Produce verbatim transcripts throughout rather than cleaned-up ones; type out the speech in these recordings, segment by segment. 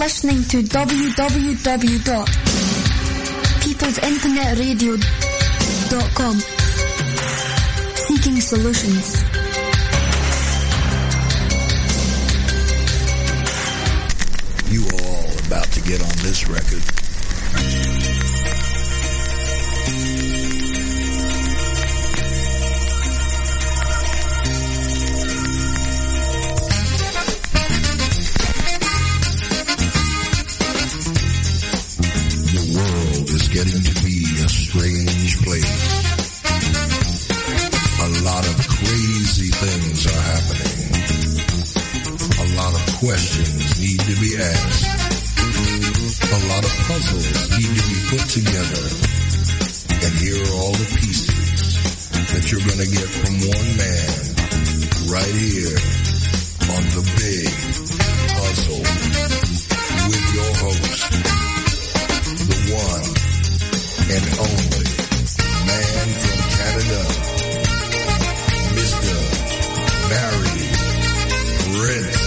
listening to w w w dot peoples internet radio dot com. Seeking solutions. You are all about to get on this record. Getting to be a strange place. A lot of crazy things are happening. A lot of questions need to be asked. A lot of puzzles need to be put together. And here are all the pieces that you're going to get from one man right here on The Big Puzzle with your host, the one and only man from Canada, Mister Barry Ritz.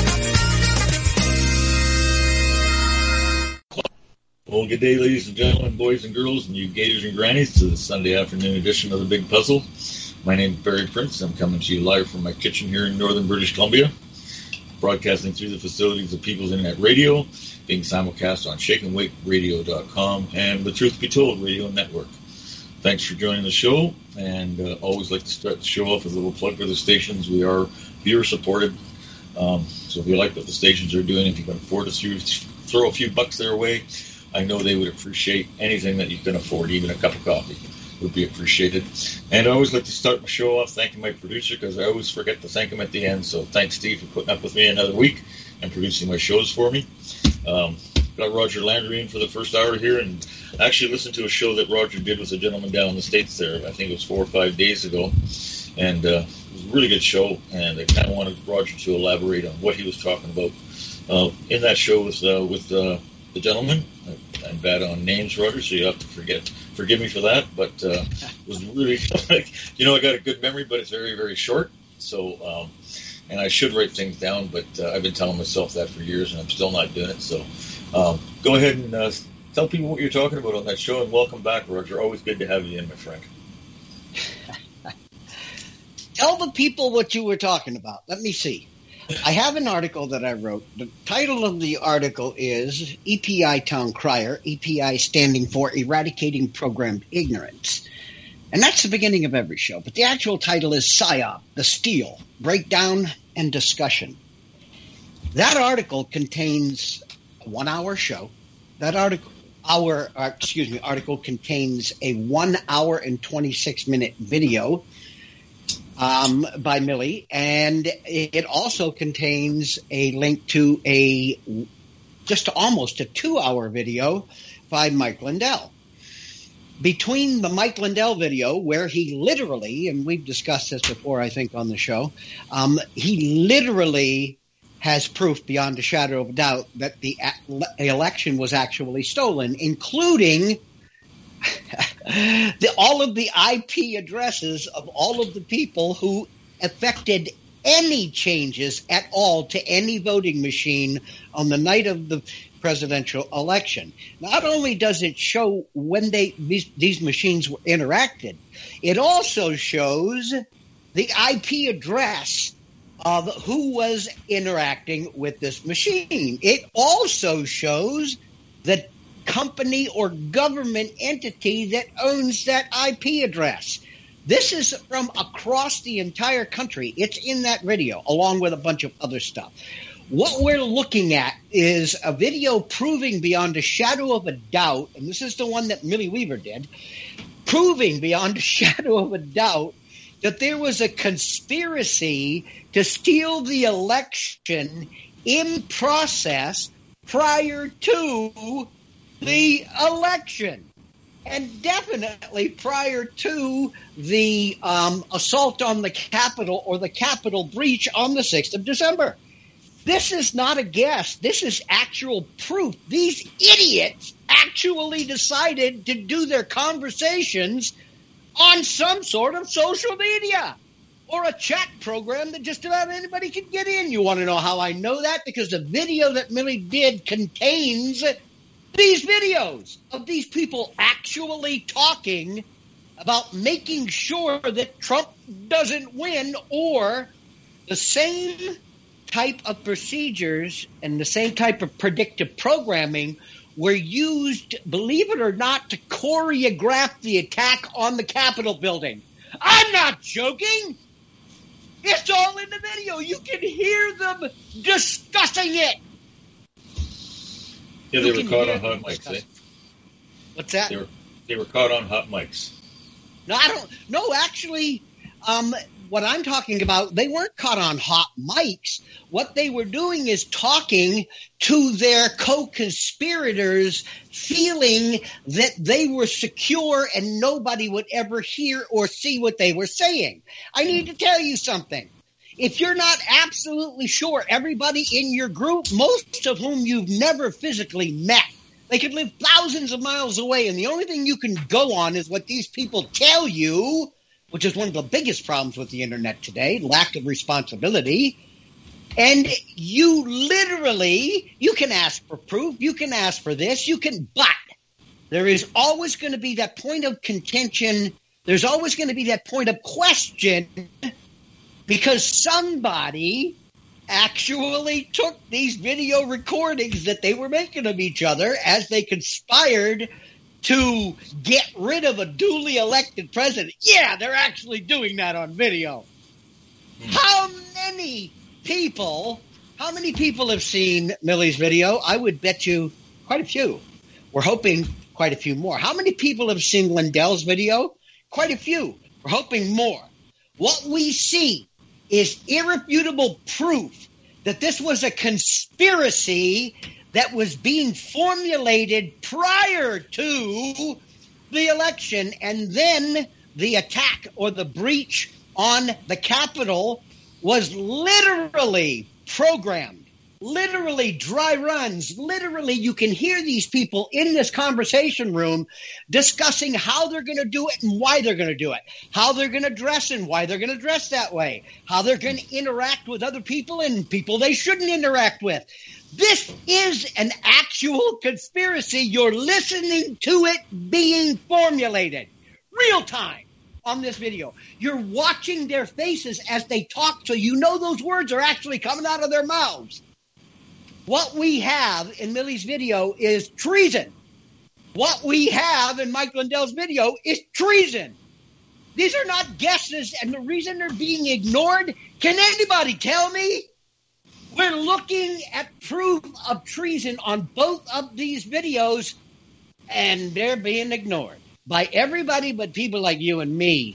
Well, good day, ladies and gentlemen, boys and girls, and you gators and grannies, to the Sunday afternoon edition of The Big Puzzle. My name is Barry Prince. I'm coming to you live from my kitchen here in northern British Columbia, broadcasting through the facilities of People's Internet Radio, being simulcast on shake and wake radio dot com and the Truth Be Told Radio Network. Thanks for joining the show, and uh, always like to start the show off with a little plug for the stations. We are viewer supported, um, so if you like what the stations are doing, if you can afford to throw a few bucks their way, I know they would appreciate anything that you can afford, even a cup of coffee would be appreciated. And I always like to start my show off thanking my producer, because I always forget to thank him at the end. So thanks, Steve, for putting up with me another week and producing my shows for me. Um, got Roger Landry in for the first hour here, and I actually listened to a show that Roger did with a gentleman down in the States there. I think it was four or five days ago, and uh, it was a really good show, and I kind of wanted Roger to elaborate on what he was talking about uh, in that show with uh, with uh, the gentleman. I'm bad on names, Roger, so you have to forget forgive me for that, but uh, it was really, like, you know, I got a good memory, but it's very, very short, so, um, and I should write things down, but uh, I've been telling myself that for years, and I'm still not doing it, so um, go ahead and uh, tell people what you're talking about on that show, and welcome back, Roger. Always good to have you in, my friend. Tell the people what you were talking about. Let me see. I have an article that I wrote. The title of the article is E P I Town Crier, E P I standing for Eradicating Programmed Ignorance. And that's the beginning of every show. But the actual title is PSYOP, The Steal, Breakdown and Discussion. That article contains a one-hour show. That article, our, uh, excuse me, article contains a one hour and twenty-six minute video Um, by Millie, and it also contains a link to a just almost a two-hour video by Mike Lindell. Between the Mike Lindell video, where he literally, and we've discussed this before, I think, on the show, um, he literally has proof beyond a shadow of a doubt that the a- election was actually stolen, including the, all of the I P addresses of all of the people who affected any changes at all to any voting machine on the night of the presidential election. Not only does it show when they these, these machines were interacted, it also shows the I P address of who was interacting with this machine. It also shows the company or government entity that owns that I P address. This is from across the entire country. It's in that video, along with a bunch of other stuff. What we're looking at is a video proving beyond a shadow of a doubt, and this is the one that Millie Weaver did, proving beyond a shadow of a doubt that there was a conspiracy to steal the election in process prior to the election, and definitely prior to the um, assault on the Capitol or the Capitol breach on the sixth of December. This is not a guess. This is actual proof. These idiots actually decided to do their conversations on some sort of social media. or a chat program that just about anybody can get in. You want to know how I know that? Because the video that Millie did contains these videos of these people actually talking about making sure that Trump doesn't win, or the same type of procedures and the same type of predictive programming were used, believe it or not, to choreograph the attack on the Capitol building. I'm not joking. It's all in the video. You can hear them discussing it. Yeah, they You were can caught hear on hot them mics. Eh? discussing. What's that? They were they were caught on hot mics. No, I don't. No, actually, um, what I'm talking about, they weren't caught on hot mics. What they were doing is talking to their co-conspirators, feeling that they were secure and nobody would ever hear or see what they were saying. I need to tell you something. If you're not absolutely sure, everybody in your group, most of whom you've never physically met, they could live thousands of miles away, and the only thing you can go on is what these people tell you, which is one of the biggest problems with the internet today, lack of responsibility. And you literally, you can ask for proof, you can ask for this, you can, but there is always going to be that point of contention, there's always going to be that point of question, because somebody actually took these video recordings that they were making of each other as they conspired to get rid of a duly elected president. Yeah, they're actually doing that on video. Hmm. How many people, how many people have seen Millie's video? I would bet you quite a few. We're hoping quite a few more. How many people have seen Lindell's video? Quite a few. We're hoping more. What we see is irrefutable proof that this was a conspiracy that was being formulated prior to the election, and then the attack or the breach on the Capitol was literally programmed. Literally dry runs. Literally, you can hear these people in this conversation room discussing how they're going to do it and why they're going to do it, how they're going to dress and why they're going to dress that way, how they're going to interact with other people and people they shouldn't interact with. This is an actual conspiracy. You're listening to it being formulated real time on this video. You're watching their faces as they talk, so you know those words are actually coming out of their mouths. What we have in Millie's video is treason. What we have in Mike Lindell's video is treason. These are not guesses, and the reason they're being ignored, can anybody tell me? We're looking at proof of treason on both of these videos, and they're being ignored by everybody but people like you and me.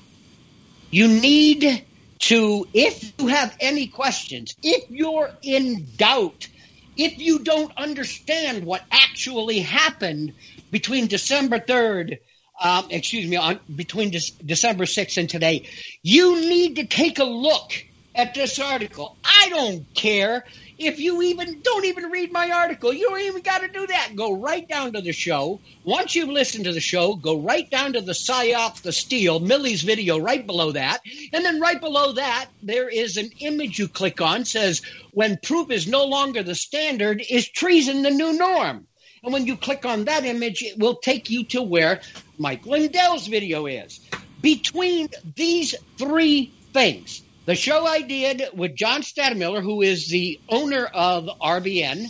You need to, if you have any questions, if you're in doubt, if you don't understand what actually happened between December third, um, excuse me, on between De- December sixth and today, you need to take a look at this article. I don't care if you even don't even read my article. You don't even got to do that. Go right down to the show. Once you've listened to the show, go right down to the PSYOP, the Steal, Millie's video right below that. And then right below that, there is an image you click on, says, when proof is no longer the standard, is treason the new norm? And when you click on that image, it will take you to where Mike Lindell's video is. Between these three things, the show I did with John Stadtmiller, who is the owner of R B N,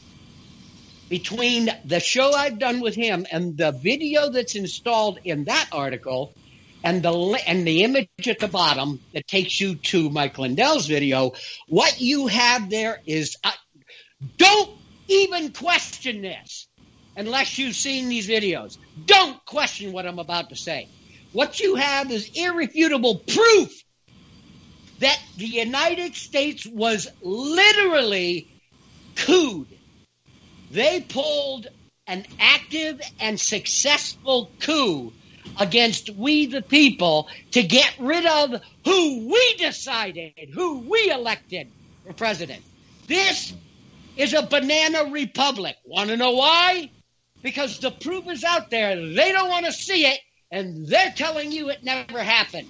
between the show I've done with him and the video that's installed in that article and the and the image at the bottom that takes you to Mike Lindell's video, what you have there is uh, don't even question this unless you've seen these videos. Don't question what I'm about to say. What you have is irrefutable proof that the United States was literally couped. They pulled an active and successful coup against we the people to get rid of who we decided, who we elected for president. This is a banana republic. Want to know why? Because the proof is out there. They don't want to see it, and they're telling you it never happened.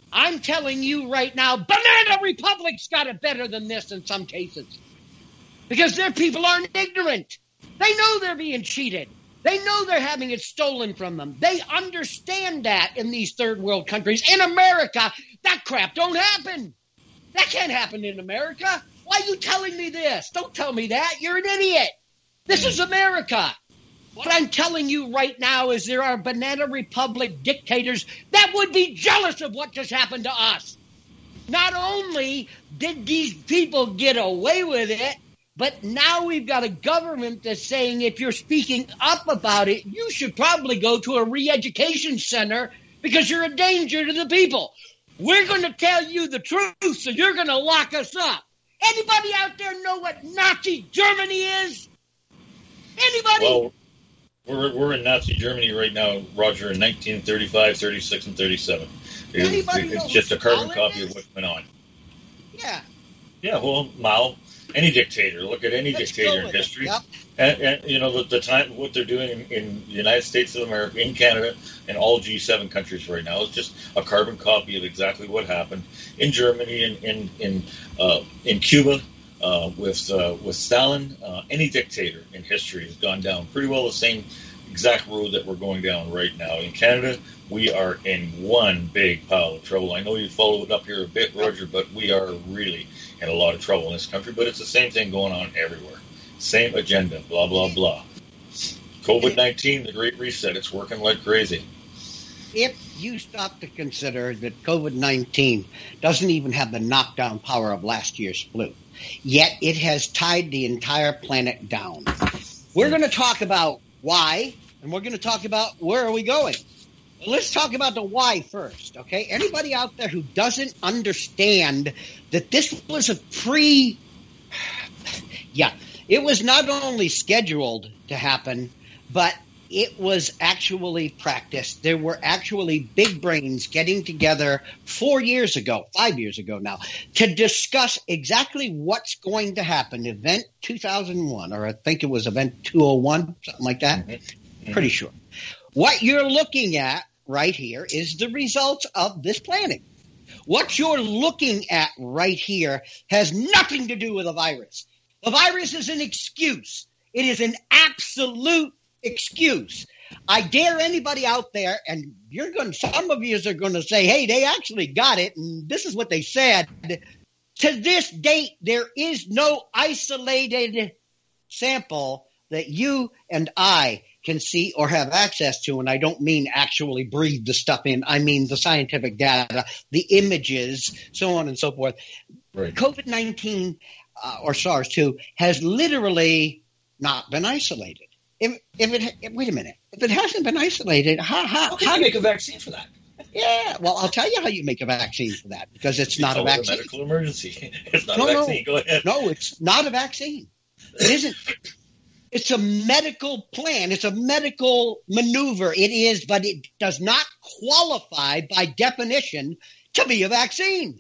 I'm telling you right now, Banana Republic's got it better than this in some cases. Because their people aren't ignorant. They know they're being cheated. They know they're having it stolen from them. They understand that in these third world countries. In America, that crap don't happen. That can't happen in America. Why are you telling me this? Don't tell me that. You're an idiot. This is America. What I'm telling you right now is there are Banana Republic dictators that would be jealous of what just happened to us. Not only did these people get away with it, but now we've got a government that's saying if you're speaking up about it, you should probably go to a re-education center because you're a danger to the people. We're going to tell you the truth, so you're going to lock us up. Anybody out there know what Nazi Germany is? Anybody? Well, we're, we're in Nazi Germany right now, Roger, in nineteen thirty-five, thirty-six, and thirty-seven. It's, it's just a carbon copy of what went on. Yeah. Yeah, well, Mao, any dictator. Look at any Let's dictator in history. Yep. And, and, you know, the, the time, what they're doing in, in the United States of America, in Canada, and all G seven countries right now is just a carbon copy of exactly what happened in Germany and in, in, uh, in Cuba. Uh, with uh, with Stalin, uh, any dictator in history has gone down pretty well the same exact road that we're going down right now. In Canada, we are in one big pile of trouble. I know you followed it up here a bit, Roger, but we are really in a lot of trouble in this country. But it's the same thing going on everywhere. Same agenda, blah, blah, blah. COVID nineteen, the Great Reset, it's working like crazy. If you stop to consider that COVID nineteen doesn't even have the knockdown power of last year's flu, yet it has tied the entire planet down. We're going to talk about why, and we're going to talk about where are we going. Let's talk about the why first, okay? Anybody out there who doesn't understand that this was a pre... Yeah, it was not only scheduled to happen, but it was actually practiced. There were actually big brains getting together four years ago, five years ago now, to discuss exactly what's going to happen. Event two thousand one, or I think it was Event two oh one, something like that. Mm-hmm. Pretty sure. What you're looking at right here is the results of this planning. What you're looking at right here has nothing to do with a virus. The virus is an excuse. It is an absolute excuse. I dare anybody out there, and you're going. Some of you are going to say, "Hey, they actually got it," and this is what they said. To this date, there is no isolated sample that you and I can see or have access to, and I don't mean actually breathe the stuff in. I mean the scientific data, the images, so on and so forth. Right. COVID nineteen uh, or SARS two has literally not been isolated. If, if it if, wait a minute, if it hasn't been isolated, how how, how can how you make a vaccine for that? Yeah, well, I'll tell you how you make a vaccine for that because it's, it's not a vaccine. A medical emergency. It's not no, a vaccine. No, Go ahead. No, it's not a vaccine. It isn't. It's a medical plan. It's a medical maneuver. It is, but it does not qualify by definition to be a vaccine.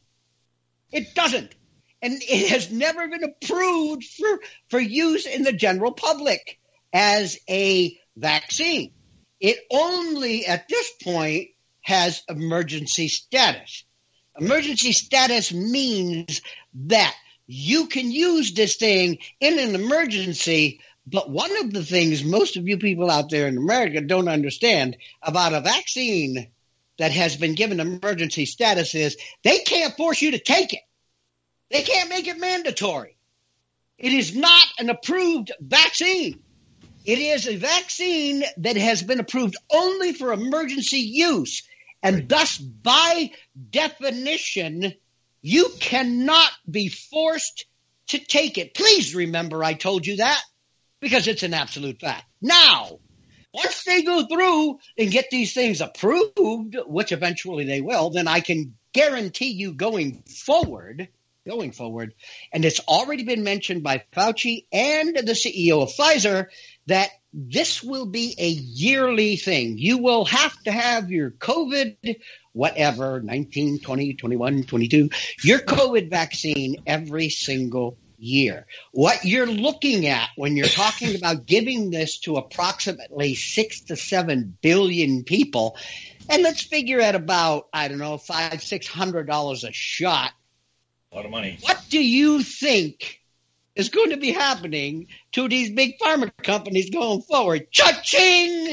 It doesn't. And it has never been approved for, for use in the general public as a vaccine. It only at this point has emergency status. Emergency status means that you can use this thing in an emergency, but one of the things most of you people out there in America don't understand about a vaccine that has been given emergency status is they can't force you to take it. They can't make it mandatory. It is not an approved vaccine. It is a vaccine that has been approved only for emergency use, and thus, by definition, you cannot be forced to take it. Please remember I told you that, because it's an absolute fact. Now, once they go through and get these things approved, which eventually they will, then I can guarantee you going forward, going forward, and it's already been mentioned by Fauci and the C E O of Pfizer, that this will be a yearly thing. You will have to have your COVID, whatever, nineteen, twenty, twenty-one, twenty-two, your COVID vaccine every single year. What you're looking at when you're talking about giving this to approximately six to seven billion people, And let's figure at about, I don't know, five, six hundred dollars a shot. A lot of money. What do you think is going to be happening to these big pharma companies going forward? Cha-ching!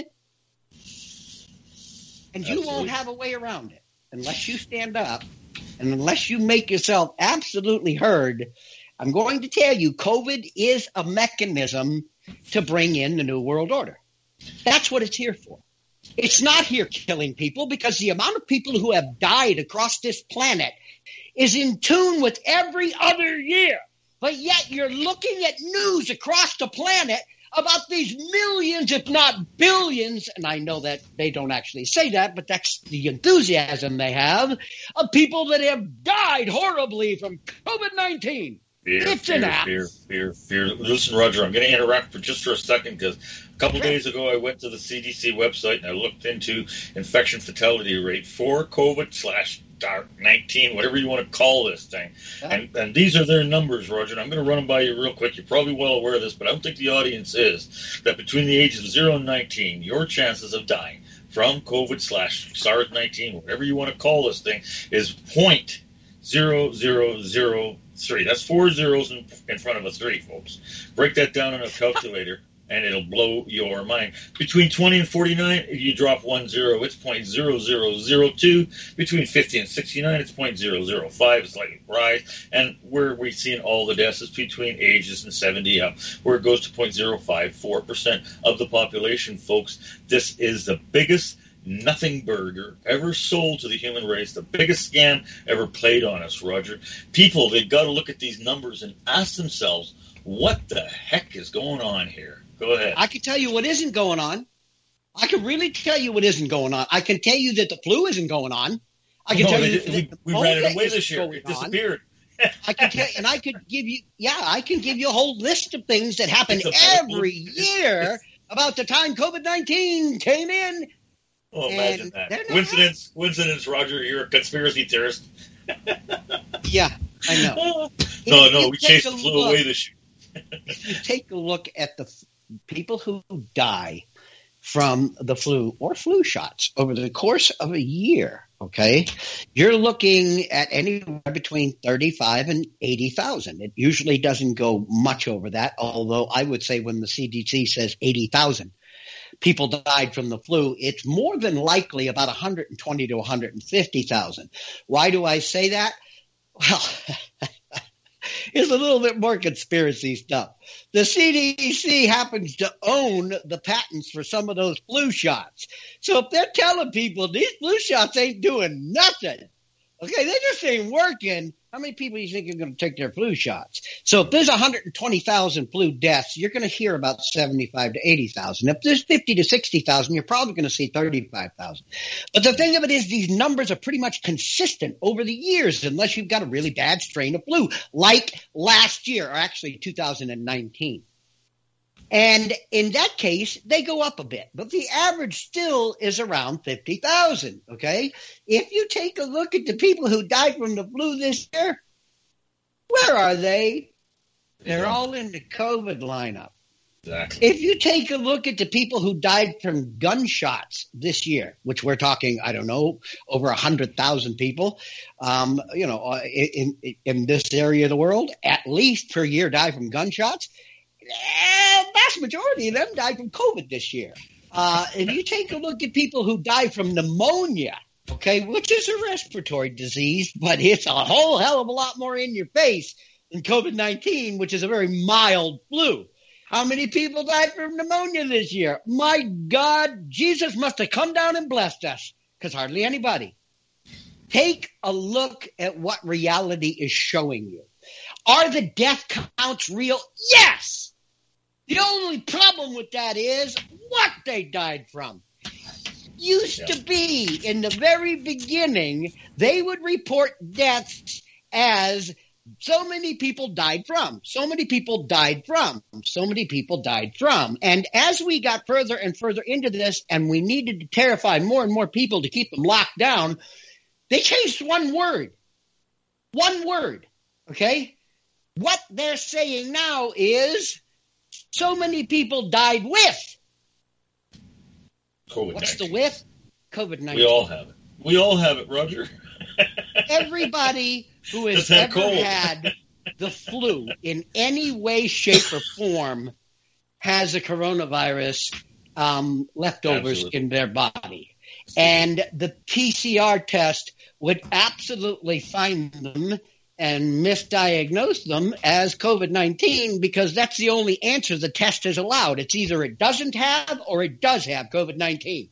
And you Absolutely. won't have a way around it unless you stand up and unless you make yourself absolutely heard. I'm going to tell you, COVID is a mechanism to bring in the New World Order. That's what it's here for. It's not here killing people because the amount of people who have died across this planet is in tune with every other year. But yet you're looking at news across the planet about these millions, if not billions, and I know that they don't actually say that, but that's the enthusiasm they have, of people that have died horribly from COVID nineteen. Fear, It's fear, an app. fear, fear, fear. Listen, Roger, I'm going to interrupt for just for a second because a couple Sure. days ago I went to the C D C website and I looked into infection fatality rate for COVID slash nineteen, whatever you want to call this thing. Yeah. And and these are their numbers, Roger. And I'm going to run them by you real quick. You're probably well aware of this, but I don't think the audience is, that between the ages of zero and nineteen, your chances of dying from COVID slash SARS nineteen, whatever you want to call this thing, is point zero zero zero three. That's four zeros in, in front of a three, folks. Break that down on a calculator, and it'll blow your mind. Between twenty and forty-nine, if you drop one zero, it's point zero zero zero two. Between fifty and sixty-nine, it's point zero zero five. It's like rise. And where we're seeing all the deaths is between ages and seventy up, where it goes to point zero five four percent of the population, folks. This is the biggest nothing burger ever sold to the human race, the biggest scam ever played on us, Roger. People, they've got to look at these numbers and ask themselves, what the heck is going on here? Go ahead. I can tell you what isn't going on. I can really tell you what isn't going on. I can tell you that the flu isn't going on. I can No, tell they you did- that we, the we ran it pneumonia away isn't this year. going It on. disappeared. I can tell, and I could give you, yeah, I can give you a whole list of things that happen It's a better every flu. year about the time COVID nineteen came in. Oh, imagine And that. they're not- Coincidence, coincidence, Roger, you're a conspiracy theorist. Yeah, I know. no, If no, you we take chased a the flu look- away this year. If you take a look at the f- people who die from the flu or flu shots over the course of a year, okay, you're looking at anywhere between thirty-five and eighty thousand. It usually doesn't go much over that, although I would say when the C D C says eighty thousand people died from the flu, it's more than likely about one hundred twenty to one hundred fifty thousand. Why do I say that? Well, it's a little bit more conspiracy stuff. The C D C happens to own the patents for some of those flu shots. So if they're telling people these flu shots ain't doing nothing, okay, they just ain't working, how many people do you think are going to take their flu shots? So if there's one hundred twenty thousand flu deaths, you're going to hear about seventy-five to eighty thousand. If there's fifty to sixty thousand, you're probably going to see thirty-five thousand. But the thing of it is these numbers are pretty much consistent over the years unless you've got a really bad strain of flu, like last year, or actually two thousand nineteen. And in that case, they go up a bit. But the average still is around fifty thousand, okay? If you take a look at the people who died from the flu this year, where are they? They're all in the COVID lineup. Exactly. If you take a look at the people who died from gunshots this year, which we're talking, I don't know, over one hundred thousand people, um, you know, uh, in, in, in this area of the world, at least per year die from gunshots. The vast majority of them died from COVID this year. Uh, if you take a look at people who die from pneumonia, okay, which is a respiratory disease, but it's a whole hell of a lot more in your face than COVID nineteen, which is a very mild flu. How many people died from pneumonia this year? My God, Jesus must have come down and blessed us, because hardly anybody. Take a look at what reality is showing you. Are the death counts real? Yes! The only problem with that is what they died from. Used Yeah. to be, in the very beginning, they would report deaths as so many people died from, so many people died from, so many people died from. And as we got further and further into this, and we needed to terrify more and more people to keep them locked down, they changed one word. One word, okay? What they're saying now is so many people died with. COVID What's the nineteen. with? COVID nineteen. We all have it. We all have it, Roger. Everybody who has Just had ever cold. had the flu in any way, shape, or form has a coronavirus um, leftovers Absolutely. in their body. And the P C R test would absolutely find them and misdiagnose them as COVID nineteen because that's the only answer the test is allowed. It's either it doesn't have or it does have COVID nineteen.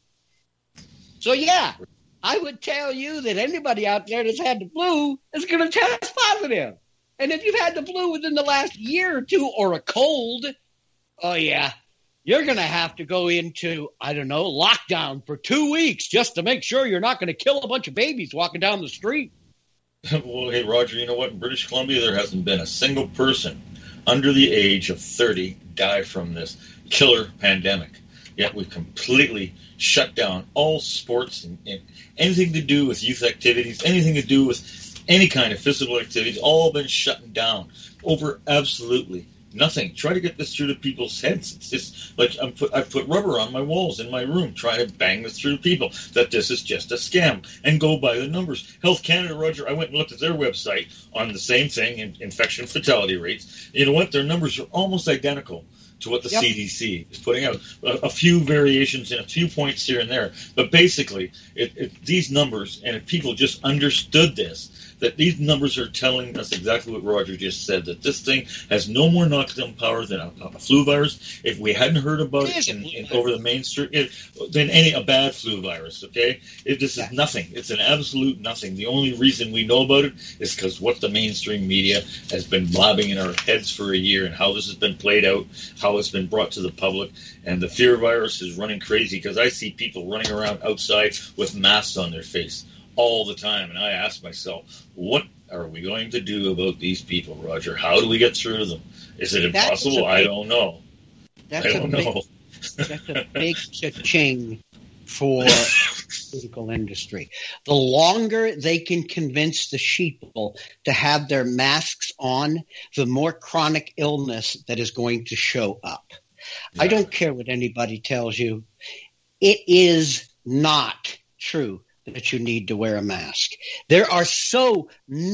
So, yeah, I would tell you that anybody out there that's had the flu is going to test positive. And if you've had the flu within the last year or two or a cold, oh, yeah, you're going to have to go into, I don't know, lockdown for two weeks just to make sure you're not going to kill a bunch of babies walking down the street. Well, hey, Roger, you know what? In British Columbia, there hasn't been a single person under the age of thirty die from this killer pandemic. Yet we've completely shut down all sports and, and anything to do with youth activities, anything to do with any kind of physical activities, all been shut down over absolutely nothing. Try to get this through to people's heads. It's just like I'm put, I've put rubber on my walls in my room trying to bang this through to people that this is just a scam and go by the numbers. Health Canada, Roger, I went and looked at their website on the same thing, in, infection fatality rates. You know what? Their numbers are almost identical to what the Yep. C D C is putting out. A, a few variations and a few points here and there. But basically, it, it, these numbers, and if people just understood this, that these numbers are telling us exactly what Roger just said, that this thing has no more knockdown power than a, a flu virus. If we hadn't heard about It it, is a in, flu in, virus. over the mainstream, it, than any a bad flu virus, okay? It, this Yeah. is nothing. It's an absolute nothing. The only reason we know about it is because what the mainstream media has been blabbing in our heads for a year and how this has been played out, how it's been brought to the public, and the fear virus is running crazy because I see people running around outside with masks on their face all the time, and I ask myself, what are we going to do about these people, Roger? How do we get through to them? Is it That is a impossible? I big- don't know. That's I a don't big, know. that's a big cha-ching for the pharmaceutical industry. The longer they can convince the sheeple to have their masks on, the more chronic illness that is going to show up. I don't care what anybody tells you. It is not true that you need to wear a mask. There are so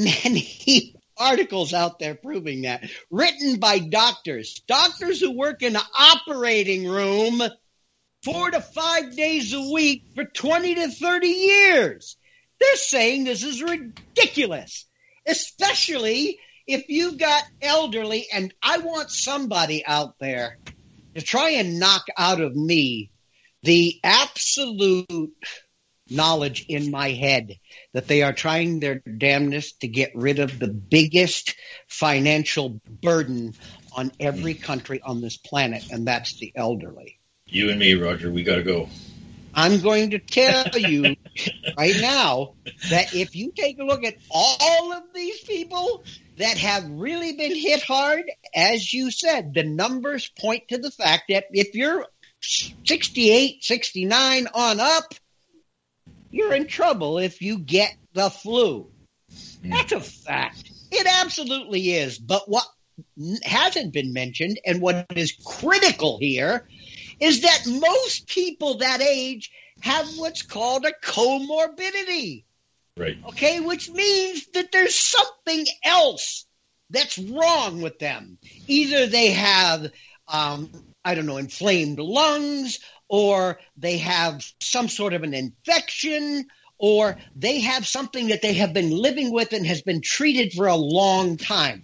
many articles out there proving that, written by doctors, doctors who work in an operating room four to five days a week for twenty to thirty years. They're saying this is ridiculous, especially if you've got elderly, and I want somebody out there to try and knock out of me the absolute knowledge in my head that they are trying their damnedest to get rid of the biggest financial burden on every country on this planet, and that's the elderly. You and me, Roger, we got to go. I'm going to tell you right now that if you take a look at all of these people that have really been hit hard, as you said, the numbers point to the fact that if you're sixty-eight, sixty-nine on up, you're in trouble if you get the flu. That's a fact. It absolutely is. But what hasn't been mentioned, and what is critical here, is that most people that age have what's called a comorbidity. Right. Okay, which means that there's something else that's wrong with them. Either they have, um, I don't know, inflamed lungs, or they have some sort of an infection, or they have something that they have been living with and has been treated for a long time.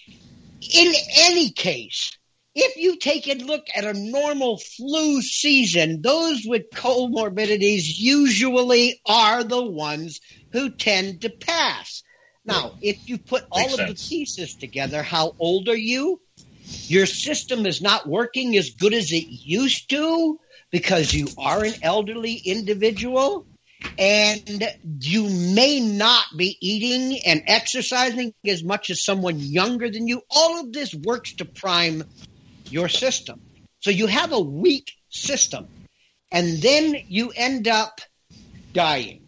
In any case, if you take a look at a normal flu season, those with comorbidities usually are the ones who tend to pass. Now, if you put all Makes of sense. the pieces together, how old are you? Your system is not working as good as it used to because you are an elderly individual, and you may not be eating and exercising as much as someone younger than you. All of this works to prime your system. So you have a weak system, and then you end up dying.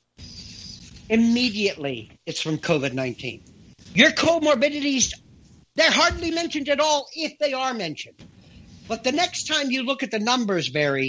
Immediately, it's from COVID nineteen. Your comorbidities, they're hardly mentioned at all if they are mentioned. But the next time you look at the numbers, Barry,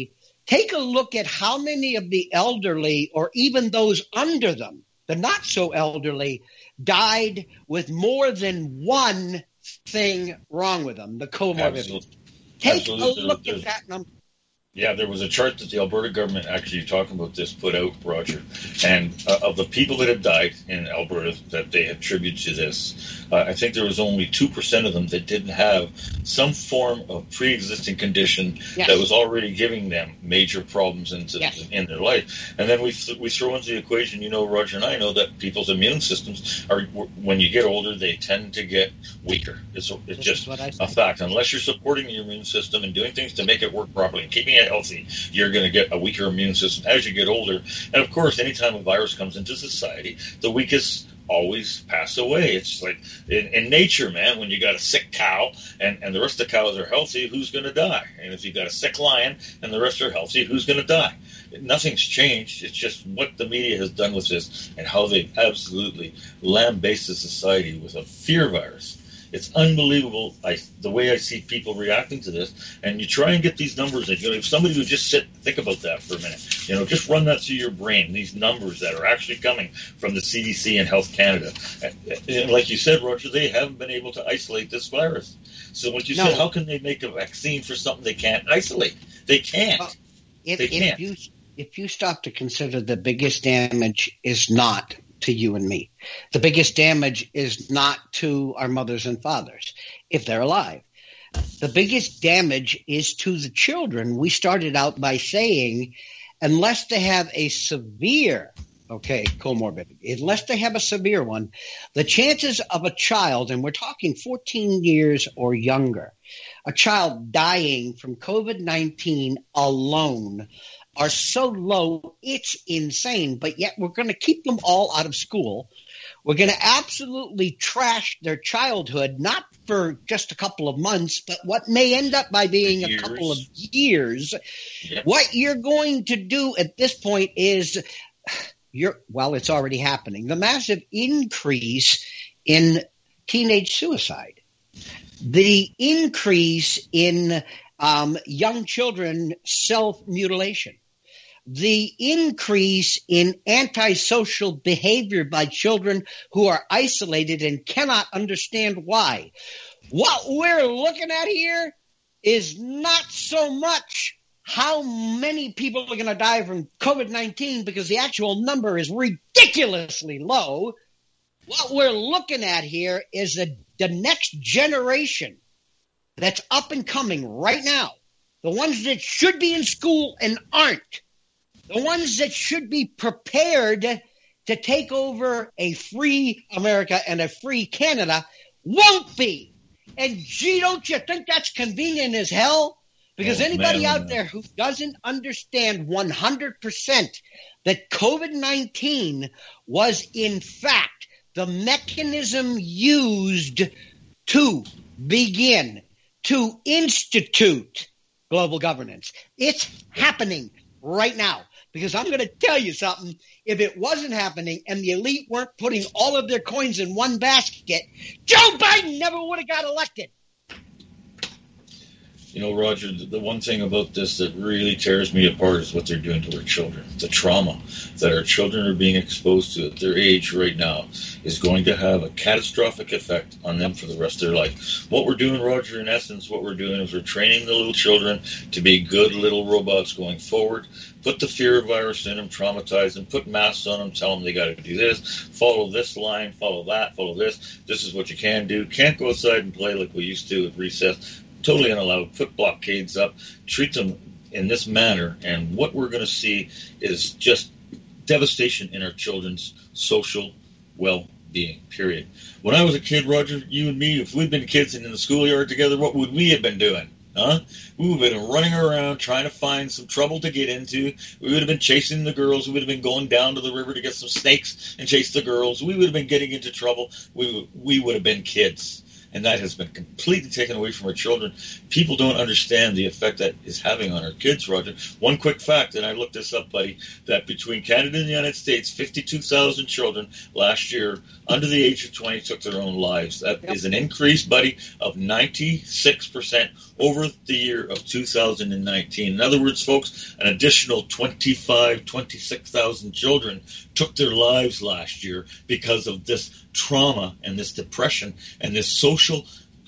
Take a look at how many of the elderly or even those under them, the not so elderly, died with more than one thing wrong with them, the comorbidity. Absolutely. Take Absolutely. a look There's, at that number. Yeah, there was a chart that the Alberta government, actually talking about this, put out, Roger, and uh, of the people that have died in Alberta that they attribute to this, uh, I think there was only two percent of them that didn't have some form of pre-existing condition Yes. that was already giving them major problems into, Yes. in their life. And then we th- we throw into the equation, you know, Roger and I know that people's immune systems are, when you get older, they tend to get weaker. It's, it's This just is what I a said. fact. Unless you're supporting your immune system and doing things to make it work properly and keeping it healthy, you're going to get a weaker immune system as you get older. And of course, anytime a virus comes into society, the weakest always pass away. It's like in, in nature, man, when you got a sick cow and, and the rest of the cows are healthy, who's going to die? And if you got a sick lion and the rest are healthy, who's going to die? Nothing's changed. It's just what the media has done with this and how they've absolutely lambasted society with a fear virus. It's unbelievable, I, the way I see people reacting to this. And you try and get these numbers, and you know, if somebody would just sit and think about that for a minute, you know, just run that through your brain, these numbers that are actually coming from the C D C and Health Canada. And, and like you said, Roger, they haven't been able to isolate this virus. So what you No. said, how can they make a vaccine for something they can't isolate? They can't. Well, If, They if can't. you if you stop to consider the biggest damage is not to you and me. The biggest damage is not to our mothers and fathers, if they're alive. The biggest damage is to the children. We started out by saying, unless they have a severe, okay, comorbidity, unless they have a severe one, the chances of a child, and we're talking fourteen years or younger, a child dying from COVID nineteen alone are so low, it's insane. But yet we're going to keep them all out of school. We're going to absolutely trash their childhood, not for just a couple of months, but what may end up by being a Years. couple of years. Yep. What you're going to do at this point is you're, well, it's already happening. The massive increase in teenage suicide, the increase in um, young children self-mutilation, the increase in antisocial behavior by children who are isolated and cannot understand why. What we're looking at here is not so much how many people are going to die from COVID nineteen, because the actual number is ridiculously low. What we're looking at here is the, the next generation that's up and coming right now, the ones that should be in school and aren't, the ones that should be prepared to take over a free America and a free Canada won't be. And gee, don't you think that's convenient as hell? Because Oh, anybody man. out there who doesn't understand one hundred percent that COVID nineteen was in fact the mechanism used to begin to institute global governance. It's happening right now. Because I'm going to tell you something, if it wasn't happening and the elite weren't putting all of their coins in one basket, Joe Biden never would have got elected. You know, Roger, the the one thing about this that really tears me apart is what they're doing to our children. The trauma that our children are being exposed to at their age right now is going to have a catastrophic effect on them for the rest of their life. What we're doing, Roger, in essence, what we're doing is we're training the little children to be good little robots going forward. Put the fear virus in them, traumatize them, put masks on them, tell them they got to do this, follow this line, follow that, follow this. This is what you can do. Can't go outside and play like we used to at recess. Totally unallowed. Put blockades up. Treat them in this manner. And what we're going to see is just devastation in our children's social well-being, period. When I was a kid, Roger, you and me, if we'd been kids and in the schoolyard together, what would we have been doing? Huh? We would have been running around trying to find some trouble to get into. We would have been chasing the girls. We would have been going down to the river to get some snakes and chase the girls. We would have been getting into trouble. We, we would have been kids. and that has been completely taken away from our children. People don't understand the effect that is having on our kids, Roger. One quick fact, and I looked this up, buddy, that between Canada and the United States, fifty-two thousand children last year under the age of twenty took their own lives. That yep. is an increase, buddy, of ninety-six percent over the year of two thousand nineteen. In other words, folks, an additional twenty-five, twenty-six thousand children took their lives last year because of this trauma and this depression and this social,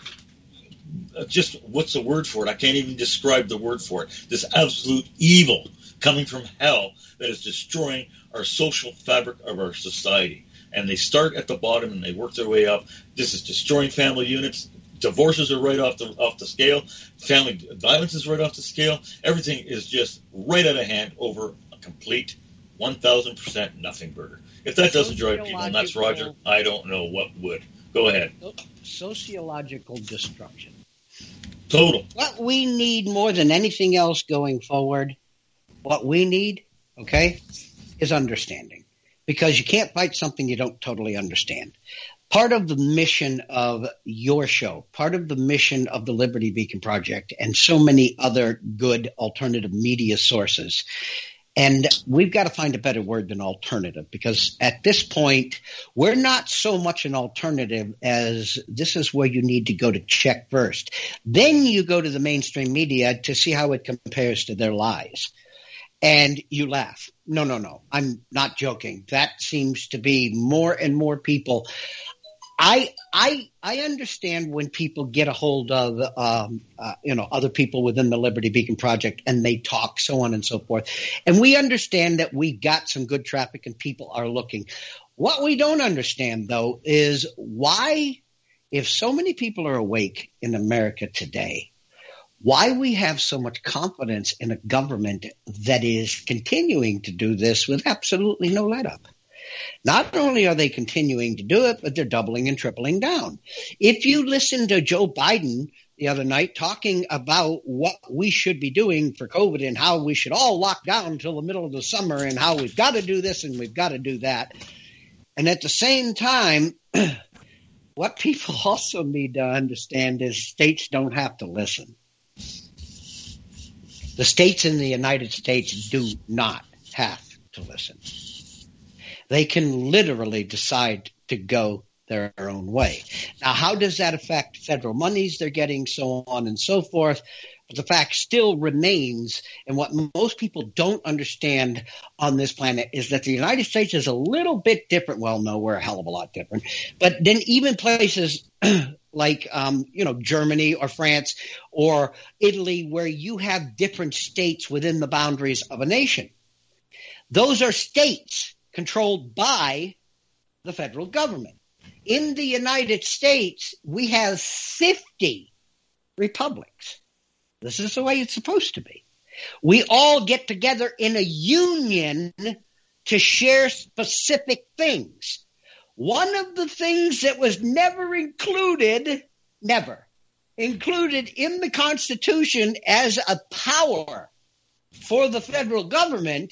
uh, just what's the word for it? I can't even describe the word for it. This absolute evil coming from hell that is destroying our social fabric of our society. And they start at the bottom and they work their way up. This is destroying family units. Divorces are right off the off the scale. Family violence is right off the scale. Everything is just right out of hand over a complete one thousand percent nothing burger. If that doesn't drive people nuts, Roger, I don't know what would. Go ahead. Sociological destruction. Total. What we need more than anything else going forward, what we need, okay, is understanding. Because you can't fight something you don't totally understand. Part of the mission of your show, part of the mission of the Liberty Beacon Project, and so many other good alternative media sources. And we've got to find a better word than alternative, because at this point, we're not so much an alternative as this is where you need to go to check first. Then you go to the mainstream media to see how it compares to their lies. And you laugh. No, no, no. I'm not joking. That seems to be more and more people. I I I understand when people get a hold of um, uh, you know other people within the Liberty Beacon Project and they talk, so on and so forth, and we understand that we've got some good traffic and people are looking. What we don't understand, though, is why, if so many people are awake in America today, why we have so much confidence in a government that is continuing to do this with absolutely no let-up. Not only are they continuing to do it, but they're doubling and tripling down. If you listen to Joe Biden the other night talking about what we should be doing for COVID and how we should all lock down until the middle of the summer and how we've got to do this and we've got to do that. And at the same time, what people also need to understand is states don't have to listen. The states in the United States do not have to listen. They can literally decide to go their own way. Now, how does that affect federal monies they're getting, so on and so forth? But the fact still remains, and what most people don't understand on this planet is that the United States is a little bit different. Well, no, we're a hell of a lot different. But then even places like, um, you know, Germany or France or Italy, where you have different states within the boundaries of a nation, those are states controlled by the federal government. In the United States, we have fifty republics. This is the way it's supposed to be. We all get together in a union to share specific things. One of the things that was never included, never included in the Constitution as a power for the federal government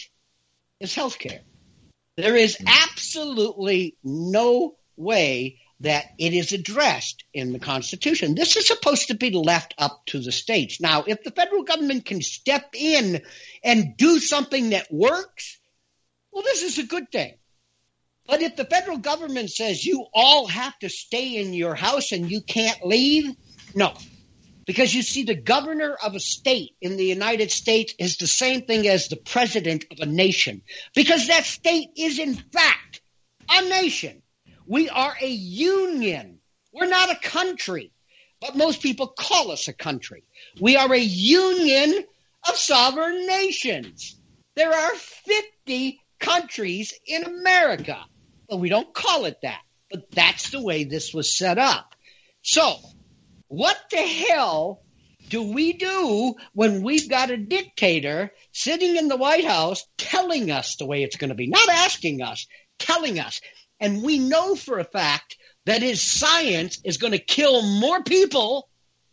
is health care. There is absolutely no way that it is addressed in the Constitution. This is supposed to be left up to the states. Now, if the federal government can step in and do something that works, well, this is a good thing. But if the federal government says you all have to stay in your house and you can't leave, no. Because you see, the governor of a state in the United States is the same thing as the president of a nation. Because that state is, in fact, a nation. We are a union. We're not a country. But most people call us a country. We are a union of sovereign nations. There are fifty countries in America. But we don't call it that. But that's the way this was set up. So, what the hell do we do when we've got a dictator sitting in the White House telling us the way it's going to be? Not asking us, telling us. And we know for a fact that his science is going to kill more people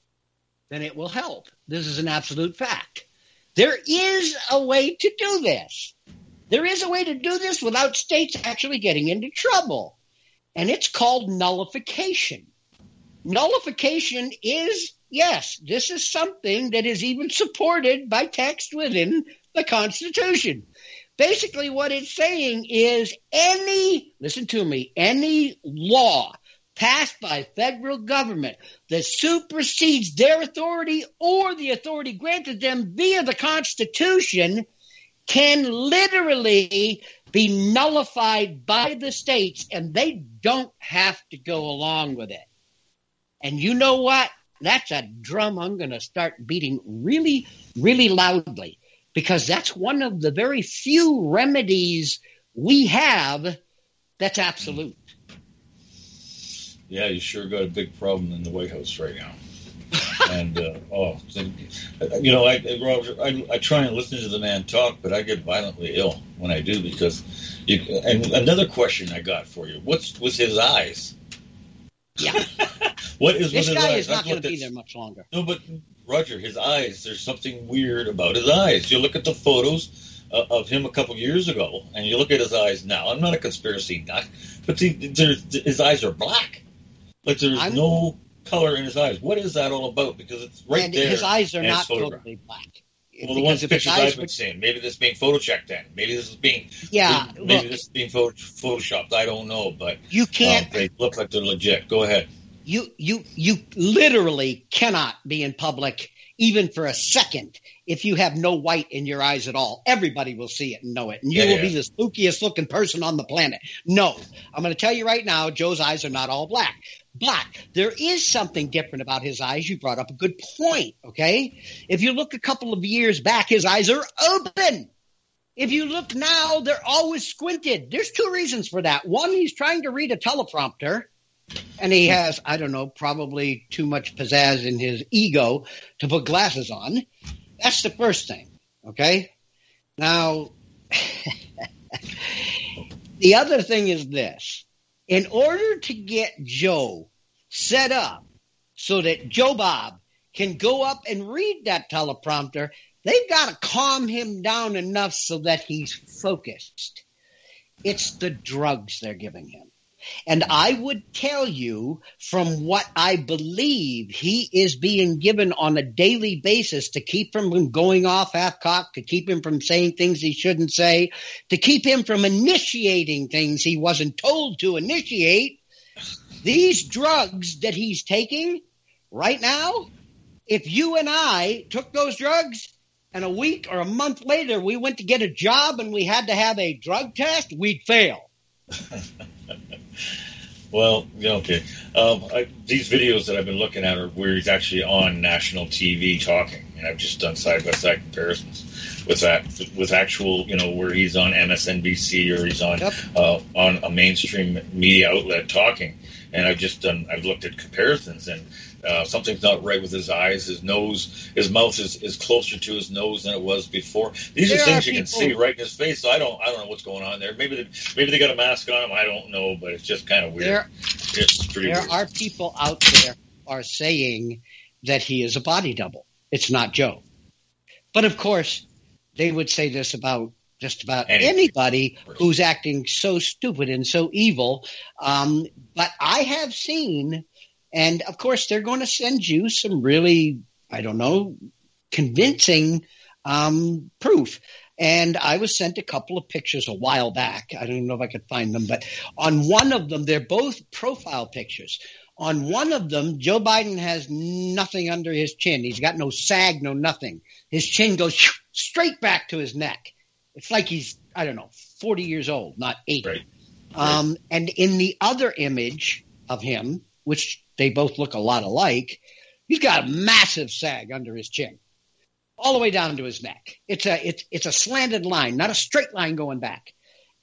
than it will help. This is an absolute fact. There is a way to do this. There is a way to do this without states actually getting into trouble. And it's called nullification. nullification is, yes, this is something that is even supported by text within the Constitution. Basically, what it's saying is any, listen to me, any law passed by federal government that supersedes their authority or the authority granted them via the Constitution can literally be nullified by the states, and they don't have to go along with it. And you know what? That's a drum I'm going to start beating really, really loudly, because that's one of the very few remedies we have that's absolute. Yeah, you sure got a big problem in the White House right now. And, uh, oh, you know, I, Roger, I, I try and listen to the man talk, but I get violently ill when I do, because you, and another question I got for you. What's with his eyes? Yeah. What is this with his guy eyes? is not going to be this, there much longer. No, but Roger, his eyes, there's something weird about his eyes. You look at the photos uh, of him a couple years ago, and you look at his eyes now. I'm not a conspiracy nut, but see, his eyes are black. Like there's I'm, no color in his eyes. What is that all about? Because it's right and there. His eyes are not totally black. Well, the ones pictures I've been seeing. Maybe this is being photochecked then. Maybe this is being yeah. Maybe look, this is being photoshopped. I don't know, but you can't. Um, they look like they're legit. Go ahead. You you you literally cannot be in public even for a second if you have no white in your eyes at all. Everybody will see it and know it, and you yeah, will yeah. be the spookiest looking person on the planet. No, I'm going to tell you right now, Joe's eyes are not all black. Black. There is something different about his eyes. You brought up a good point, okay? If you look a couple of years back, his eyes are open. If you look now, they're always squinted. There's two reasons for that. One, he's trying to read a teleprompter, and he has, I don't know, probably too much pizzazz in his ego to put glasses on. That's the first thing, okay? Now, the other thing is this. In order to get Joe set up so that Joe Bob can go up and read that teleprompter, they've got to calm him down enough so that he's focused. It's the drugs they're giving him. And I would tell you from what I believe he is being given on a daily basis to keep him from going off half-cocked, to keep him from saying things he shouldn't say, to keep him from initiating things he wasn't told to initiate. These drugs that he's taking right now, if you and I took those drugs and a week or a month later we went to get a job and we had to have a drug test, we'd fail. Well, yeah, okay. Um, I, these videos that I've been looking at are where he's actually on national T V talking, and I've just done side-by-side comparisons with that, with actual, you know, where he's on M S N B C or he's on Yep. uh, on a mainstream media outlet talking, and I've just done, I've looked at comparisons, and uh, something's not right with his eyes, his nose, his mouth is, is closer to his nose than it was before. These There are things are you can people- see right in his face. So I don't, I don't know what's going on there. Maybe, they, maybe they got a mask on him. I don't know, but it's just kind of weird. There, It's pretty there weird. are people out there who are saying that he is a body double. It's not Joe. But of course, they would say this about just about Any- anybody who's acting so stupid and so evil. Um, but I have seen, and of course, they're going to send you some really, I don't know, convincing um, proof. And I was sent a couple of pictures a while back. I don't even know if I could find them, but on one of them, they're both profile pictures. On one of them, Joe Biden has nothing under his chin. He's got no sag, no nothing. His chin goes straight back to his neck. It's like he's, I don't know, forty years old, not eighty. Right. Um, and in the other image of him, which they both look a lot alike, he's got a massive sag under his chin, all the way down to his neck. It's a it's it's a slanted line, not a straight line going back.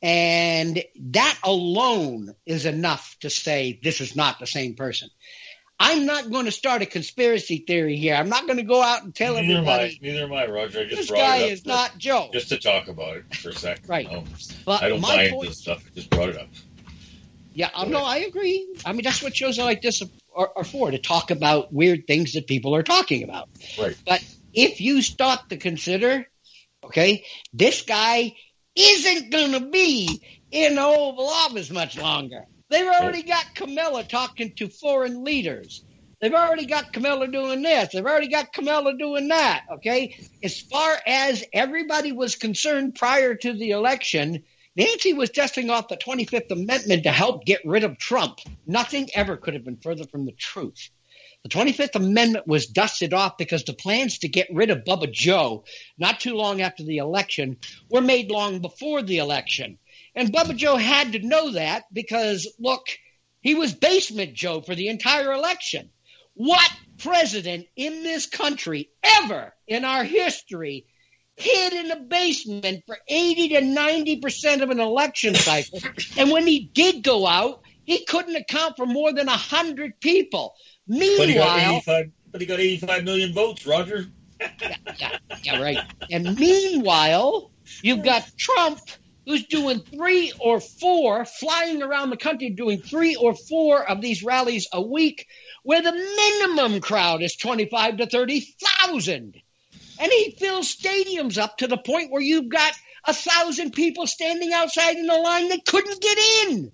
And that alone is enough to say this is not the same person. I'm not going to start a conspiracy theory here. I'm not going to go out and tell Neither am I. everybody Neither am I, Roger. I just this brought guy it up is for- not Joe. just to talk about it for a second. Right. Um, But I don't my buy into point- this stuff. I just brought it up. Yeah, uh, no, I agree. I mean, that's what shows like this are, are for, to talk about weird things that people are talking about. Right. But if you start to consider, okay, this guy isn't going to be in the Oval Office much longer. They've already got Kamala talking to foreign leaders. They've already got Kamala doing this. They've already got Kamala doing that, okay? As far as everybody was concerned prior to the election, Nancy was dusting off the twenty-fifth Amendment to help get rid of Trump. Nothing ever could have been further from the truth. The twenty-fifth Amendment was dusted off because the plans to get rid of Bubba Joe not too long after the election were made long before the election. And Bubba Joe had to know that because, look, he was Basement Joe for the entire election. What president in this country ever in our history hid in a basement for eighty to ninety percent of an election cycle? And when he did go out, he couldn't account for more than one hundred people. Meanwhile, but he got eighty-five, but he got eighty-five million votes, Roger. yeah, yeah, yeah, right. And meanwhile, you've got Trump, who's doing three or four, flying around the country doing three or four of these rallies a week, where the minimum crowd is twenty-five to thirty thousand. And he fills stadiums up to the point where you've got a thousand people standing outside in a line that couldn't get in.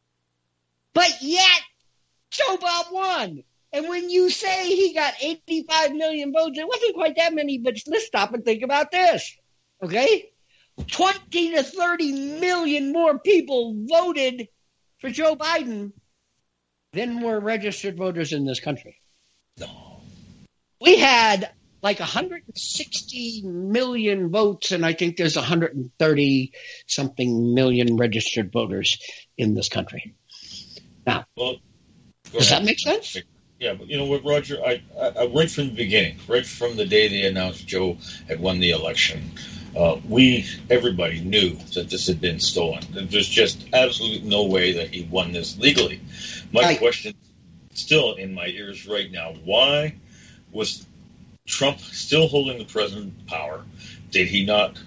But yet, Joe Bob won. And when you say he got eighty-five million votes, it wasn't quite that many, but let's stop and think about this, okay? twenty to thirty million more people voted for Joe Biden than were registered voters in this country. No. We had like one hundred sixty million votes, and I think there's one hundred thirty something million registered voters in this country. Now, well, does ahead. that make sense? Yeah, but you know what, Roger? I, I, right from the beginning, right from the day they announced Joe had won the election, uh, we, everybody knew that this had been stolen. There's just absolutely no way that he won this legally. My right. question, still in my ears right now, why was Trump still holding the president's power? Did he not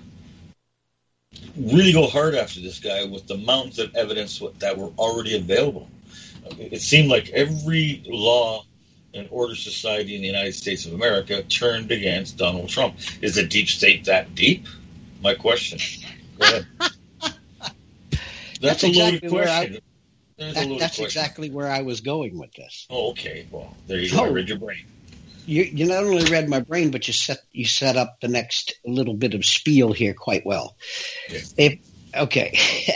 really go hard after this guy with the mountains of evidence that were already available? It seemed like every law and order society in the United States of America turned against Donald Trump. Is the deep state that deep? My question. Go ahead. That's, that's a exactly loaded where question. I, That's, that, a loaded that's question. exactly where I was going with this. Oh, okay. Well, there you go. Oh. I read your brain. You, you not only read my brain, but you set you set up the next little bit of spiel here quite well. Yeah. If, okay.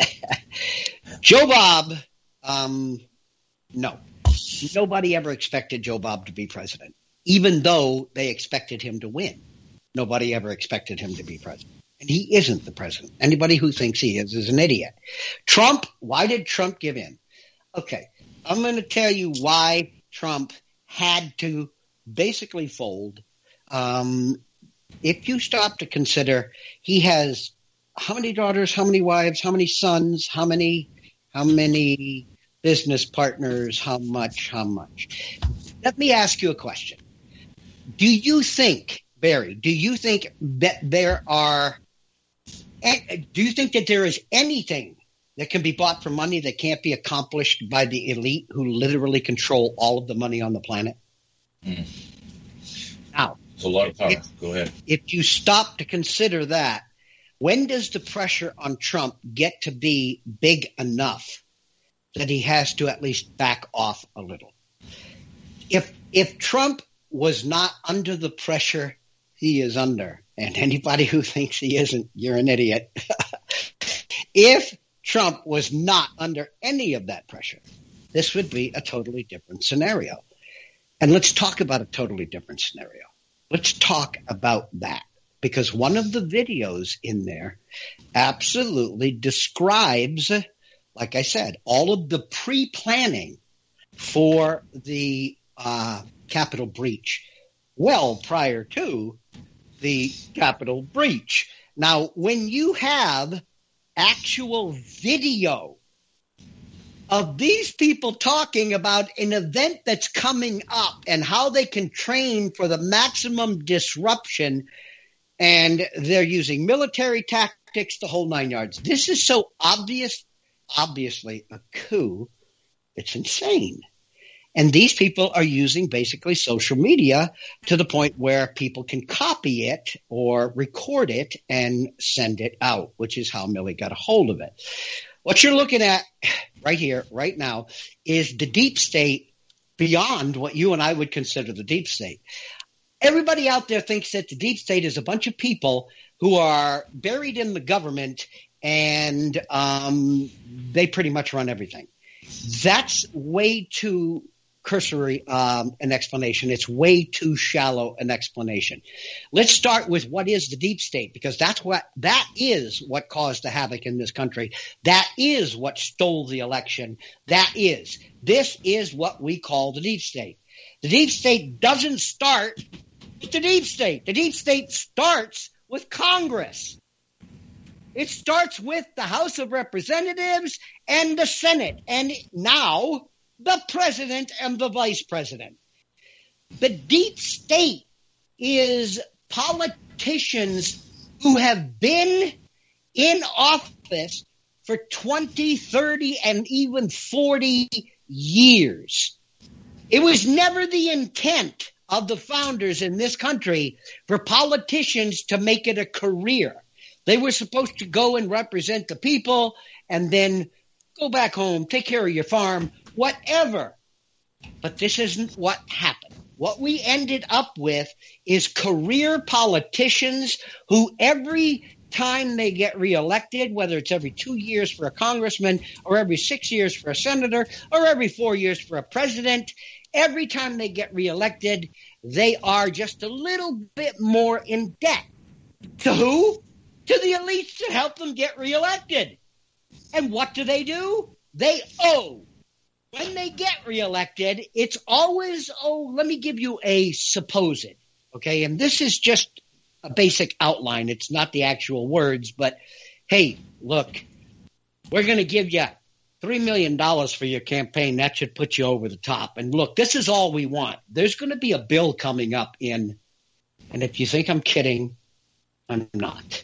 Joe Bob, um, no. Nobody ever expected Joe Bob to be president, even though they expected him to win. Nobody ever expected him to be president. And he isn't the president. Anybody who thinks he is is an idiot. Trump, why did Trump give in? Okay, I'm going to tell you why Trump had to basically fold. Um, if you stop to consider, he has how many daughters, how many wives, how many sons, how many, how many business partners, how much, how much. Let me ask you a question. Do you think, Barry, do you think that there are, do you think that there is anything that can be bought for money that can't be accomplished by the elite who literally control all of the money on the planet? Mm. Now, it's a lot of power. if, Go ahead. If you stop to consider that, when does the pressure on Trump get to be big enough that he has to at least back off a little? If if Trump was not under the pressure he is under, and anybody who thinks he isn't, you're an idiot. If Trump was not under any of that pressure, this would be a totally different scenario. And let's talk about a totally different scenario. Let's talk about that, because one of the videos in there absolutely describes, like I said, all of the pre-planning for the uh, Capitol breach well prior to the Capitol breach. Now, when you have actual video of these people talking about an event that's coming up and how they can train for the maximum disruption, and they're using military tactics, the whole nine yards. This is so obvious, obviously a coup. It's insane. And these people are using basically social media to the point where people can copy it or record it and send it out, which is how Milley got a hold of it. What you're looking at right here, right now, is the deep state beyond what you and I would consider the deep state. Everybody out there thinks that the deep state is a bunch of people who are buried in the government and um, they pretty much run everything. That's way too cursory um, an explanation. It's way too shallow an explanation. Let's start with what is the deep state, because that's what that is what caused the havoc in this country. That is what stole the election. That is. This is what we call the deep state. The deep state doesn't start with the deep state. The deep state starts with Congress. It starts with the House of Representatives and the Senate, and now the president and the vice president. The deep state is politicians who have been in office for twenty, thirty, and even forty years. It was never the intent of the founders in this country for politicians to make it a career. They were supposed to go and represent the people and then go back home, take care of your farm, whatever. But this isn't what happened. What we ended up with is career politicians who every time they get reelected, whether it's every two years for a congressman or every six years for a senator or every four years for a president, every time they get reelected, they are just a little bit more in debt. To who? To the elites that help them get reelected. And what do they do? They owe. When they get reelected, it's always, oh, let me give you a supposed, okay? And this is just a basic outline. It's not the actual words, but hey, look, we're going to give you three million dollars for your campaign. That should put you over the top. And look, this is all we want. There's going to be a bill coming up in, and if you think I'm kidding, I'm not.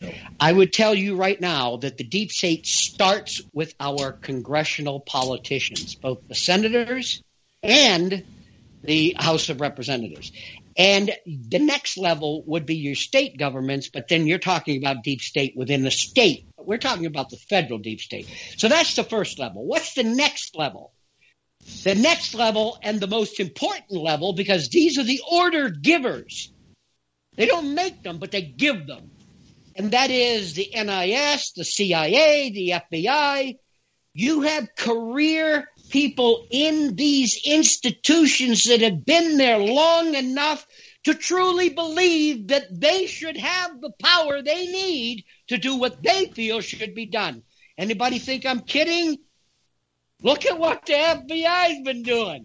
I would tell you right now that the deep state starts with our congressional politicians, both the senators and the House of Representatives. And the next level would be your state governments, but then you're talking about deep state within the state. We're talking about the federal deep state. So that's the first level. What's the next level? The next level, and the most important level, because these are the order givers. They don't make them, but they give them. And that is the N I S, the C I A, the F B I. You have career people in these institutions that have been there long enough to truly believe that they should have the power they need to do what they feel should be done. Anybody think I'm kidding? Look at what the F B I's been doing.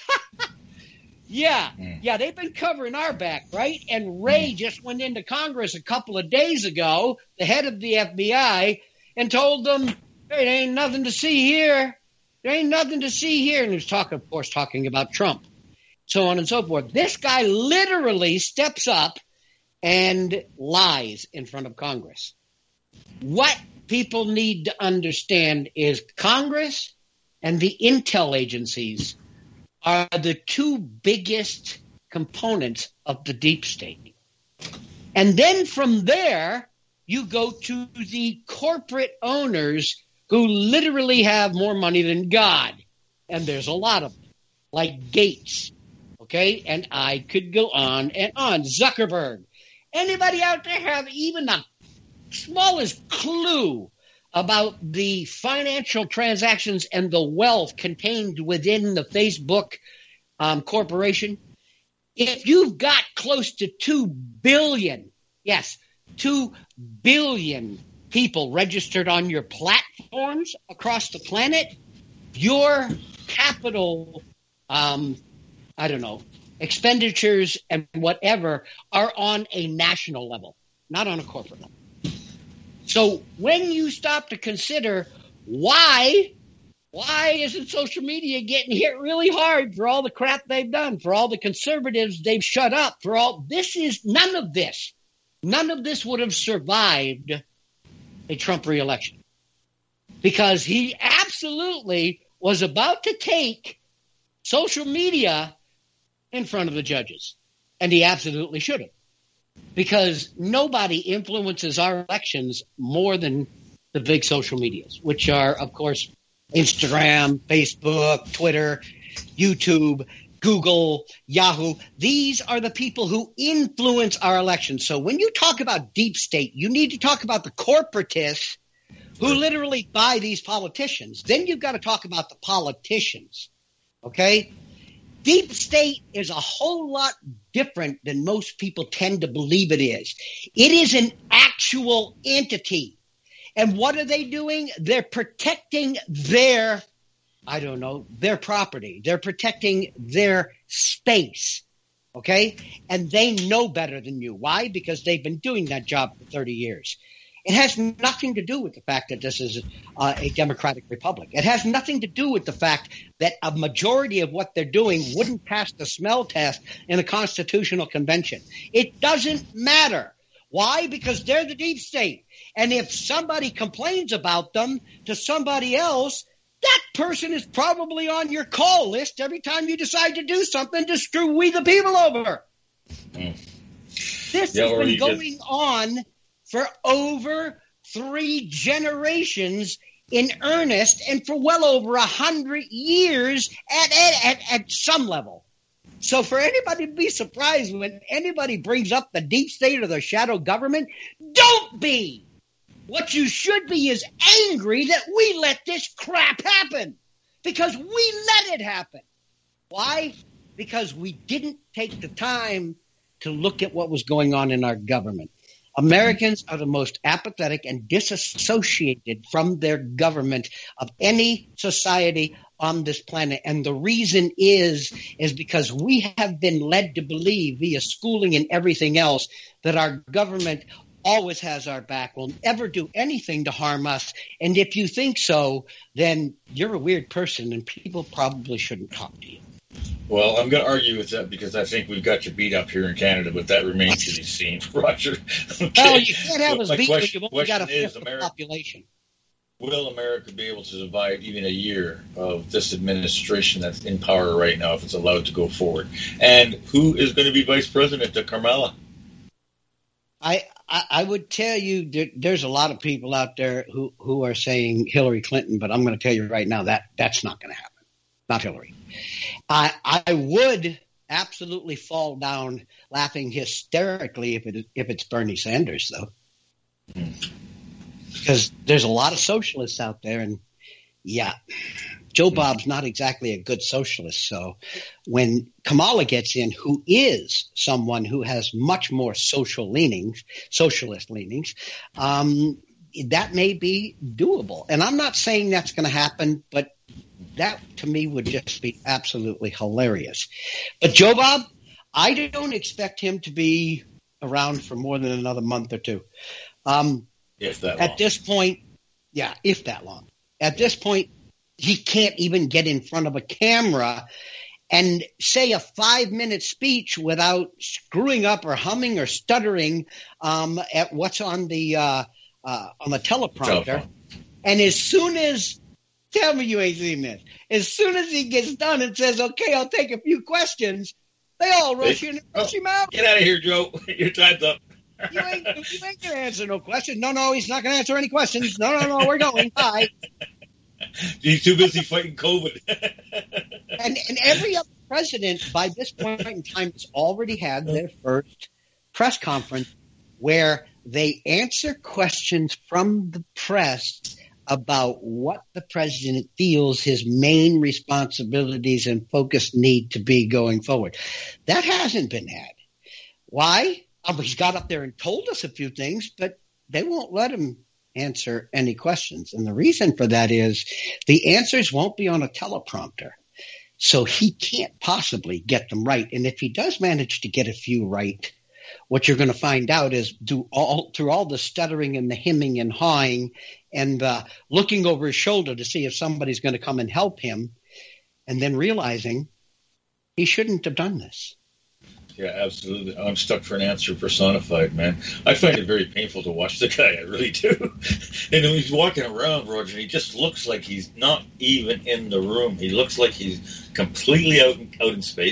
Yeah, yeah, they've been covering our back, right? And Ray just went into Congress a couple of days ago, the head of the F B I, and told them, hey, there ain't nothing to see here. There ain't nothing to see here. And he was talking, of course, talking about Trump, so on and so forth. This guy literally steps up and lies in front of Congress. What people need to understand is Congress and the intel agencies are the two biggest components of the deep state. And then from there, you go to the corporate owners who literally have more money than God. And there's a lot of them, like Gates, okay? And I could go on and on. Zuckerberg. Anybody out there have even the smallest clue about the financial transactions and the wealth contained within the Facebook um, corporation? If you've got close to two billion, yes, two billion people registered on your platforms across the planet, your capital, um, I don't know, expenditures and whatever are on a national level, not on a corporate level. So when you stop to consider why, why isn't social media getting hit really hard for all the crap they've done, for all the conservatives they've shut up, for all this is none of this, none of this would have survived a Trump reelection, because he absolutely was about to take social media in front of the judges, and he absolutely should have. Because nobody influences our elections more than the big social medias, which are, of course, Instagram, Facebook, Twitter. YouTube, Google, Yahoo. These are the people who influence our elections. So when you talk about deep state, you need to talk about the corporatists who literally buy these politicians. Then you've got to talk about the politicians, okay? Deep state is a whole lot different than most people tend to believe it is. It is an actual entity. And what are they doing? They're protecting their, I don't know, their property. They're protecting their space, okay? And they know better than you. Why? Because they've been doing that job for thirty years. It has nothing to do with the fact that this is uh, a democratic republic. It has nothing to do with the fact that a majority of what they're doing wouldn't pass the smell test in a constitutional convention. It doesn't matter. Why? Because they're the deep state. And if somebody complains about them to somebody else, that person is probably on your call list every time you decide to do something to screw we the people over. Mm. This yeah, has been going get- on for over three generations in earnest and for well over a hundred years at, at, at, at some level. So for anybody to be surprised when anybody brings up the deep state or the shadow government, don't be. What you should be is angry that we let this crap happen because we let it happen. Why? Because we didn't take the time to look at what was going on in our government. Americans are the most apathetic and disassociated from their government of any society on this planet. And the reason is, is because we have been led to believe via schooling and everything else that our government always has our back, will never do anything to harm us. And if you think so, then you're a weird person and people probably shouldn't talk to you. Well, I'm going to argue with that because I think we've got you beat up here in Canada, but that remains to be seen, Roger. Okay. Well, you can't have so us beat when question, you've only got a fifth of America, the population. Will America be able to survive even a year of this administration that's in power right now if it's allowed to go forward? And who is going to be vice president to Kamala? I, I, I would tell you there, there's a lot of people out there who, who are saying Hillary Clinton, but I'm going to tell you right now that that's not going to happen. Not Hillary. I, I would absolutely fall down laughing hysterically if it if it's Bernie Sanders, though, because there's a lot of socialists out there, and yeah, Joe Bob's not exactly a good socialist. So when Kamala gets in, who is someone who has much more social leanings, socialist leanings, um, that may be doable. And I'm not saying that's going to happen, but that, to me, would just be absolutely hilarious. But Joe Bob, I don't expect him to be around for more than another month or two. Um, if that At long. this point, yeah, if that long. At this point, he can't even get in front of a camera and say a five-minute speech without screwing up or humming or stuttering um, at what's on the uh, uh, on the teleprompter. Telephone. And as soon as Tell me you ain't seen this. As soon as he gets done and says, okay, I'll take a few questions, they all rush in and rush oh, him out. Get out of here, Joe. Your time's up. You ain't, you ain't going to answer no questions. No, no, he's not going to answer any questions. No, no, no, we're going. Bye. He's too busy fighting COVID. and, and every other president by this point in time has already had their first press conference where they answer questions from the press about what the president feels his main responsibilities and focus need to be going forward. That hasn't been had. Why? Um, he's got up there and told us a few things, but they won't let him answer any questions. And the reason for that is the answers won't be on a teleprompter. So he can't possibly get them right. And if he does manage to get a few right, what you're going to find out is do all, through all the stuttering and the hemming and hawing and uh, looking over his shoulder to see if somebody's going to come and help him, and then realizing he shouldn't have done this. Yeah, absolutely. I'm stuck for an answer personified, man. I find it very painful to watch the guy. I really do. And when he's walking around, Roger, he just looks like he's not even in the room. He looks like he's completely out in, out in space.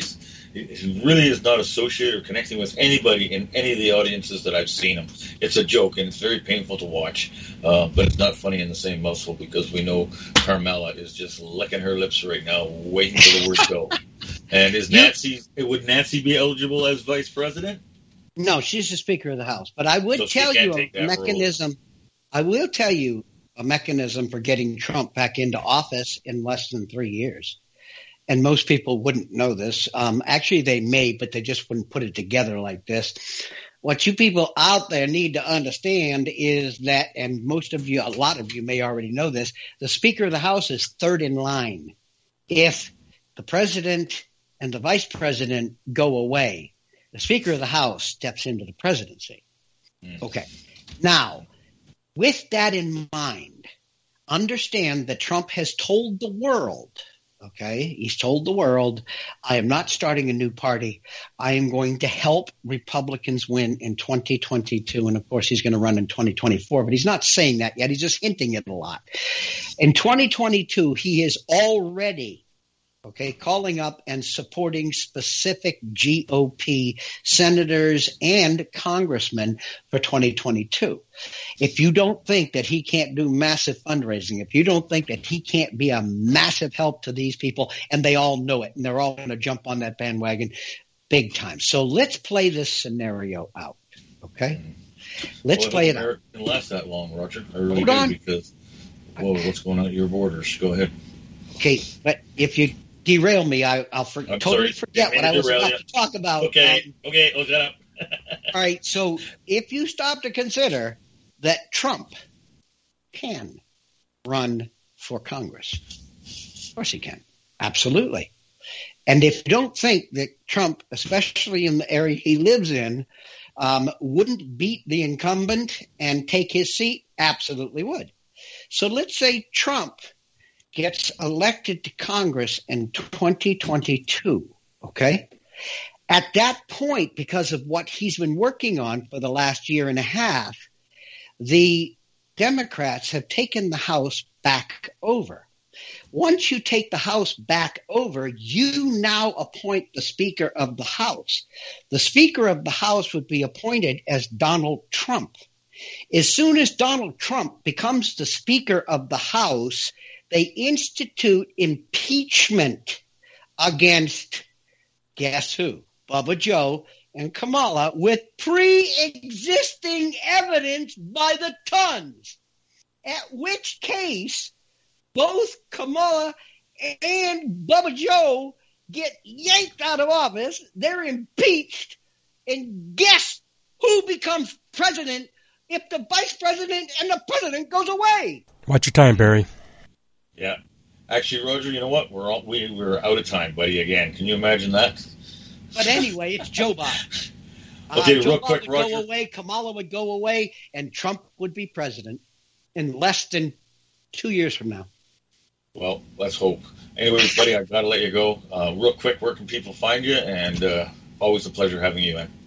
he really is not associated or connecting with anybody in any of the audiences that I've seen him. It's a joke, and it's very painful to watch, uh, but it's not funny in the same mouthful because we know Carmela is just licking her lips right now, waiting for the word go. And is Nancy? Would Nancy be eligible as vice president? No, she's the Speaker of the House. But I would So she tell can't you take a that mechanism. I will tell you a mechanism for getting Trump back into office in less than three years. And most people wouldn't know this. Um, actually, they may, but they just wouldn't put it together like this. What you people out there need to understand is that, and most of you, a lot of you may already know this, the Speaker of the House is third in line. If the president and the vice president go away, the Speaker of the House steps into the presidency. Mm. Okay. Now, with that in mind, understand that Trump has told the world, okay, he's told the world, I am not starting a new party. I am going to help Republicans win in twenty twenty-two. And, of course, he's going to run in twenty twenty-four. But he's not saying that yet. He's just hinting it a lot. In twenty twenty-two, he is already Okay, calling up and supporting specific G O P senators and congressmen for twenty twenty-two. If you don't think that he can't do massive fundraising, if you don't think that he can't be a massive help to these people, and they all know it, and they're all going to jump on that bandwagon big time. So let's play this scenario out, okay? Let's well, play it out. It didn't last that long, Roger. I really Hold did on. because, whoa, what's going on at your borders? Go ahead. Okay, but if you derail me, I, I'll for, I'm totally sorry. forget Didn't what mean I to was derail about you. to talk about. Okay, Um, okay, oh, shut up. all right, so if you stop to consider that Trump can run for Congress, of course he can, absolutely. And if you don't think that Trump, especially in the area he lives in, um, wouldn't beat the incumbent and take his seat, absolutely would. So let's say Trump gets elected to Congress in twenty twenty-two, okay? At that point, because of what he's been working on for the last year and a half, the Democrats have taken the House back over. Once you take the House back over, you now appoint the Speaker of the House. The Speaker of the House would be appointed as Donald Trump. As soon as Donald Trump becomes the Speaker of the House, they institute impeachment against, guess who? Bubba Joe and Kamala with pre-existing evidence by the tons. At which case, both Kamala and Bubba Joe get yanked out of office. They're impeached. And guess who becomes president if the vice president and the president goes away? Watch your time, Barry. Yeah. Actually, Roger, you know what? We're all, we, we're out of time, buddy, again. Can you imagine that? But anyway, it's Joe Biden. Okay, uh, Joe real Biden quick, would Roger. go away, Kamala would go away, and Trump would be president in less than two years from now. Well, let's hope. Anyway, buddy, I've got to let you go. Uh, real quick, where can people find you? And uh, always a pleasure having you, man.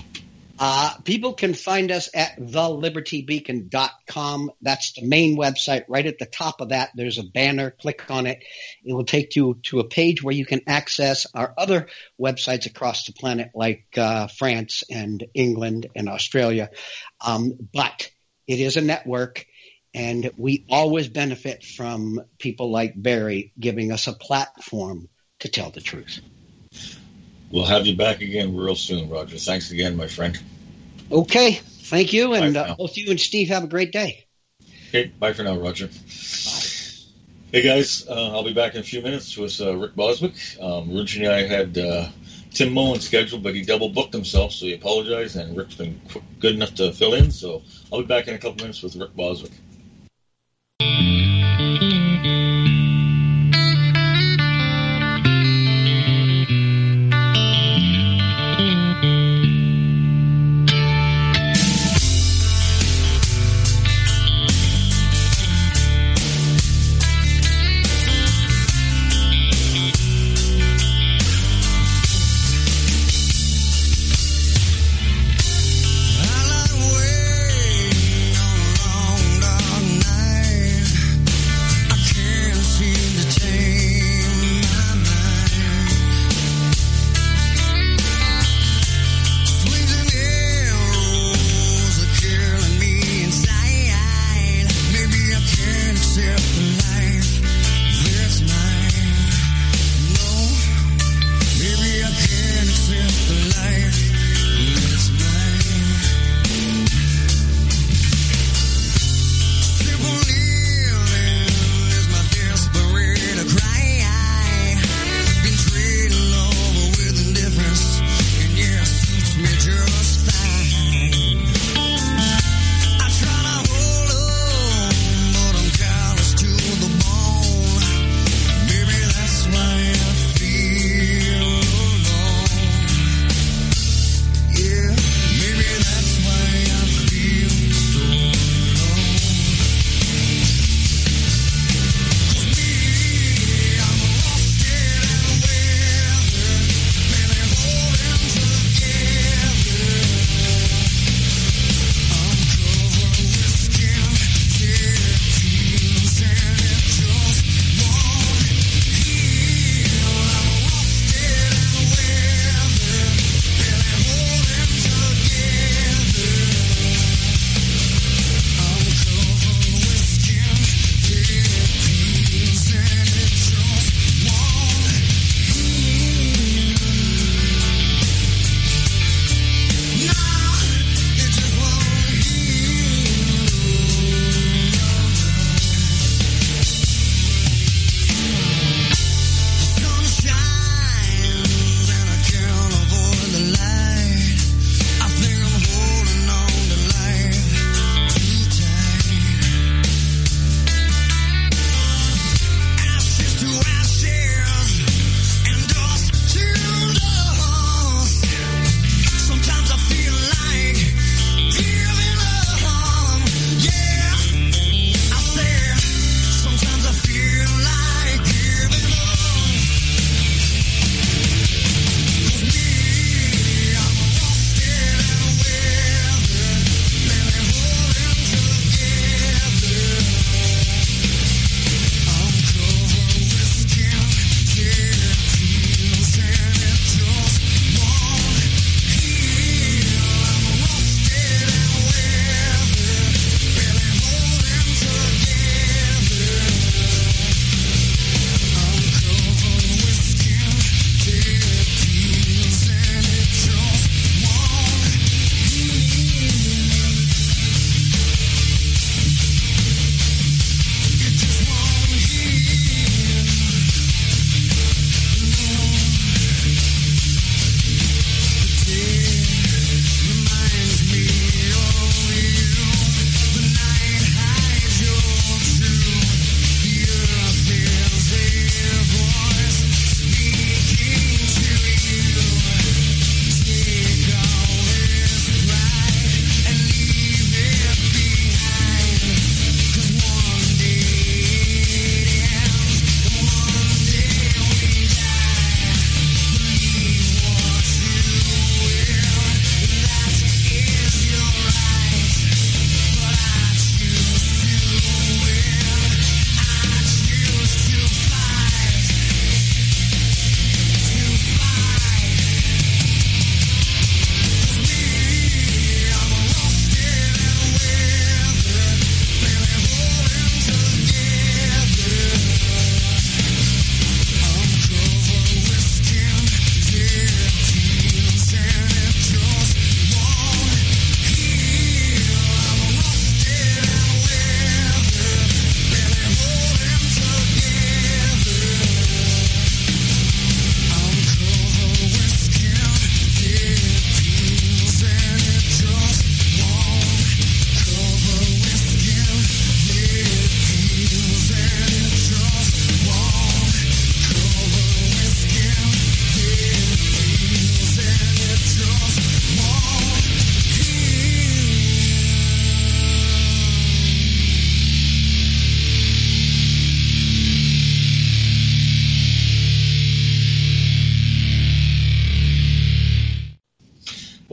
Uh, people can find us at the liberty beacon dot com. That's the main website. Right at the top of that, there's a banner. Click on it. It will take you to a page where you can access our other websites across the planet, like uh, France and England and Australia. Um, but it is a network, and we always benefit from people like Barry giving us a platform to tell the truth. We'll have you back again real soon, Roger. Thanks again, my friend. Okay. Thank you. And Bye uh, both you and Steve have a great day. Okay, bye for now, Roger. Bye. Hey, guys, uh, I'll be back in a few minutes with uh, Rick Boswick. Um, originally, I had uh, Tim Moen scheduled, but he double booked himself, so he apologized, and Rick's been qu- good enough to fill in, so I'll be back in a couple minutes with Rick Boswick. I like waiting on a long, dark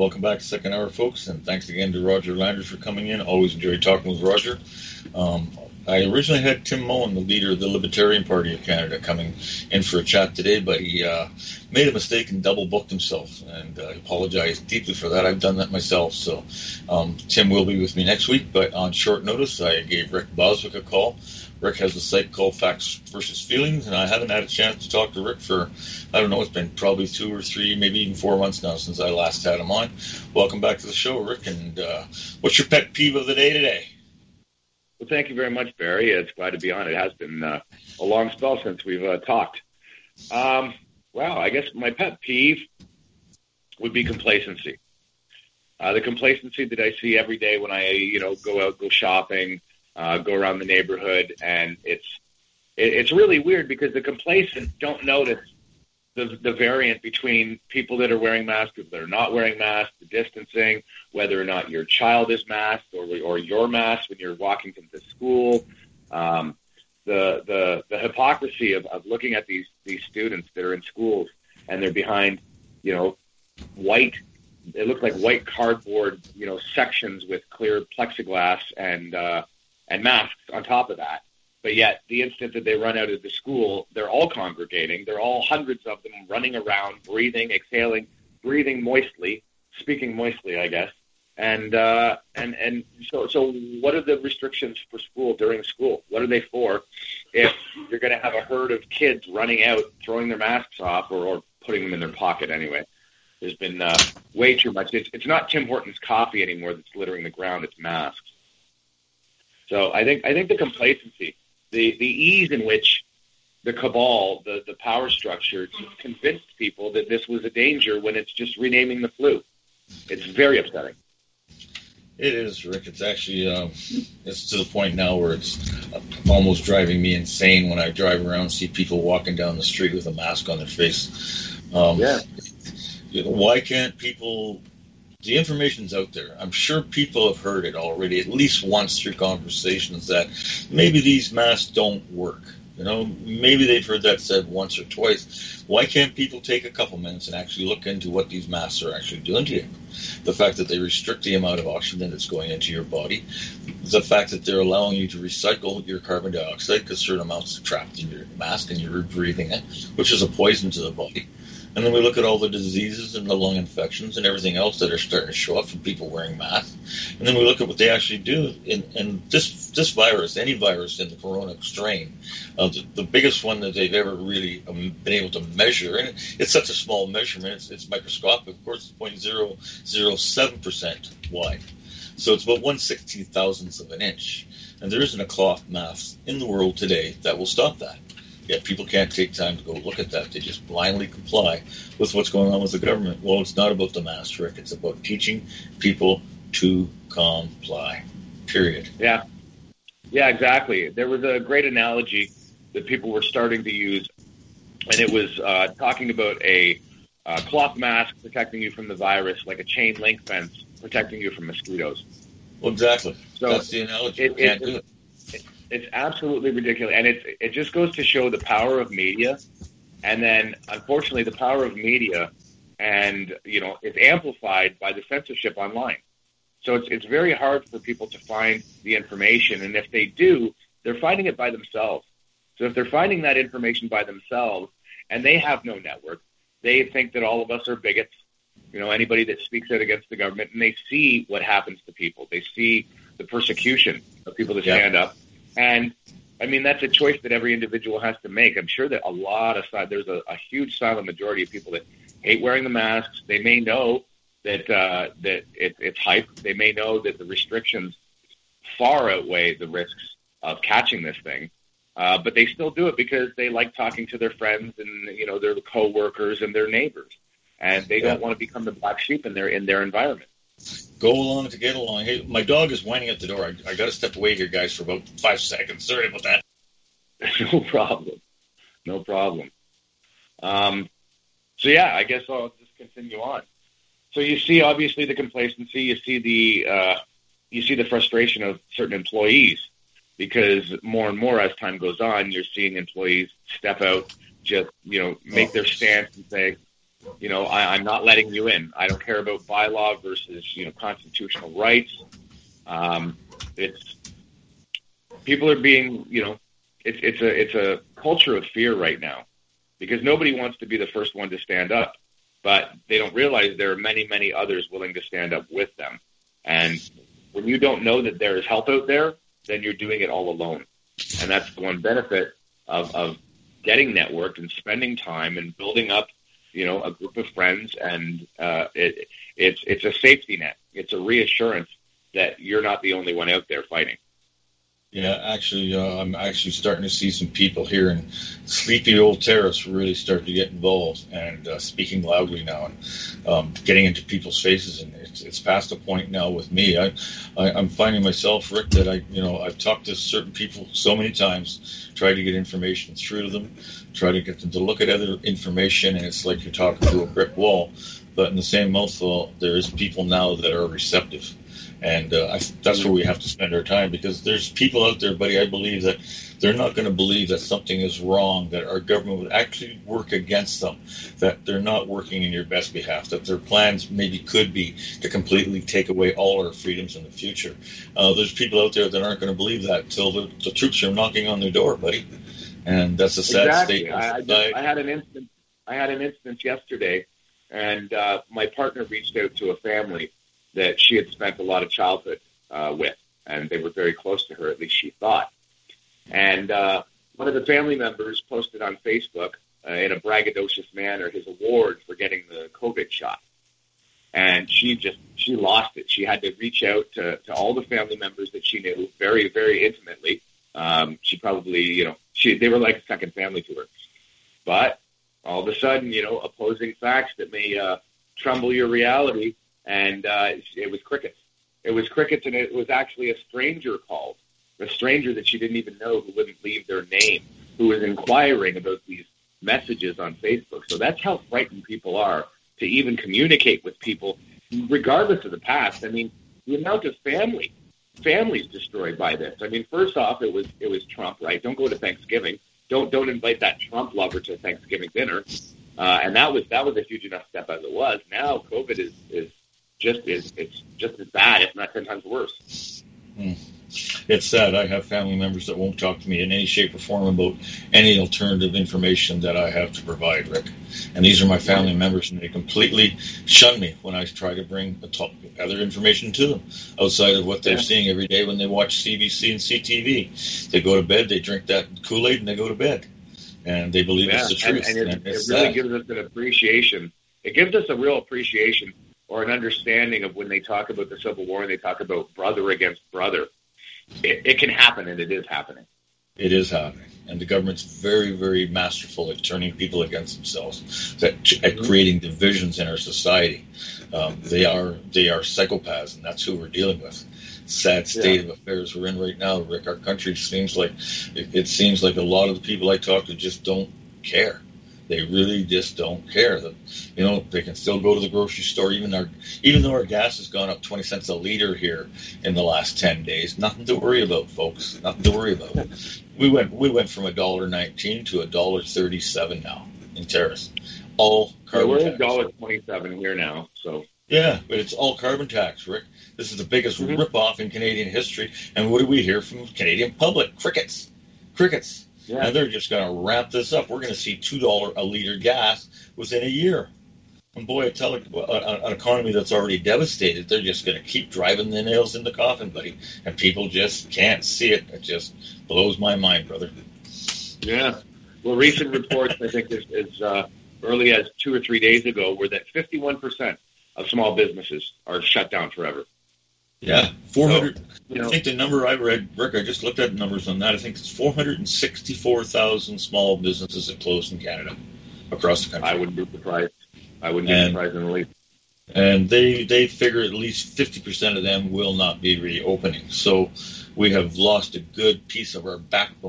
welcome back to Second Hour, folks, and thanks again to Roger Landers for coming in. Always enjoy talking with Roger. Um, I originally had Tim Moen, the leader of the Libertarian Party of Canada, coming in for a chat today, but he uh, made a mistake and double booked himself, and uh, I apologize deeply for that. I've done that myself. So um, Tim will be with me next week, but on short notice, I gave Rick Boswick a call. Rick has a site called Facts versus Feelings, and I haven't had a chance to talk to Rick for, I don't know, it's been probably two or three, maybe even four months now since I last had him on. Welcome back to the show, Rick, and uh, what's your pet peeve of the day today? Well, thank you very much, Barry. It's glad to be on. It has been uh, a long spell since we've uh, talked. Um, well, I guess my pet peeve would be complacency. Uh, the complacency that I see every day when I, you know, go out, go shopping, uh, go around the neighborhood, and it's it, it's really weird because the complacent don't notice the the variant between people that are wearing masks, people that are not wearing masks, the distancing, whether or not your child is masked or or your mask when you're walking into school, um, the the the hypocrisy of, of looking at these these students that are in schools and they're behind, you know, white. It looks like white cardboard, you know, sections with clear plexiglass and uh, and masks on top of that. But yet, the instant that they run out of the school, they're all congregating. They're all hundreds of them running around, breathing, exhaling, breathing moistly, speaking moistly, I guess. And uh, and and so so, what are the restrictions for school during school? What are they for? If you're going to have a herd of kids running out, throwing their masks off, or, or putting them in their pocket anyway. There's been uh, way too much. It's, it's not Tim Hortons coffee anymore that's littering the ground. It's masks. So I think I think the complacency. The, the ease in which the cabal, the, the power structure, convinced people that this was a danger when it's just renaming the flu. It's very upsetting. It is, Rick. It's actually um, it's to the point now where it's almost driving me insane when I drive around and see people walking down the street with a mask on their face. Um, yeah. You know, why can't people... The information's out there. I'm sure people have heard it already, at least once through conversations, that maybe these masks don't work. You know, maybe they've heard that said once or twice. Why can't people take a couple minutes and actually look into what these masks are actually doing to you? The fact that they restrict the amount of oxygen that's going into your body, the fact that they're allowing you to recycle your carbon dioxide because certain amounts are trapped in your mask and you're breathing it, which is a poison to the body. And then we look at all the diseases and the lung infections and everything else that are starting to show up from people wearing masks. And then we look at what they actually do. And, and this this virus, any virus in the corona strain, uh, the, the biggest one that they've ever really um, been able to measure, and it's such a small measurement, it's, it's microscopic. Of course, it's zero point zero zero seven percent wide. So it's about one sixteen thousandth of an inch. And there isn't a cloth mask in the world today that will stop that. Yet people can't take time to go look at that. They just blindly comply with what's going on with the government. Well, it's not about the mask, Rick. It's about teaching people to comply, period. Yeah. Yeah, exactly. There was a great analogy that people were starting to use, and it was uh, talking about a uh, cloth mask protecting you from the virus, like a chain link fence protecting you from mosquitoes. Well, exactly. So that's the analogy. It, you can't it, do it. It's absolutely ridiculous, and it it just goes to show the power of media, and then unfortunately the power of media, and you know it's amplified by the censorship online. So it's it's very hard for people to find the information, and if they do, they're finding it by themselves. So if they're finding that information by themselves, and they have no network, they think that all of us are bigots. You know, anybody that speaks out against the government, and they see what happens to people. They see the persecution of people that stand yeah. up. And, I mean, that's a choice that every individual has to make. I'm sure that a lot of – there's a, a huge silent majority of people that hate wearing the masks. They may know that uh, that it, it's hype. They may know that the restrictions far outweigh the risks of catching this thing. Uh, but they still do it because they like talking to their friends and, you know, their coworkers and their neighbors. And they yeah. don't want to become the black sheep in their in their environment. Go along to get along. Hey, my dog is whining at the door. I, I got to step away here, guys, for about five seconds. Sorry about that. No problem. No problem. Um, so, yeah, I guess I'll just continue on. So you see, obviously, the complacency. You see the uh, you see the frustration of certain employees because more and more as time goes on, you're seeing employees step out, just, you know, make their stance and say, you know, I, I'm not letting you in. I don't care about bylaw versus, you know, constitutional rights. Um, it's people are being, you know, it's it's a it's a culture of fear right now because nobody wants to be the first one to stand up, but they don't realize there are many, many others willing to stand up with them. And when you don't know that there is help out there, then you're doing it all alone. And that's the one benefit of, of getting networked and spending time and building up, you know, a group of friends. And uh, it, it's it's a safety net. It's a reassurance that you're not the only one out there fighting. Yeah, actually, uh, I'm actually starting to see some people here in sleepy old Terrace really start to get involved and uh, speaking loudly now and um, getting into people's faces. And it's, it's past a point now with me. I, I, I'm finding myself, Rick, that I, you know, I've talked to certain people so many times, tried to get information through to them, try to get them to look at other information, and it's like you're talking to a brick wall. But in the same mouthful, there is people now that are receptive. And uh, I, that's where we have to spend our time because there's people out there, buddy, I believe that they're not going to believe that something is wrong, that our government would actually work against them, that they're not working in your best behalf, that their plans maybe could be to completely take away all our freedoms in the future. Uh, there's people out there that aren't going to believe that until the, the troops are knocking on their door, buddy. And that's a sad exactly. state. I, I, just, I had an instance. I had an instance yesterday, and uh, my partner reached out to a family that she had spent a lot of childhood uh, with, and they were very close to her, at least she thought. And uh, one of the family members posted on Facebook uh, in a braggadocious manner his award for getting the COVID shot. And she just, she lost it. She had to reach out to, to all the family members that she knew very, very intimately. Um, she probably, you know, she they were like a second family to her. But all of a sudden, you know, opposing facts that may uh, trumble your reality. And uh, it was crickets. It was crickets, and it was actually a stranger called, a stranger that she didn't even know who wouldn't leave their name, who was inquiring about these messages on Facebook. So that's how frightened people are to even communicate with people, regardless of the past. I mean, the amount of family, families destroyed by this. I mean, first off, it was it was Trump, right? Don't go to Thanksgiving. Don't don't invite that Trump lover to Thanksgiving dinner. Uh, and that was that was a huge enough step as it was. Now COVID is is just is it's just as bad, if not ten times worse. Hmm. It's sad. I have family members that won't talk to me in any shape or form about any alternative information that I have to provide, Rick. And these are my family members, and they completely shun me when I try to bring other information to them outside of what they're yeah. seeing every day when they watch C B C and C T V. They go to bed, they drink that Kool-Aid, and they go to bed. And they believe yeah. it's the truth. And, and, it, and it's it really sad. gives us an appreciation. It gives us a real appreciation or an understanding of when they talk about the Civil War and they talk about brother against brother. It, it can happen, and it is happening. It is happening. And the government's very, very masterful at turning people against themselves, at, at creating divisions in our society. Um, they are they are psychopaths, and that's who we're dealing with. Sad state yeah. of affairs we're in right now, Rick. Our country seems like it, it seems like a lot of the people I talk to just don't care. They really just don't care. That you know they can still go to the grocery store, even our even though our gas has gone up twenty cents a liter here in the last ten days. Nothing to worry about, folks. Nothing to worry about. We went we went from a dollar nineteen to a dollar thirty seven now in Terrace. All carbon yeah, we're tax. at dollar twenty seven here now. So yeah, but it's all carbon tax, Rick. This is the biggest mm-hmm. ripoff in Canadian history. And what do we hear from the Canadian public? Crickets, crickets. Yeah. And they're just going to ramp this up. We're going to see two dollars a liter gas within a year. And boy, I tell you, an economy that's already devastated, they're just going to keep driving the nails in the coffin, buddy. And people just can't see it. It just blows my mind, brother. Yeah. Well, recent reports, I think, as, as uh, early as two or three days ago, were that fifty-one percent of small businesses are shut down forever. Yeah, four hundred. So, you know, I think the number I read, Rick, I just looked at the numbers on that. I think it's four hundred sixty-four thousand small businesses that closed in Canada across the country. I wouldn't be surprised. I wouldn't and, be surprised in the least. And they, they figure at least fifty percent of them will not be reopening. So we have lost a good piece of our backbone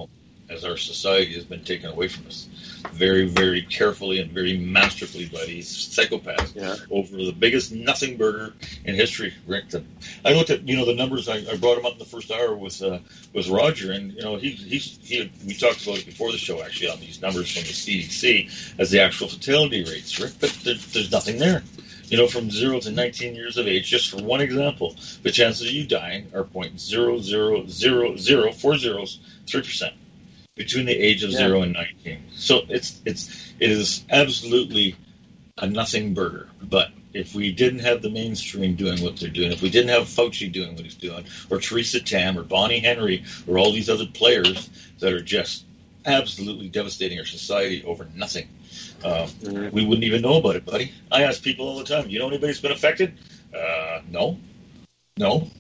as our society has been taken away from us very, very carefully and very masterfully by these psychopaths Yeah. over the biggest nothing burger in history, Rick. I looked at, you know, the numbers. I, I brought him up in the first hour with uh, with Roger, and you know, he he's he. We talked about it before the show, actually, on these numbers from the C D C as the actual fatality rates, Rick. But there, there's nothing there. You know, from zero to nineteen years of age, just for one example, the chances of you dying are point zero zero zero zero four zeros, three percent between the age of Yeah. zero and nineteen. So it's it's it is absolutely a nothing burger. But if we didn't have the mainstream doing what they're doing, if we didn't have Fauci doing what he's doing, or Theresa Tam, or Bonnie Henry, or all these other players that are just absolutely devastating our society over nothing, uh, Mhm. we wouldn't even know about it, buddy. I ask people all the time, you know anybody who's been affected? Uh, no. No.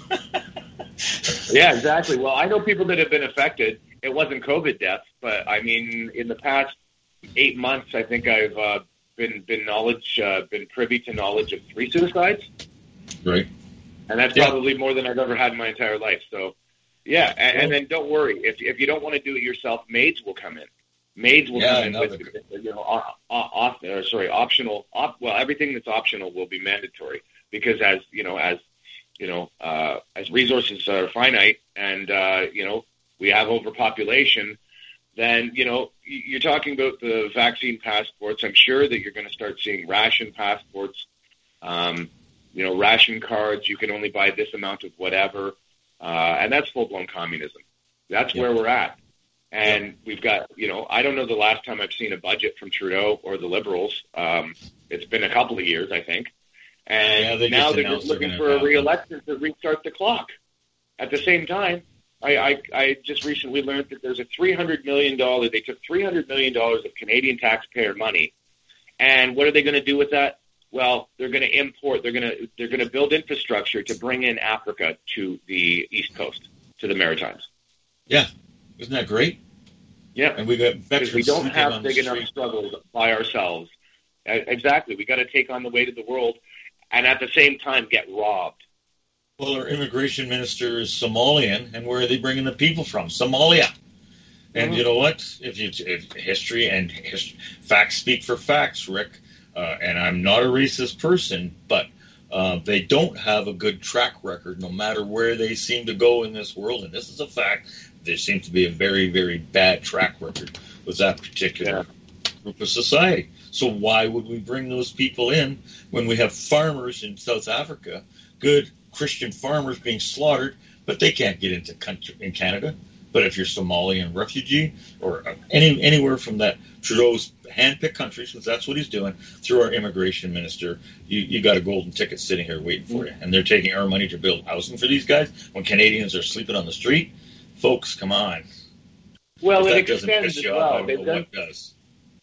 Yeah, exactly. Well, I know people that have been affected. It wasn't COVID deaths, but I mean, in the past eight months, I think I've uh, been been knowledge, uh, been privy to knowledge of three suicides, Right. and that's Yeah. probably more than I've ever had in my entire life. So, yeah, and, and then don't worry if if you don't want to do it yourself, maids will come in. Maids will Yeah, come in no, with they're- you know, off, off, or sorry, optional. Op, well, everything that's optional will be mandatory because as you know, as you know, uh, as resources are finite, and uh, you know, we have overpopulation. Then, you know, you're talking about the vaccine passports. I'm sure that you're going to start seeing ration passports, um, you know, ration cards. You can only buy this amount of whatever. Uh, and that's full-blown communism. That's Yeah. where we're at. And we've got, you know, I don't know the last time I've seen a budget from Trudeau or the Liberals. Um, it's been a couple of years, I think. And Yeah, they now just they're announced just they're looking gonna for a have them. re-election to restart the clock. At the same time, I, I, I just recently learned that there's a three hundred million dollars, they took three hundred million dollars of Canadian taxpayer money. And what are they going to do with that? Well, they're going to import, they're going to, they're going to build infrastructure to bring in Africa to the East Coast, to the Maritimes. Yeah. Isn't that great? Yeah. And we got Because veterans we don't sleeping have on the big enough street. struggles by ourselves. Uh, Exactly. We got to take on the weight of the world and at the same time get robbed. Well, our immigration minister is Somalian, and where are they bringing the people from? Somalia. And Mhm. you know what? If you if history and his, facts speak for facts, Rick, uh, and I'm not a racist person, but uh, they don't have a good track record, no matter where they seem to go in this world. And this is a fact. There seems to be a very, very bad track record with that particular group of society. So why would we bring those people in when we have farmers in South Africa, good Christian farmers being slaughtered, but they can't get into country in Canada? But if you're Somalian refugee or any anywhere from that Trudeau's handpicked countries, because that's what he's doing through our immigration minister, you you got a golden ticket sitting here waiting for you, and they're taking our money to build housing for these guys when Canadians are sleeping on the street. Folks, come on. Well, If it that doesn't extends piss as you off, I well. don't They've know done, what does.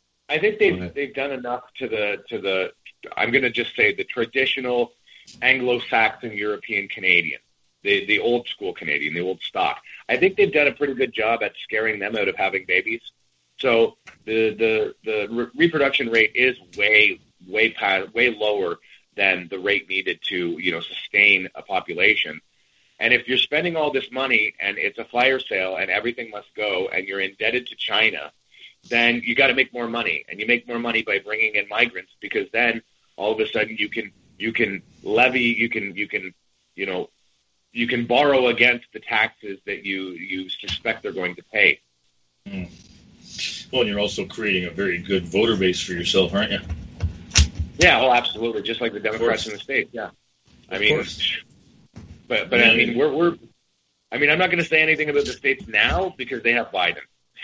I think Go they've ahead. they've done enough to the to the I'm going to just say the traditional Anglo-Saxon European Canadian, the the old school Canadian, the old stock. I think they've done a pretty good job at scaring them out of having babies. So the the the re- reproduction rate is way way past, way lower than the rate needed to you know sustain a population. And if you're spending all this money and it's a fire sale and everything must go and you're indebted to China, then you got to make more money, and you make more money by bringing in migrants, because then all of a sudden you can you can levy you can you can you know you can borrow against the taxes that you you suspect they're going to pay. Mm. Well, and you're also creating a very good voter base for yourself, aren't you? Yeah, oh, absolutely, just like the Democrats course. in the States. Yeah, I Of mean, course. but but Yeah. I mean we're we're I mean I'm not going to say anything about the States now because they have Biden,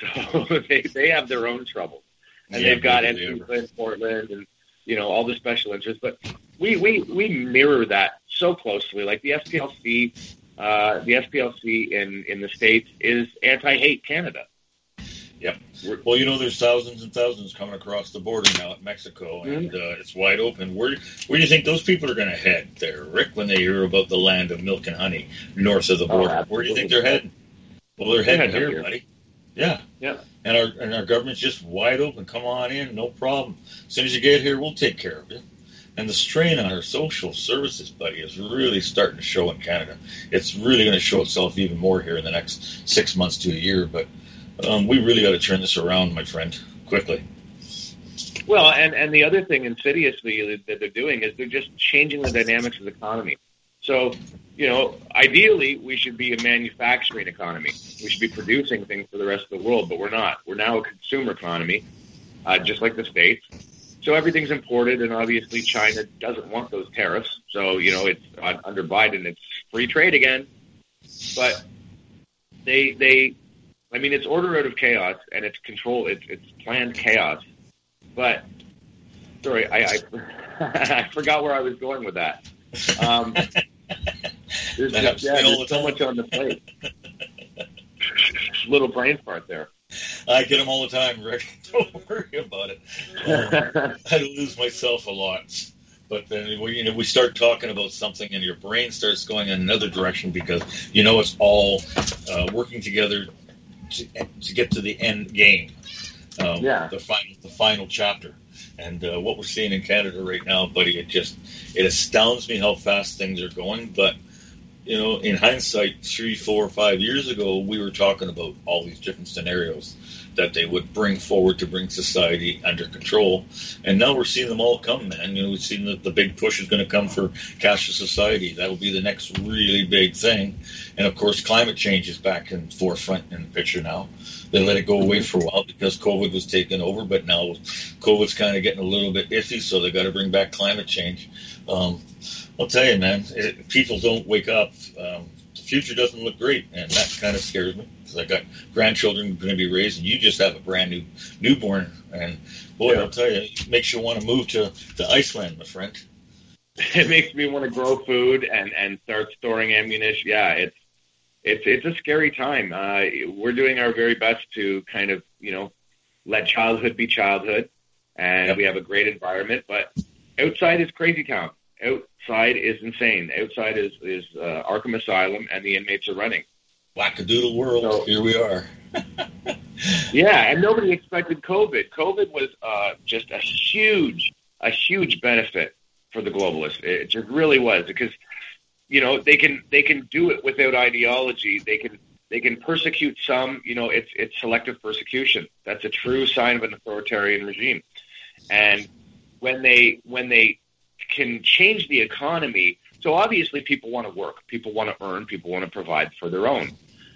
so they they have their own troubles. And Yeah, they've got maybe N they C ever. in Portland and, you know, all the special interests. But we, we, we mirror that so closely. Like the S P L C, uh, the S P L C in, in the States is anti-hate Canada. Yep. Well, you know, there's thousands and thousands coming across the border now at Mexico, and Mm-hmm. uh, it's wide open. Where where do you think those people are going to head there, Rick, when they hear about the land of milk and honey north of the Oh, border? Where do you think they're heading? Well, they're They're heading heading up here, here. buddy. Yeah. Yeah. And our and our government's just wide open. Come on in, no problem. As soon as you get here, we'll take care of you. And the strain on our social services, buddy, is really starting to show in Canada. It's really going to show itself even more here in the next six months to a year. But um, we really got to turn this around, my friend, quickly. Well, and, and the other thing insidiously that they're doing is they're just changing the dynamics of the economy. So, you know, ideally, we should be a manufacturing economy. We should be producing things for the rest of the world, but we're not. We're now a consumer economy, uh, just like the States. So everything's imported, and obviously China doesn't want those tariffs. So, you know, it's uh, under Biden, it's free trade again. But they, they, I mean, it's order out of chaos, and it's control, it's, it's planned chaos. But, sorry, I, I, I forgot where I was going with that. Um, there's just, yeah, there's so much on the plate. Little brain fart there. I get them all the time, Rick. Don't worry about it. Um, I lose myself a lot. But then we, you know, we start talking about something and your brain starts going in another direction because, you know, it's all uh, working together to, to get to the end game. Um, yeah. The final, the final chapter. And uh, what we're seeing in Canada right now, buddy, it just, it astounds me how fast things are going. But, you know, in hindsight, three, four, five years ago, we were talking about all these different scenarios that they would bring forward to bring society under control. And now we're seeing them all come, man. You know, we've seen that the big push is going to come for cashless society. That will be the next really big thing. And, of course, climate change is back in forefront in the picture now. They let it go away for a while because COVID was taking over, but now COVID's kind of getting a little bit iffy, so they got to bring back climate change. Um, I'll tell you, man, if people don't wake up, um, the future doesn't look great, and that kind of scares me because I got grandchildren going to be raised, and you just have a brand new newborn, and boy, yeah. I'll tell you, it makes you want to move to, to Iceland, my friend. It makes me want to grow food and, and start storing ammunition. Yeah, it's it's it's a scary time. Uh, we're doing our very best to kind of, you know, let childhood be childhood, and yep. we have a great environment, but outside is crazy town. Outside is insane. Outside is, is uh, Arkham Asylum, and the inmates are running. Wackadoodle world. So, here we are. Yeah, and nobody expected COVID. COVID was uh, just a huge, a huge benefit for the globalists. It just really was because, you know, they can they can do it without ideology. They can they can persecute some. You know, it's it's selective persecution. That's a true sign of an authoritarian regime. And when they when they can change the economy, so obviously people want to work, people want to earn, people want to provide for their own.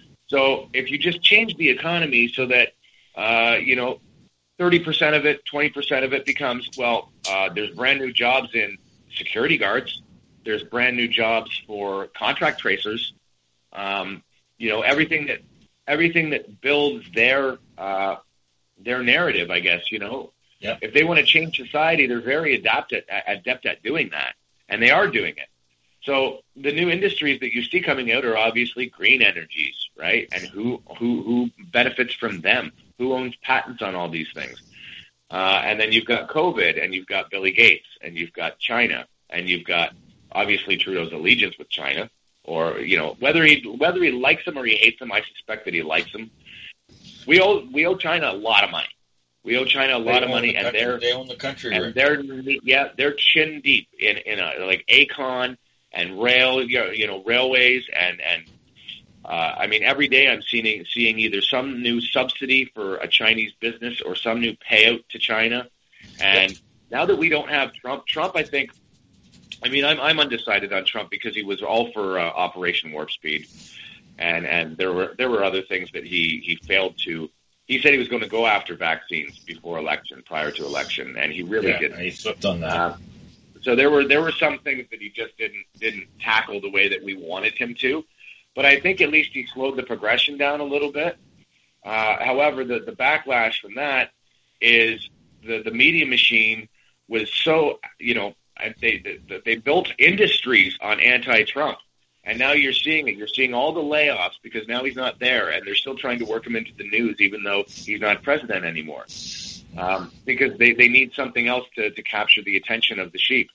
So if you just change the economy so that, uh, you know, thirty percent of it, twenty percent of it becomes, well, uh, there's brand new jobs in security guards, there's brand new jobs for contract tracers, um, you know, everything that everything that builds their uh, their narrative, I guess, you know. Yep. If they want to change society, they're very adept at, adept at doing that, and they are doing it. So the new industries that you see coming out are obviously green energies, right? And who who who benefits from them? Who owns patents on all these things? Uh, and then you've got COVID, and you've got Billy Gates, and you've got China, and you've got obviously Trudeau's allegiance with China, or you know whether he whether he likes them or he hates them. I suspect that he likes them. We owe we owe China a lot of money. We owe China a lot of money, the and country. they're they own the country, and right? they're yeah they're chin deep in in a, like Aecon and rail you know railways and and uh, I mean every day I'm seeing seeing either some new subsidy for a Chinese business or some new payout to China, and yep. now that we don't have Trump, Trump I think, I mean I'm I'm undecided on Trump because he was all for uh, Operation Warp Speed, and and there were there were other things that he he failed to. He said he was going to go after vaccines before election, prior to election, and he really yeah, didn't. He slipped on that. Uh, so there were there were some things that he just didn't didn't tackle the way that we wanted him to. But I think at least he slowed the progression down a little bit. Uh, however, the, the backlash from that is the, the media machine was so, you know, they, they they built industries on anti-Trump. And now you're seeing it. You're seeing all the layoffs because now he's not there, and they're still trying to work him into the news, even though he's not president anymore, um, because they, they need something else to, to capture the attention of the sheep.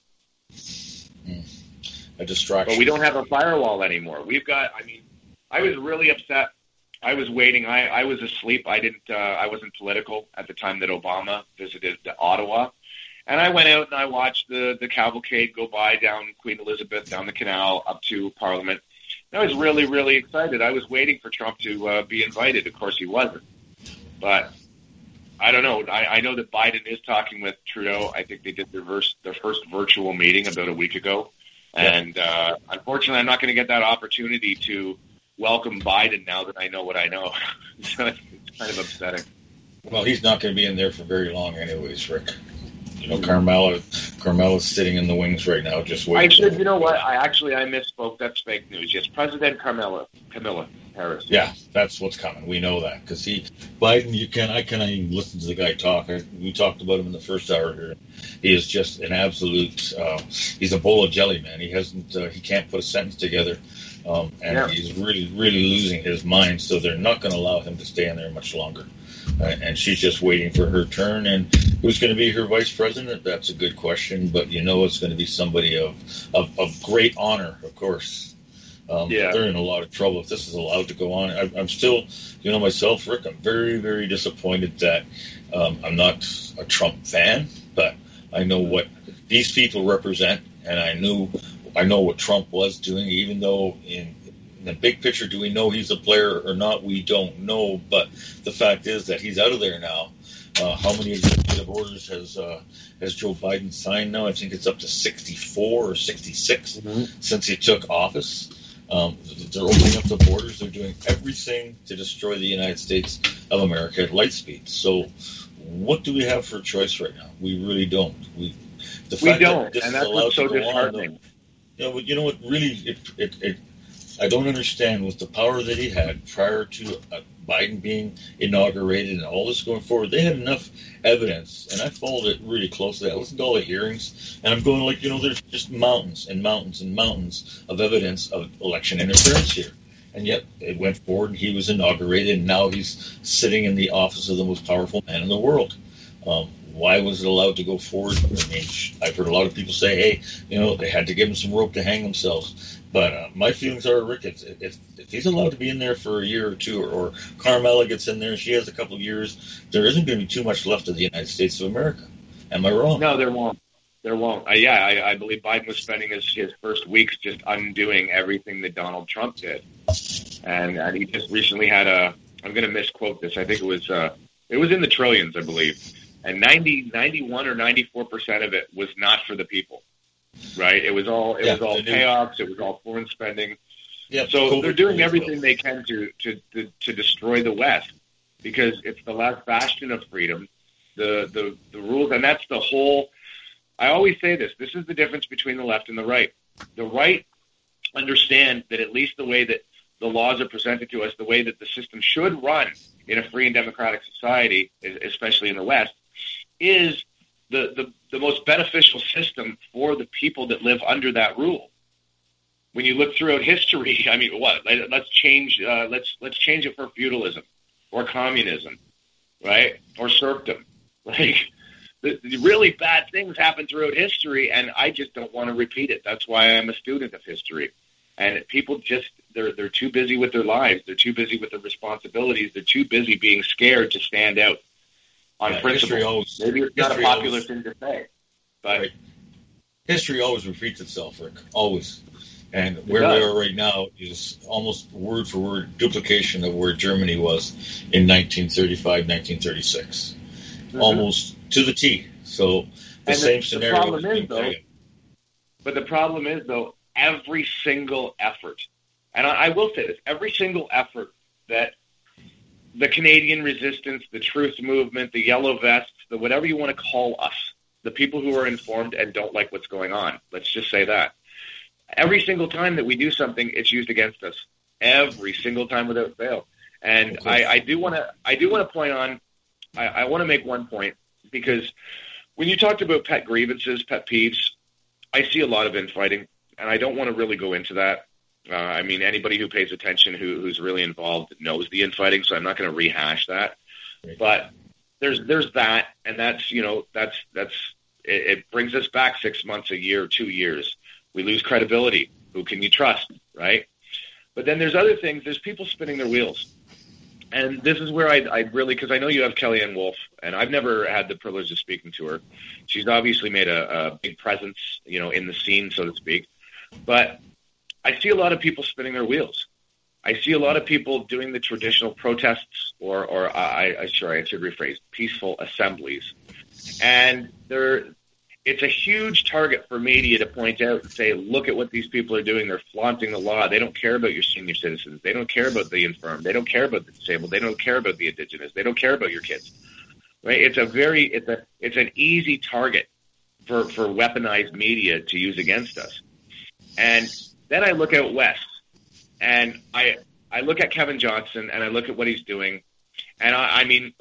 Mm. A distraction. But we don't have a firewall anymore. We've got. I mean, I was really upset. I was waiting. I, I was asleep. I didn't. Uh, I wasn't political at the time that Obama visited Ottawa. And I went out and I watched the, the cavalcade go by down Queen Elizabeth, down the canal, up to Parliament. And I was really, really excited. I was waiting for Trump to uh, be invited. Of course, he wasn't. But I don't know. I, I know that Biden is talking with Trudeau. I think they did their, verse, their first virtual meeting about a week ago. And uh, unfortunately, I'm not going to get that opportunity to welcome Biden now that I know what I know. So it's kind of upsetting. Well, he's not going to be in there for very long anyways, Rick. You know, Carmela, Carmela's sitting in the wings right now, just waiting. I said, you know what? I actually, I misspoke. That's fake news. Yes, President Carmela, Camilla Harris. Yeah, that's what's coming. We know that because he, Biden, you can, I can even listen to the guy talk. I, we talked about him in the first hour here. He is just an absolute, uh, he's a bowl of jelly, man. He hasn't, uh, he can't put a sentence together. Um, and yeah. he's really, really losing his mind. So they're not going to allow him to stay in there much longer. Uh, and she's just waiting for her turn. And who's going to be her vice president? That's a good question. But you know it's going to be somebody of, of, of great honor, of course. Um, yeah. They're in a lot of trouble if this is allowed to go on. I, I'm still, you know, myself, Rick, I'm very, very disappointed that um, I'm not a Trump fan. But I know what these people represent. And I knew, I know what Trump was doing, even though in In the big picture, do we know he's a player or not? We don't know. But the fact is that he's out of there now. Uh, how many executive orders has uh, has Joe Biden signed now? I think it's up to sixty-four or sixty-six mm-hmm. since he took office. Um, they're opening up the borders. They're doing everything to destroy the United States of America at light speed. So what do we have for a choice right now? We really don't. We, the we don't, and that's what's so disheartening. Yeah, well, you know what? Really, it it. it I don't understand with the power that he had prior to uh, Biden being inaugurated and all this going forward. They had enough evidence, and I followed it really closely. I listened to all the hearings, and I'm going like, you know, there's just mountains and mountains and mountains of evidence of election interference here. And yet it went forward, and he was inaugurated, and now he's sitting in the office of the most powerful man in the world. Um, why was it allowed to go forward? I mean, I've heard a lot of people say, hey, you know, they had to give him some rope to hang themselves. But uh, my feelings are, Rick, if, if, if he's allowed to be in there for a year or two, or, or Carmela gets in there, she has a couple of years, there isn't going to be too much left of the United States of America. Am I wrong? No, there won't. There won't. Uh, yeah, I, I believe Biden was spending his, his first weeks just undoing everything that Donald Trump did. And, and he just recently had a, I'm going to misquote this, I think it was, uh, it was in the trillions, I believe. And ninety, ninety-one or ninety-four percent of it was not for the people. Right? It was all it yeah, was all payoffs. It was all foreign spending. Yeah, so COVID they're doing everything they can to, to, to, to destroy the West because it's the last bastion of freedom. The, the the rules, and that's the whole. I always say this. This is the difference between the left and the right. The right understand that at least the way that the laws are presented to us, the way that the system should run in a free and democratic society, especially in the West, is the, the, the most beneficial system for the people that live under that rule. When you look throughout history, I mean, what? Let's change. Uh, let's let's change it for feudalism, or communism, right? Or serfdom. Like the, the really bad things happen throughout history, and I just don't want to repeat it. That's why I'm a student of history. And people just they're they're too busy with their lives. They're too busy with their responsibilities. They're too busy being scared to stand out. On yeah, principle. Always, Maybe it's not a popular always, thing to say, but right. History always repeats itself, Rick. Always. And where we are right now is almost word for word duplication of where Germany was in nineteen thirty-five, nineteen thirty-six. Mm-hmm. Almost to the T. So the and same the, scenario. The problem is, though, but the problem is, though, every single effort, and I, I will say this, every single effort that the Canadian resistance, the truth movement, the yellow vests, the whatever you want to call us, the people who are informed and don't like what's going on. Let's just say that. Every single time that we do something, it's used against us. Every single time without fail. And I, I do want to I do want to point on, I, I want to make one point, because when you talked about pet grievances, pet peeves, I see a lot of infighting, and I don't want to really go into that. Uh, I mean, anybody who pays attention, who, who's really involved, knows the infighting, so I'm not going to rehash that. But there's there's that, and that's, you know, that's that's it, it brings us back six months, a year, two years. We lose credibility. Who can you trust, right? But then there's other things. There's people spinning their wheels. And this is where I, I really, because I know you have Kellyanne Wolf, and I've never had the privilege of speaking to her. She's obviously made a, a big presence, you know, in the scene, so to speak. But I see a lot of people spinning their wheels. I see a lot of people doing the traditional protests, or, or I, I sorry, I should rephrase, peaceful assemblies. And they're, it's a huge target for media to point out and say, look at what these people are doing. They're flaunting the law. They don't care about your senior citizens. They don't care about the infirm. They don't care about the disabled. They don't care about the Indigenous. They don't care about your kids. Right? It's a very, it's a, it's an easy target for, for weaponized media to use against us. And then I look out west, and I, I look at Kevin Johnson, and I look at what he's doing. And I, I mean,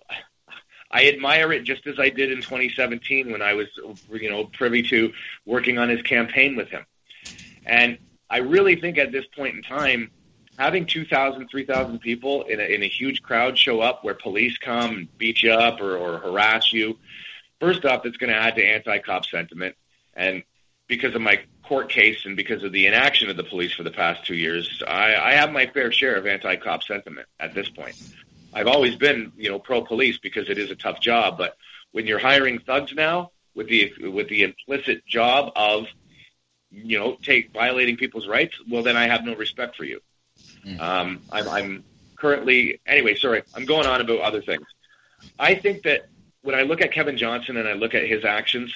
I admire it just as I did in twenty seventeen when I was, you know, privy to working on his campaign with him. And I really think at this point in time, having two thousand, three thousand people in a, in a huge crowd show up where police come and beat you up or, or harass you, first off, it's going to add to anti-cop sentiment. And because of my court case and because of the inaction of the police for the past two years, I, I have my fair share of anti-cop sentiment at this point. I've always been, you know, pro-police because it is a tough job. But when you're hiring thugs now with the with the implicit job of, you know, take violating people's rights, well, then I have no respect for you. Mm. Um, I'm, I'm currently anyway. Sorry, I'm going on about other things. I think that when I look at Kevin Johnson and I look at his actions,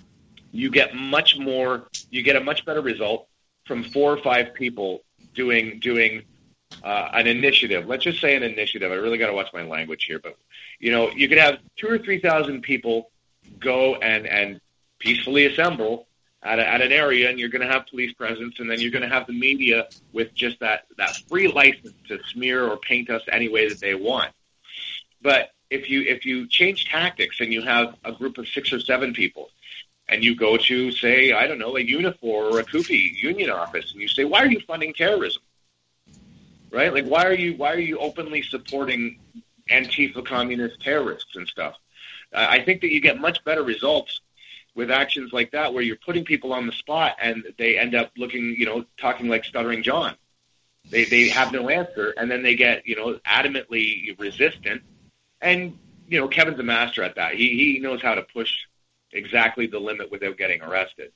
you get much more. You get a much better result from four or five people doing doing. Uh, an initiative. Let's just say an initiative. I really got to watch my language here, but you know, you could have two or three thousand people go and and peacefully assemble at a, at an area, and you're going to have police presence, and then you're going to have the media with just that that free license to smear or paint us any way that they want. But if you if you change tactics and you have a group of six or seven people, and you go to, say, I don't know, a Unifor or a C U P I union office, and you say, why are you funding terrorism? Right? Like, why are you why are you openly supporting Antifa communist terrorists and stuff? Uh, I think that you get much better results with actions like that, where you're putting people on the spot and they end up looking, you know, talking like Stuttering John. They they have no answer, and then they get, you know, adamantly resistant. And you know, Kevin's a master at that. He he knows how to push exactly the limit without getting arrested.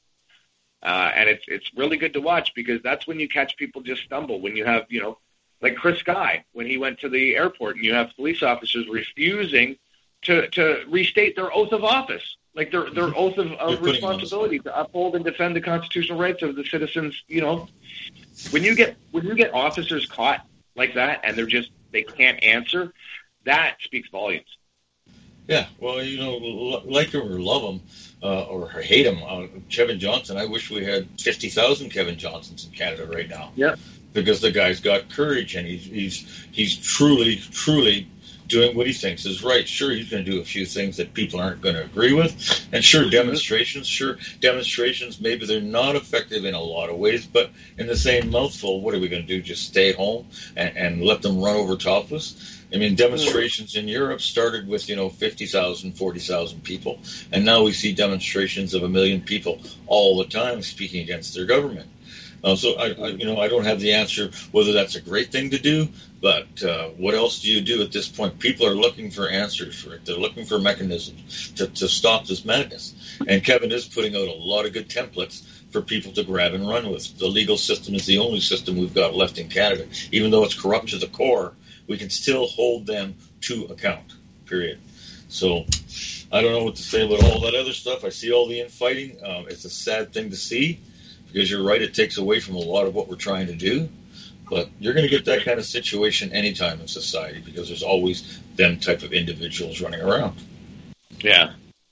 Uh, and it's it's really good to watch, because that's when you catch people just stumble. When you have, you know, like Chris Guy, when he went to the airport, and you have police officers refusing to, to restate their oath of office, like their their oath of, of responsibility to uphold and defend the constitutional rights of the citizens. You know, when you get when you get officers caught like that, and they're just they can't answer, that speaks volumes. Yeah, well, you know, like him or love him uh, or hate him, uh, Kevin Johnson. I wish we had fifty thousand Kevin Johnsons in Canada right now. Yeah. Because the guy's got courage, and he's he's he's truly truly doing what he thinks is right. Sure, he's going to do a few things that people aren't going to agree with, and sure, demonstrations, sure, demonstrations. Maybe they're not effective in a lot of ways, but in the same mouthful, what are we going to do? Just stay home and, and let them run over top of us? I mean, demonstrations in Europe started with, you know, fifty thousand, forty thousand people, and now we see demonstrations of a million people all the time speaking against their government. Uh, so, I, I, you know, I don't have the answer whether that's a great thing to do, but uh, what else do you do at this point? People are looking for answers for it. They're looking for mechanisms to, to stop this madness. And Kevin is putting out a lot of good templates for people to grab and run with. The legal system is the only system we've got left in Canada. Even though it's corrupt to the core, we can still hold them to account, period. So I don't know what to say about all that other stuff. I see all the infighting. Um, it's a sad thing to see. Because you're right, it takes away from a lot of what we're trying to do. But you're going to get that kind of situation anytime in society, because there's always them type of individuals running around. Yeah.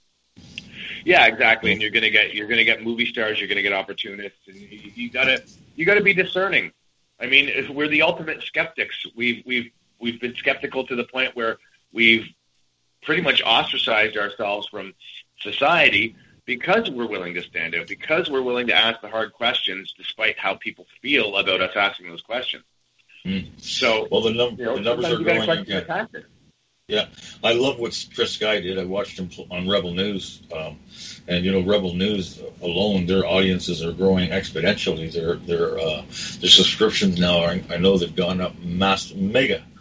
Yeah, exactly. And you're going to get you're going to get movie stars, you're going to get opportunists, and you, you gotta you gotta be discerning. I mean, if we're the ultimate skeptics. We've we've we've been skeptical to the point where we've pretty much ostracized ourselves from society, because we're willing to stand out, because we're willing to ask the hard questions, despite how people feel about us asking those questions. Mm. So, well, the, num- you know, the numbers are growing again. Yeah, I love what Chris Guy did. I watched him on Rebel News, um, and you know, Rebel News alone, their audiences are growing exponentially. Their their uh, their subscriptions now are, I know they've gone up mass mega,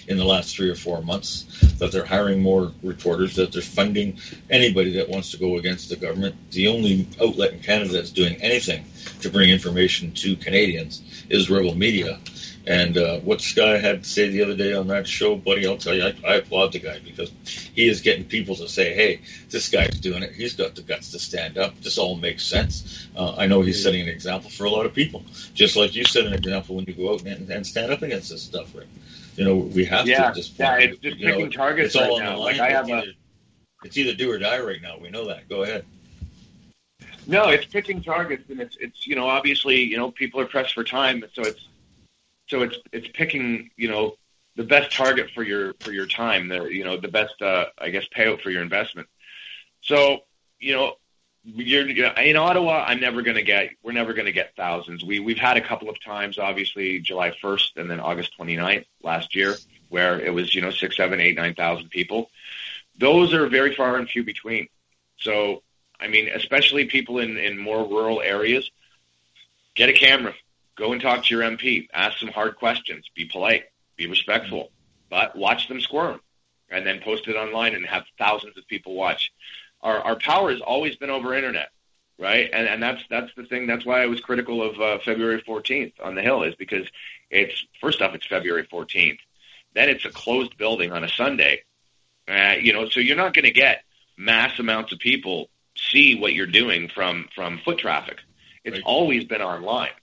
in the last three or four months, that they're hiring more reporters, that they're funding anybody that wants to go against the government. The only outlet in Canada that's doing anything to bring information to Canadians is Rebel Media. And uh, what Sky had to say the other day on that show, buddy, I'll tell you, I, I applaud the guy, because he is getting people to say, hey, this guy's doing it. He's got the guts to stand up. This all makes sense. Uh, I know he's setting an example for a lot of people, just like you set an example when you go out and, and stand up against this stuff, right? You know, we have yeah, to at this point. Yeah, it's just you picking know, targets it's all right on now. the line. Like I have it's, a, either, it's either do or die right now. We know that. Go ahead. No, it's picking targets, and it's, it's you know, obviously, you know, people are pressed for time, so it's, So it's it's picking, you know, the best target for your for your time, the you know the best uh, I guess payout for your investment. So you know, you're, you're in Ottawa. I'm never going to get. We're never going to get thousands. We we've had a couple of times, obviously July first and then August twenty-ninth last year, where it was you know six, seven, eight, nine thousand people. Those are very far and few between. So I mean, especially people in in more rural areas, get a camera. Go and talk to your M P. Ask some hard questions. Be polite. Be respectful. But watch them squirm. And then post it online and have thousands of people watch. Our our power has always been over internet, right? And and that's that's the thing. That's why I was critical of uh, February fourteenth on the Hill, is because it's, first off, it's February fourteenth. Then it's a closed building on a Sunday. Uh, you know, so you're not going to get mass amounts of people see what you're doing from, from foot traffic. It's right. Always been online.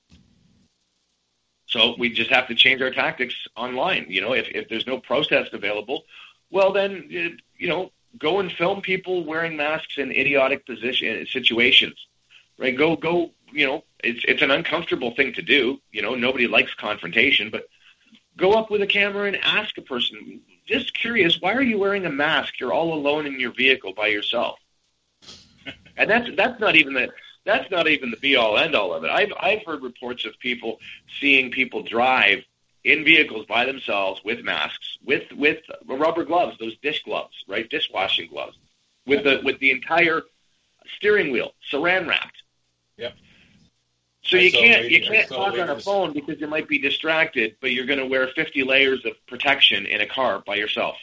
So we just have to change our tactics online. You know, if, if there's no protest available, well, then, you know, go and film people wearing masks in idiotic position situations, right? Go, go, you know, it's it's an uncomfortable thing to do. You know, nobody likes confrontation, but go up with a camera and ask a person, just curious, why are you wearing a mask? You're all alone in your vehicle by yourself. And that's that's not even the... That's not even the be-all, end-all of it. I've I've heard reports of people seeing people drive in vehicles by themselves with masks, with with rubber gloves, those dish gloves, right, dishwashing gloves, with the with the entire steering wheel saran wrapped. Yep. So you can't you can't talk on a phone because you might be distracted, but you're going to wear fifty layers of protection in a car by yourself.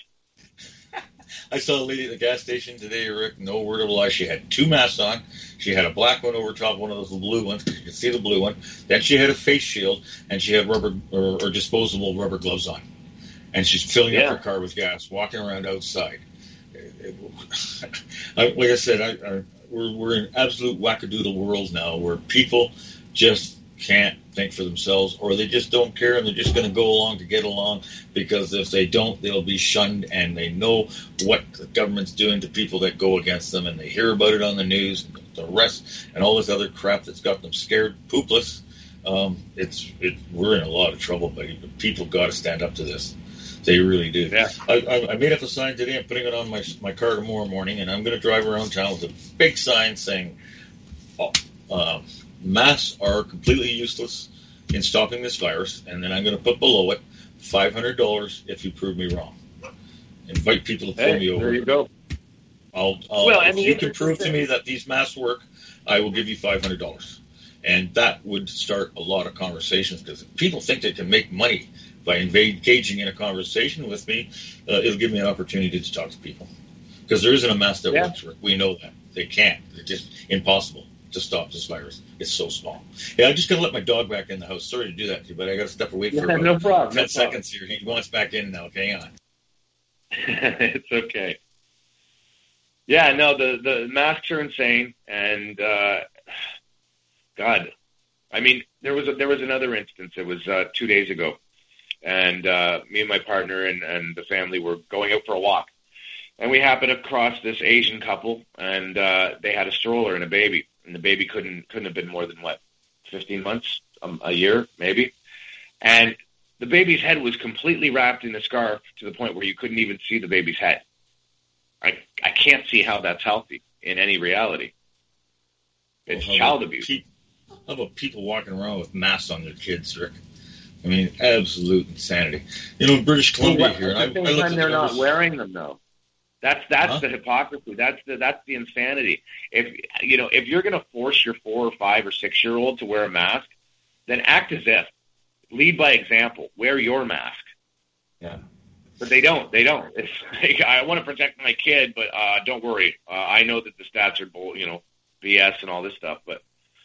I saw a lady at the gas station today, Rick, no word of a lie. She had two masks on. She had a black one over top, one of those blue ones, because you could see the blue one. Then she had a face shield, and she had rubber or, or disposable rubber gloves on. And she's filling yeah. up her car with gas, walking around outside. It, it, I, like I said, I, I, we're, we're in absolute wackadoodle world now, where people just can't think for themselves, or they just don't care, and they're just going to go along to get along, because if they don't, they'll be shunned, and they know what the government's doing to people that go against them, and they hear about it on the news, and the rest, and all this other crap that's got them scared poopless. Um, it's it, we're in a lot of trouble, buddy, but people got to stand up to this. They really do. Yeah. I, I made up a sign today. I'm putting it on my my car tomorrow morning, and I'm going to drive around town with a big sign saying, oh, uh, masks are completely useless in stopping this virus, and then I'm going to put below it five hundred dollars if you prove me wrong. Invite people to pull hey, me over. There you go. I'll, I'll, well, if I mean, you can prove to me that these masks work, I will give you five hundred dollars. And that would start a lot of conversations, because if people think they can make money by engaging in a conversation with me, uh, it'll give me an opportunity to talk to people. Because there isn't a mask that yeah. works, Rick. We know that. They can't. It's just impossible to stop this virus. It's so small. Yeah, I'm just going to let my dog back in the house. Sorry to do that to you, but I got to step away for yeah, about no problem, ten no seconds here. He wants back in now. Hang on. It's okay. Yeah, no, the, the masks are insane, and uh, God, I mean, there was a, there was another instance. It was uh, two days ago, and uh, me and my partner and, and the family were going out for a walk, and we happened across this Asian couple, and uh, they had a stroller and a baby, and the baby couldn't couldn't have been more than what, fifteen months, um, a year maybe, and the baby's head was completely wrapped in a scarf to the point where you couldn't even see the baby's head. I I can't see how that's healthy in any reality. It's well, child abuse. Pe- how about people walking around with masks on their kids, Rick? I mean, absolute insanity. You know, in British Columbia well, here, at the same I, I time they're the not wearing them though. That's that's huh? the hypocrisy. That's the that's the insanity. If you know, if you're going to force your four or five or six year old to wear a mask, then act as if. Lead by example. Wear your mask. Yeah. But they don't. They don't. It's like, I want to protect my kid, but uh, don't worry. Uh, I know that the stats are, bull, you know, B S and all this stuff. But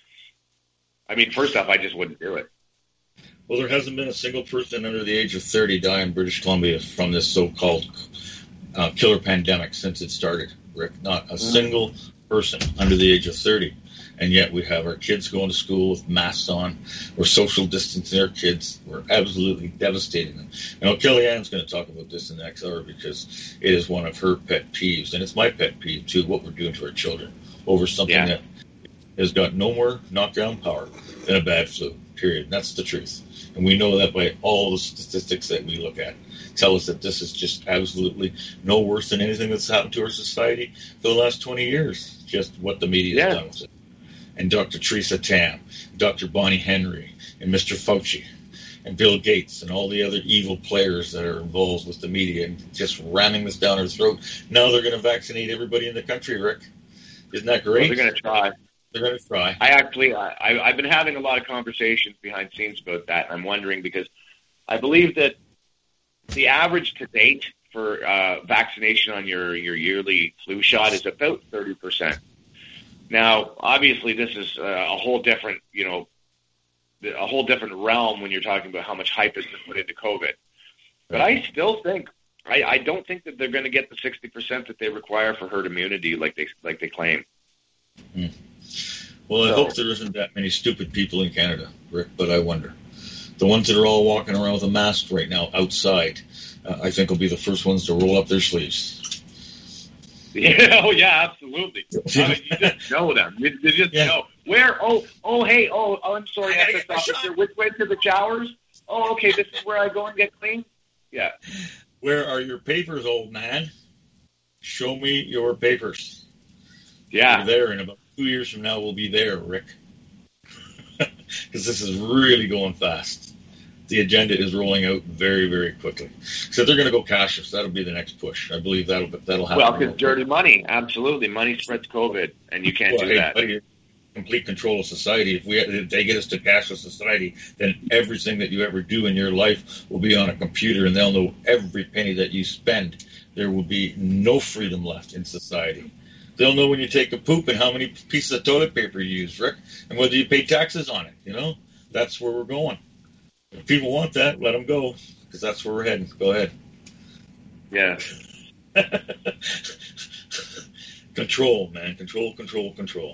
I mean, first off, I just wouldn't do it. Well, there hasn't been a single person under the age of thirty die in British Columbia from this so-called uh, killer pandemic since it started, Rick. Not a mm-hmm. single person under the age of thirty. And yet we have our kids going to school with masks on. We're social distancing our kids. We're absolutely devastating them. You know, Kellyanne's going to talk about this in the next hour because it is one of her pet peeves. And it's my pet peeve, too, what we're doing to our children over something yeah. that has got no more knockdown power than a bad flu, period. And that's the truth. And we know that by all the statistics that we look at tell us that this is just absolutely no worse than anything that's happened to our society for the last twenty years, just what the media yeah. has done with it. And Doctor Theresa Tam, Doctor Bonnie Henry, and Mister Fauci, and Bill Gates, and all the other evil players that are involved with the media and just ramming this down our throat. Now they're going to vaccinate everybody in the country, Rick. Isn't that great? Well, they're going to try. They're going to try. I actually, I, I've been having a lot of conversations behind scenes about that. And I'm wondering because I believe that the average to date for uh, vaccination on your, your yearly flu shot is about thirty percent. Now, obviously, this is a whole different, you know, a whole different realm when you're talking about how much hype has been put into COVID. But I still think, I, I don't think that they're going to get the sixty percent that they require for herd immunity like they like they claim. Hmm. Well, I so, hope there isn't that many stupid people in Canada, Rick, but I wonder. The ones that are all walking around with a mask right now outside, uh, I think will be the first ones to roll up their sleeves. Yeah, oh yeah, absolutely. I mean, you just know them. You, you just yeah. know where. Oh, oh, hey, oh, oh I'm sorry, F S officer. Which way to the showers? Oh, okay, this is where I go and get clean. Yeah. Where are your papers, old man? Show me your papers. Yeah. We're there in about two years from now. We'll be there, Rick, because this is really going fast. The agenda is rolling out very, very quickly. So they're going to go cashless. That'll be the next push. I believe that'll that'll happen. Well, because dirty money, absolutely, money spreads COVID, and you can't well, do hey, that. Buddy, complete control of society. If we if they get us to cashless society, then everything that you ever do in your life will be on a computer, and they'll know every penny that you spend. There will be no freedom left in society. They'll know when you take a poop and how many pieces of toilet paper you use, Rick, and whether you pay taxes on it. You know, that's where we're going. If people want that, let them go, because that's where we're heading. Go ahead. Yeah. Control, man. Control, control, control.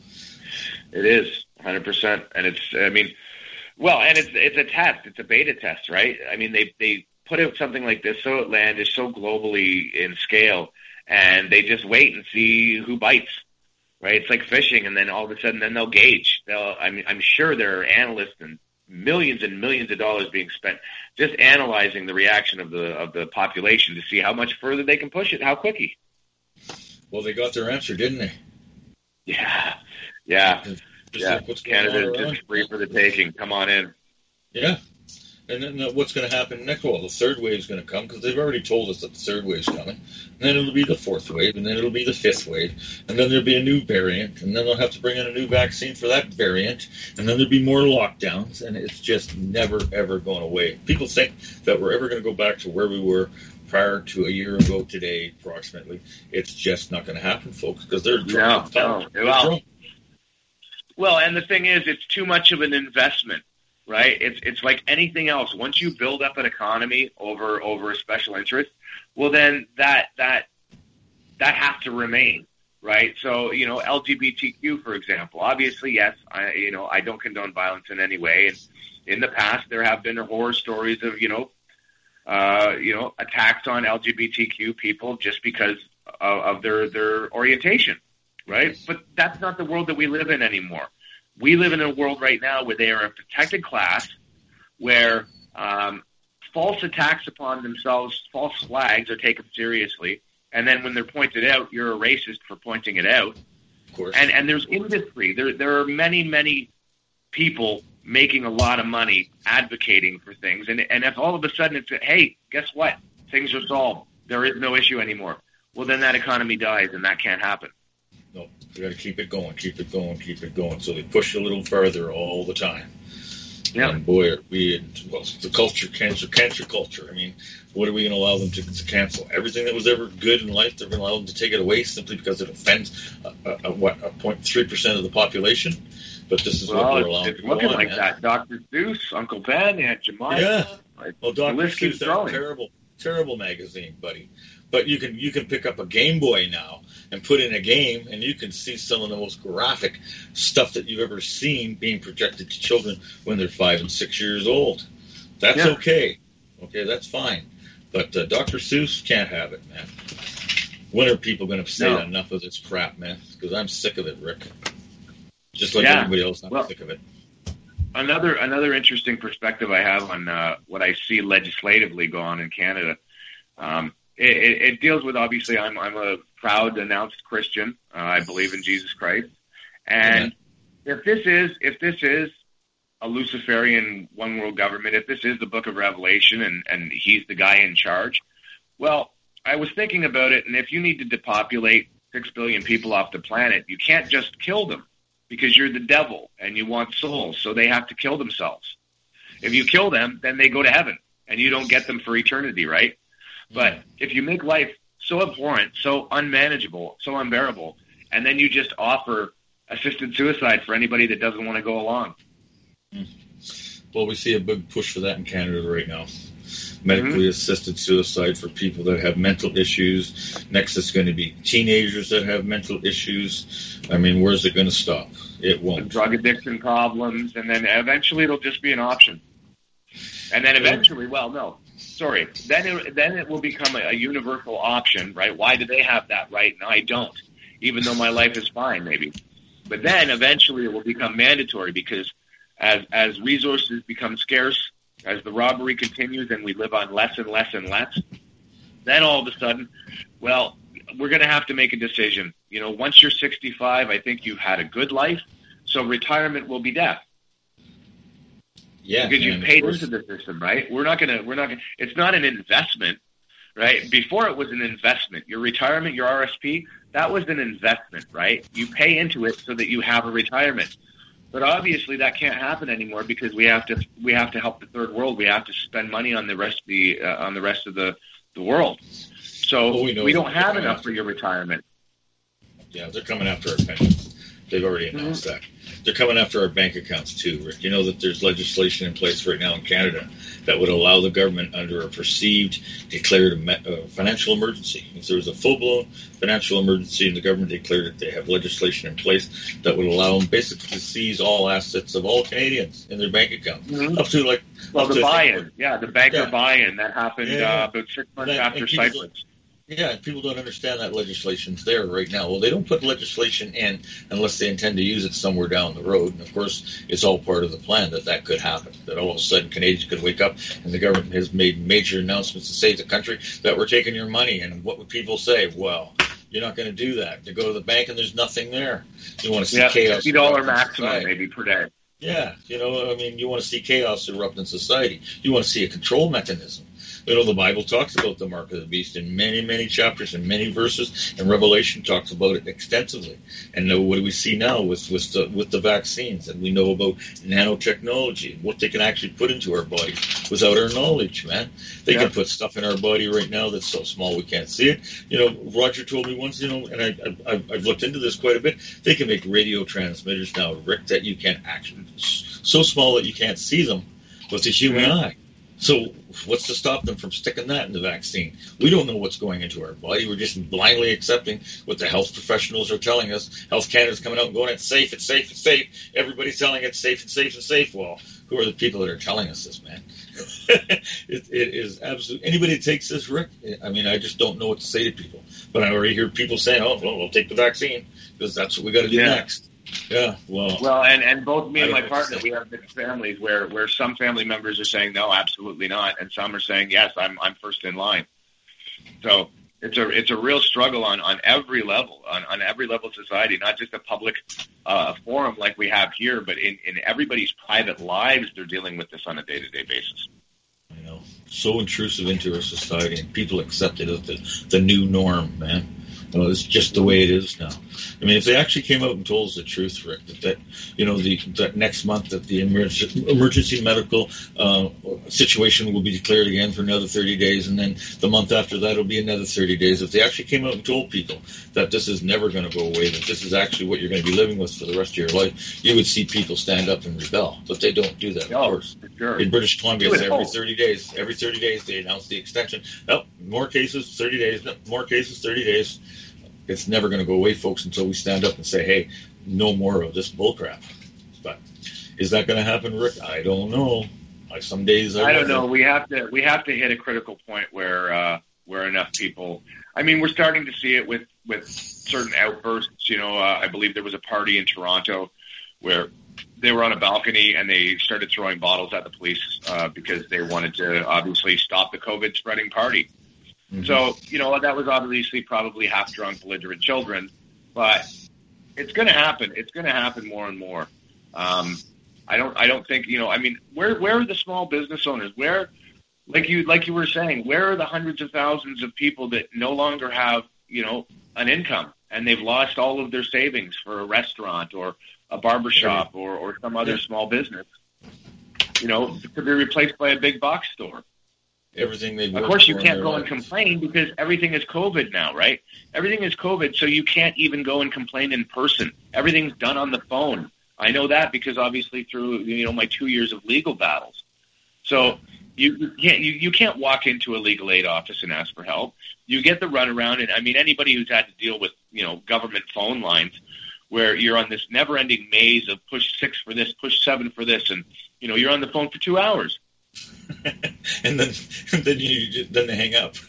It is, one hundred percent. And it's, I mean, well, and it's it's a test. It's a beta test, right? I mean, they, they put out something like this so outlandish, so globally in scale, and they just wait and see who bites, right? It's like fishing, and then all of a sudden, then they'll gauge. They'll, I mean, I'm sure there are analysts and millions and millions of dollars being spent just analyzing the reaction of the of the population to see how much further they can push it, how quickly. Well, they got their answer, didn't they? Yeah, yeah, just yeah. Like what's Canada is just free for the taking. Come on in. Yeah. And then uh, what's going to happen next? Well, the third wave is going to come because they've already told us that the third wave is coming. And then it'll be the fourth wave, and then it'll be the fifth wave, and then there'll be a new variant, and then they'll have to bring in a new vaccine for that variant, and then there'll be more lockdowns, and it's just never, ever going away. People think that we're ever going to go back to where we were prior to a year ago today, approximately. It's just not going to happen, folks, because they're no, no. Well, well, and the thing is, it's too much of an investment. Right? It's it's like anything else. Once you build up an economy over over a special interest, well then that that that has to remain, right? So, you know, L G B T Q, for example. Obviously, yes, I you know, I don't condone violence in any way. And in the past there have been horror stories of, you know, uh, you know, attacks on L G B T Q people just because of, of their their orientation, right? But that's not the world that we live in anymore. We live in a world right now where they are a protected class, where um, false attacks upon themselves, false flags are taken seriously, and then when they're pointed out, you're a racist for pointing it out. Of course. And and there's industry. There there are many many people making a lot of money advocating for things, and and if all of a sudden it's hey, guess what? Things are solved. There is no issue anymore. Well, then that economy dies, and that can't happen. No, you got to keep it going, keep it going, keep it going. So they push a little further all the time. Yeah. And boy, are we, well, the culture, cancer, cancer culture. I mean, what are we going to allow them to, to cancel? Everything that was ever good in life, they're going to allow them to take it away simply because it offends, a, a, a, what, a zero point three percent of the population? But this is well, what we're allowing it's, to it's go looking on, like man. that. Doctor Seuss, Uncle Ben, Aunt Jemima. Yeah. Like, Well, the Doctor list keeps Seuss, that growing. terrible, terrible magazine, buddy. But you can you can pick up a Game Boy now and put in a game, and you can see some of the most graphic stuff that you've ever seen being projected to children when they're five and six years old. That's Yeah. okay. Okay, that's fine. But uh, Doctor Seuss can't have it, man. When are people going to say No. enough of this crap, man? Because I'm sick of it, Rick. Just like Yeah. everybody else, I'm Well, sick of it. Another another interesting perspective I have on uh, what I see legislatively go on in Canada. Um, it, it, it deals with, obviously, I'm I'm a proud announced Christian. Uh, I believe in Jesus Christ, and if this is if this is a Luciferian one world government, if this is the Book of Revelation and and he's the guy in charge, well, I was thinking about it, and if you need to depopulate six billion people off the planet, you can't just kill them, because you're the devil and you want souls, so they have to kill themselves. If you kill them, then they go to heaven, and you don't get them for eternity, right? But if you make life so abhorrent, so unmanageable, so unbearable, and then you just offer assisted suicide for anybody that doesn't want to go along. Well, we see a big push for that in Canada right now. Medically assisted suicide for people that have mental issues. Next, it's going to be teenagers that have mental issues. I mean, where's it going to stop? It won't. Drug addiction problems, and then eventually it'll just be an option. And then eventually, well, no, sorry, then it, then it will become a, a universal option, right? Why do they have that right and I don't, even though my life is fine, maybe? But then eventually it will become mandatory, because as as resources become scarce, as the robbery continues and we live on less and less and less, then all of a sudden, well, we're going to have to make a decision. You know, once you're sixty-five, I think you've had a good life, so retirement will be death. Yeah, because you've paid into the system, right? We're not going to, we're not going to, it's not an investment, right? Before it was an investment. Your retirement, your R S P, that was an investment, right? You pay into it so that you have a retirement. But obviously that can't happen anymore, because we have to we have to help the third world. We have to spend money on the rest of the uh, on the rest of the, the world. So well, we, we don't have enough for your retirement. Yeah, they're coming after our pensions. They've already announced mm-hmm. that. They're coming after our bank accounts too, Rick. You know that there's legislation in place right now in Canada that would allow the government, under a perceived declared uh, financial emergency, if there was a full-blown financial emergency and the government declared it, they have legislation in place that would allow them basically to seize all assets of all Canadians in their bank accounts. Mm-hmm. Up to like well, the to, buy-in, yeah, the banker yeah. buy-in that happened yeah, yeah. Uh, about six months that, after Cyprus. Yeah, and people don't understand that legislation's there right now. Well, they don't put legislation in unless they intend to use it somewhere down the road. And, of course, it's all part of the plan that that could happen, that all of a sudden Canadians could wake up and the government has made major announcements to save the country, that we're taking your money. And what would people say? Well, you're not going to do that. To go to the bank and there's nothing there. You want to see yeah, chaos. fifty dollars maximum maybe per day. Yeah, you know, I mean, you want to see chaos erupt in society. You want to see a control mechanism. You know, the Bible talks about the mark of the beast in many, many chapters and many verses, and Revelation talks about it extensively. And uh, what do we see now with with the, with the vaccines? And we know about nanotechnology and what they can actually put into our bodies without our knowledge, man. They yeah. can put stuff in our body right now that's so small we can't see it. You know, Roger told me once, you know, and I, I, I've looked into this quite a bit, they can make radio transmitters now, Rick, that you can't actually, so small that you can't see them with the human mm-hmm. eye. So what's to stop them from sticking that in the vaccine? We don't know what's going into our body. We're just blindly accepting what the health professionals are telling us. Health Canada's coming out and going, it's safe, it's safe, it's safe. Everybody's telling it's safe, it's safe, it's safe. Well, who are the people that are telling us this, man? it, it is absolutely, anybody that takes this, Rick, I mean, I just don't know what to say to people. But I already hear people saying, oh, well, we'll take the vaccine because that's what we got to do yeah. next. Yeah, well, well, and, and both me and my partner, we have mixed families where, where some family members are saying no, absolutely not, and some are saying yes, I'm I'm first in line. So it's a it's a real struggle on, on every level, on, on every level of society, not just a public uh, forum like we have here, but in, in everybody's private lives, they're dealing with this on a day to day basis. I know, so intrusive into our society, and people accept it as the the new norm, man. Well, it's just the way it is now. I mean, if they actually came out and told us the truth, Rick, that, that you know, the that next month that the emergency, emergency medical uh, situation will be declared again for another thirty days, and then the month after that will be another thirty days. If they actually came out and told people that this is never going to go away, that this is actually what you're going to be living with for the rest of your life, you would see people stand up and rebel. But they don't do that, of Oh, course. for sure. In British Columbia, it's every hope. thirty days. Every thirty days, they announce the extension. Oh, more cases, thirty days. No, more cases, thirty days. It's never going to go away, folks, until we stand up and say, hey, no more of this bullcrap. But is that going to happen, Rick? I don't know. Like some days I, I don't know. We have to we have to hit a critical point where uh, where enough people. I mean, we're starting to see it with with certain outbursts. You know, uh, I believe there was a party in Toronto where they were on a balcony and they started throwing bottles at the police uh, because they wanted to obviously stop the COVID spreading party. Mm-hmm. So, you know, that was obviously probably half-drunk, belligerent children, but it's going to happen. It's going to happen more and more. Um, I don't, I don't think, you know, I mean, where, where are the small business owners? Where, like you, like you were saying, where are the hundreds of thousands of people that no longer have, you know, an income and they've lost all of their savings for a restaurant or a barbershop or, or some other small business, you know, to be replaced by a big box store? Everything they Of course, you can't go and complain because everything is COVID now, right? Everything is COVID, so you can't even go and complain in person. Everything's done on the phone. I know that because obviously through, you know, my two years of legal battles. So you, you can't you, you can't walk into a legal aid office and ask for help. You get the runaround, and I mean anybody who's had to deal with, you know, government phone lines where you're on this never-ending maze of push six for this, push seven for this, and you know you're on the phone for two hours. and then and then you then they hang up.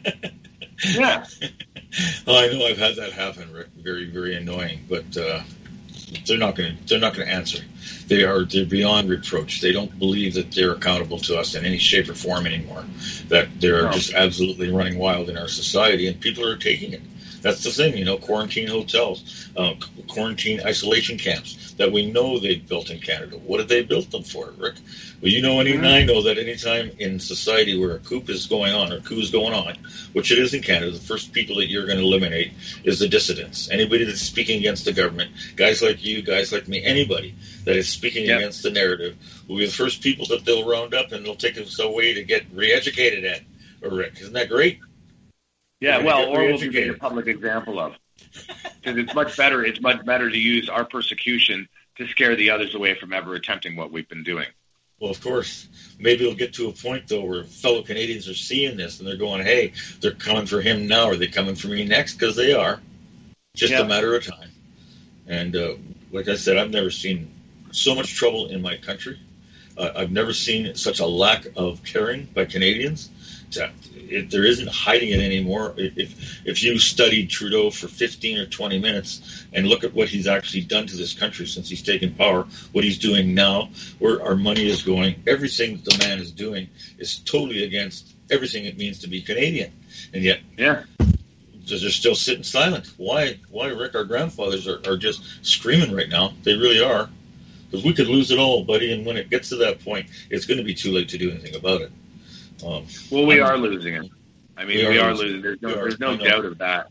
Yeah. Oh, I know I've had that happen, Rick. Very, very annoying. But uh, they're not going to they're not going to answer. They are they're beyond reproach. They don't believe that they're accountable to us in any shape or form anymore. That they're No. just absolutely running wild in our society, and people are taking it. That's the thing, you know, quarantine hotels, uh, quarantine isolation camps that we know they've built in Canada. What did they build them for, Rick? Well, you know, and even I know that any time in society where a coup is going on or coup is going on, which it is in Canada, the first people that you're going to eliminate is the dissidents. Anybody that's speaking against the government, guys like you, guys like me, anybody that is speaking Yep. against the narrative will be the first people that they'll round up and they'll take us away to get re-educated at. Rick, isn't that great? Yeah, We're well, gonna get or we'll be made re-educated. a public example of. Because it's much better. It's much better to use our persecution to scare the others away from ever attempting what we've been doing. Well, of course, maybe it'll get to a point, though, where fellow Canadians are seeing this and they're going, hey, they're coming for him now. Are they coming for me next? Because they are. Just Yeah. a matter of time. And uh, like I said, I've never seen so much trouble in my country. Uh, I've never seen such a lack of caring by Canadians. To, it, there isn't hiding it anymore. If if you studied Trudeau for fifteen or twenty minutes and look at what he's actually done to this country since he's taken power, what he's doing now, where our money is going, everything that the man is doing is totally against everything it means to be Canadian. And yet, Yeah. they're still sitting silent. Why, Why, Rick, our grandfathers are, are just screaming right now. They really are. Because we could lose it all, buddy, and when it gets to that point, it's going to be too late to do anything about it. Um, Well, we I'm- are losing it. I mean, We we are are, losing. losing. There's no, We are. there's no I know. doubt of that.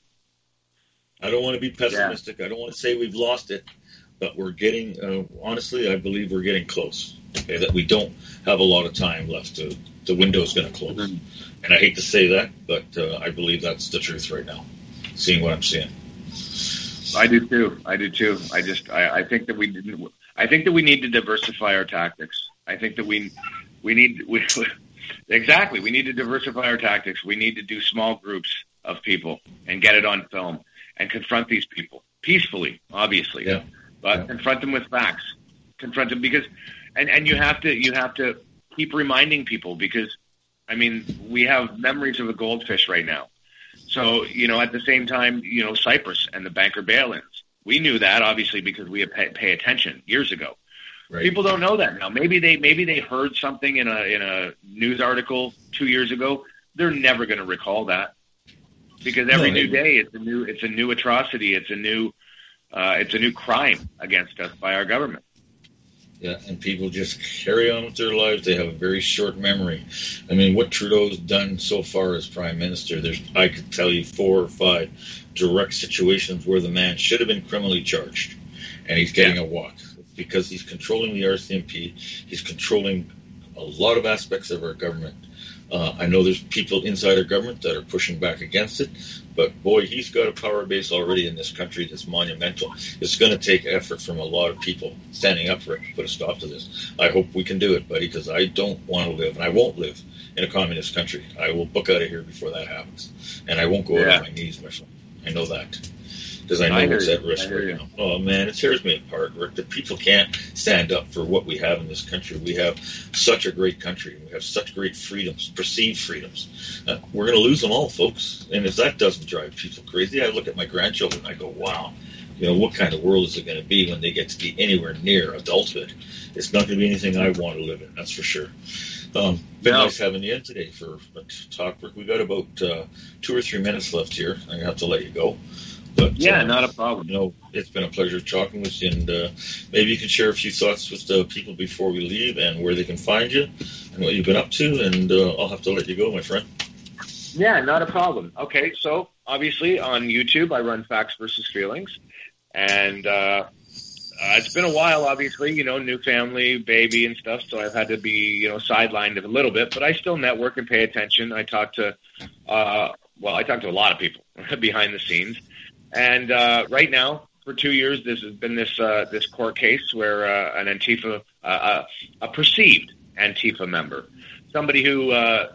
I don't want to be pessimistic. I don't want to say we've lost it, but we're getting, uh, honestly, I believe we're getting close. Okay, that we don't have a lot of time left. To, the window's going to close. Mhm. And I hate to say that, but uh, I believe that's the truth right now, seeing what I'm seeing. I do too. I do too. I just, I, I think that we didn't. I think that we need to diversify our tactics. I think that we, we need, we, exactly. We need to diversify our tactics. We need to do small groups of people and get it on film and confront these people peacefully, obviously, Yeah. but Yeah. confront them with facts. Confront them because, and and you have to, you have to keep reminding people because, I mean, we have memories of a goldfish right now. So, you know, at the same time, you know, Cyprus and the banker bail-ins. We knew that, obviously, because we pay, pay attention years ago. Right. People don't know that now. Maybe they maybe they heard something in a in a news article two years ago. They're never going to recall that because every No, new they- day it's a new it's a new atrocity. It's a new uh, it's a new crime against us by our government. Yeah, and people just carry on with their lives. They have a very short memory. I mean, what Trudeau's done so far as Prime Minister, there's I could tell you four or five direct situations where the man should have been criminally charged, and he's getting yeah. a walk because he's controlling the R C M P. He's controlling a lot of aspects of our government. Uh, I know there's people inside our government that are pushing back against it, but boy, he's got a power base already in this country that's monumental. It's going to take effort from a lot of people standing up for it to put a stop to this. I hope we can do it, buddy, because I don't want to live, and I won't live in a communist country. I will book out of here before that happens, and I won't go yeah. out on my knees, my friend. I know that. Because I know I it's at risk right now. Oh, man, it tears me apart, Rick, that people can't stand up for what we have in this country. We have such a great country. We have such great freedoms, perceived freedoms. Uh, we're going to lose them all, folks. And if that doesn't drive people crazy, I look at my grandchildren and I go, wow, you know, what kind of world is it going to be when they get to be anywhere near adulthood? It's not going to be anything I want to live in, that's for sure. Um, been no. nice having you in today for a talk, Rick. We got about uh, two or three minutes left here. I'm going to have to let you go. But, yeah, uh, not a problem. You know, it's been a pleasure talking with you, and uh, maybe you can share a few thoughts with the people before we leave and where they can find you and what you've been up to, and uh, I'll have to let you go, my friend. Yeah, not a problem. Okay, so obviously on YouTube I run Facts versus Feelings, and uh, uh, it's been a while, obviously, you know, new family, baby and stuff, so I've had to be, you know, sidelined a little bit, but I still network and pay attention. I talk to, uh, well, I talk to a lot of people behind the scenes. And uh, right now, for two years, this has been this uh, this court case where uh, an Antifa, uh, uh, a perceived Antifa member, somebody who uh,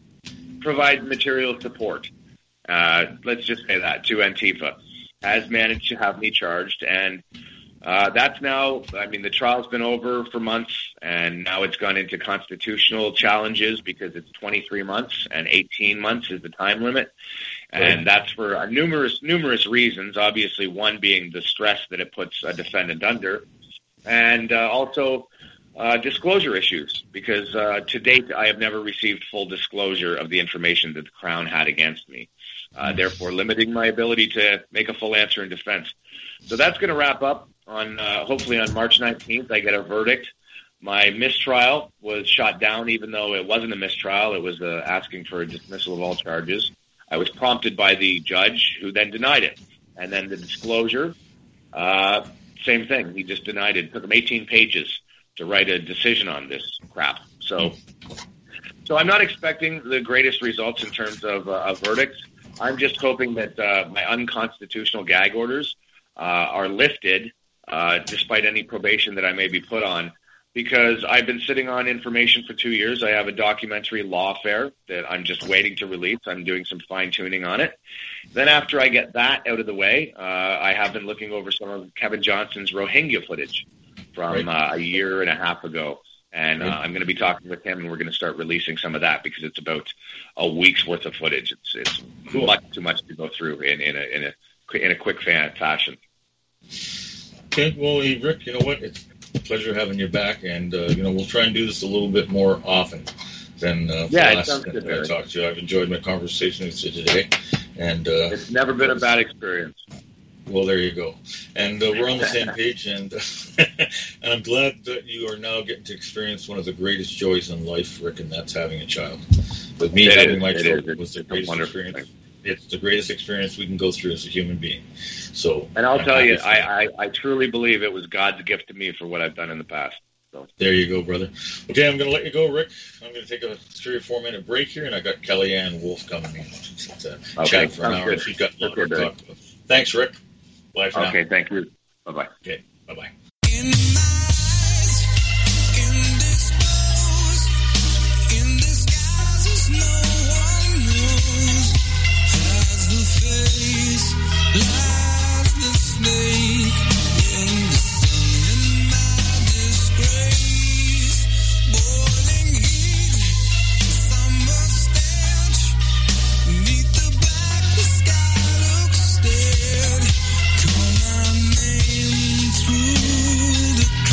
provides material support, uh, let's just say that, to Antifa, has managed to have me charged. And uh, that's now, I mean, the trial's been over for months, and now it's gone into constitutional challenges because it's twenty-three months, and eighteen months is the time limit. And that's for uh, numerous, numerous reasons, obviously one being the stress that it puts a defendant under, and uh, also uh, disclosure issues, because uh, to date I have never received full disclosure of the information that the Crown had against me, uh, therefore limiting my ability to make a full answer in defense. So that's going to wrap up on uh, hopefully on March nineteenth. I get a verdict. My mistrial was shot down, even though it wasn't a mistrial. It was uh, asking for a dismissal of all charges. I was prompted by the judge, who then denied it. And then the disclosure, uh, same thing. He just denied it. It took him eighteen pages to write a decision on this crap. So so I'm not expecting the greatest results in terms of uh, a verdict. I'm just hoping that uh, my unconstitutional gag orders uh, are lifted, uh, despite any probation that I may be put on, because I've been sitting on information for two years. I have a documentary, Lawfare, that I'm just waiting to release. I'm doing some fine-tuning on it. Then after I get that out of the way, uh, I have been looking over some of Kevin Johnson's Rohingya footage from right. uh, a year and a half ago. And uh, I'm going to be talking with him, and we're going to start releasing some of that because it's about a week's worth of footage. It's it's cool. much too much to go through in, in, a, in, a, in a quick fan fashion. Okay, well, Rick, you know what? It's a pleasure having you back, and uh, you know, we'll try and do this a little bit more often than uh, yeah, the last time I talked to you. I've enjoyed my conversation with you today, and uh, it's never been a bad experience. Well, there you go, and uh, we're on the same page, and and I'm glad that you are now getting to experience one of the greatest joys in life, Rick, and that's having a child. With me it having is, my child is. was the It's greatest experience. Thing. It's the greatest experience we can go through as a human being. So, and I'll I'm tell you, I, I, I truly believe it was God's gift to me for what I've done in the past. So there you go, brother. Okay, I'm going to let you go, Rick. I'm going to take a three or four minute break here, and I got Kellyanne Wolf coming in to uh, okay, chat for an hour. Good. She's got a lot okay, to talk about. Thanks, Rick. Bye for okay, now. Okay, thank you. Bye bye. Okay, bye bye. Through the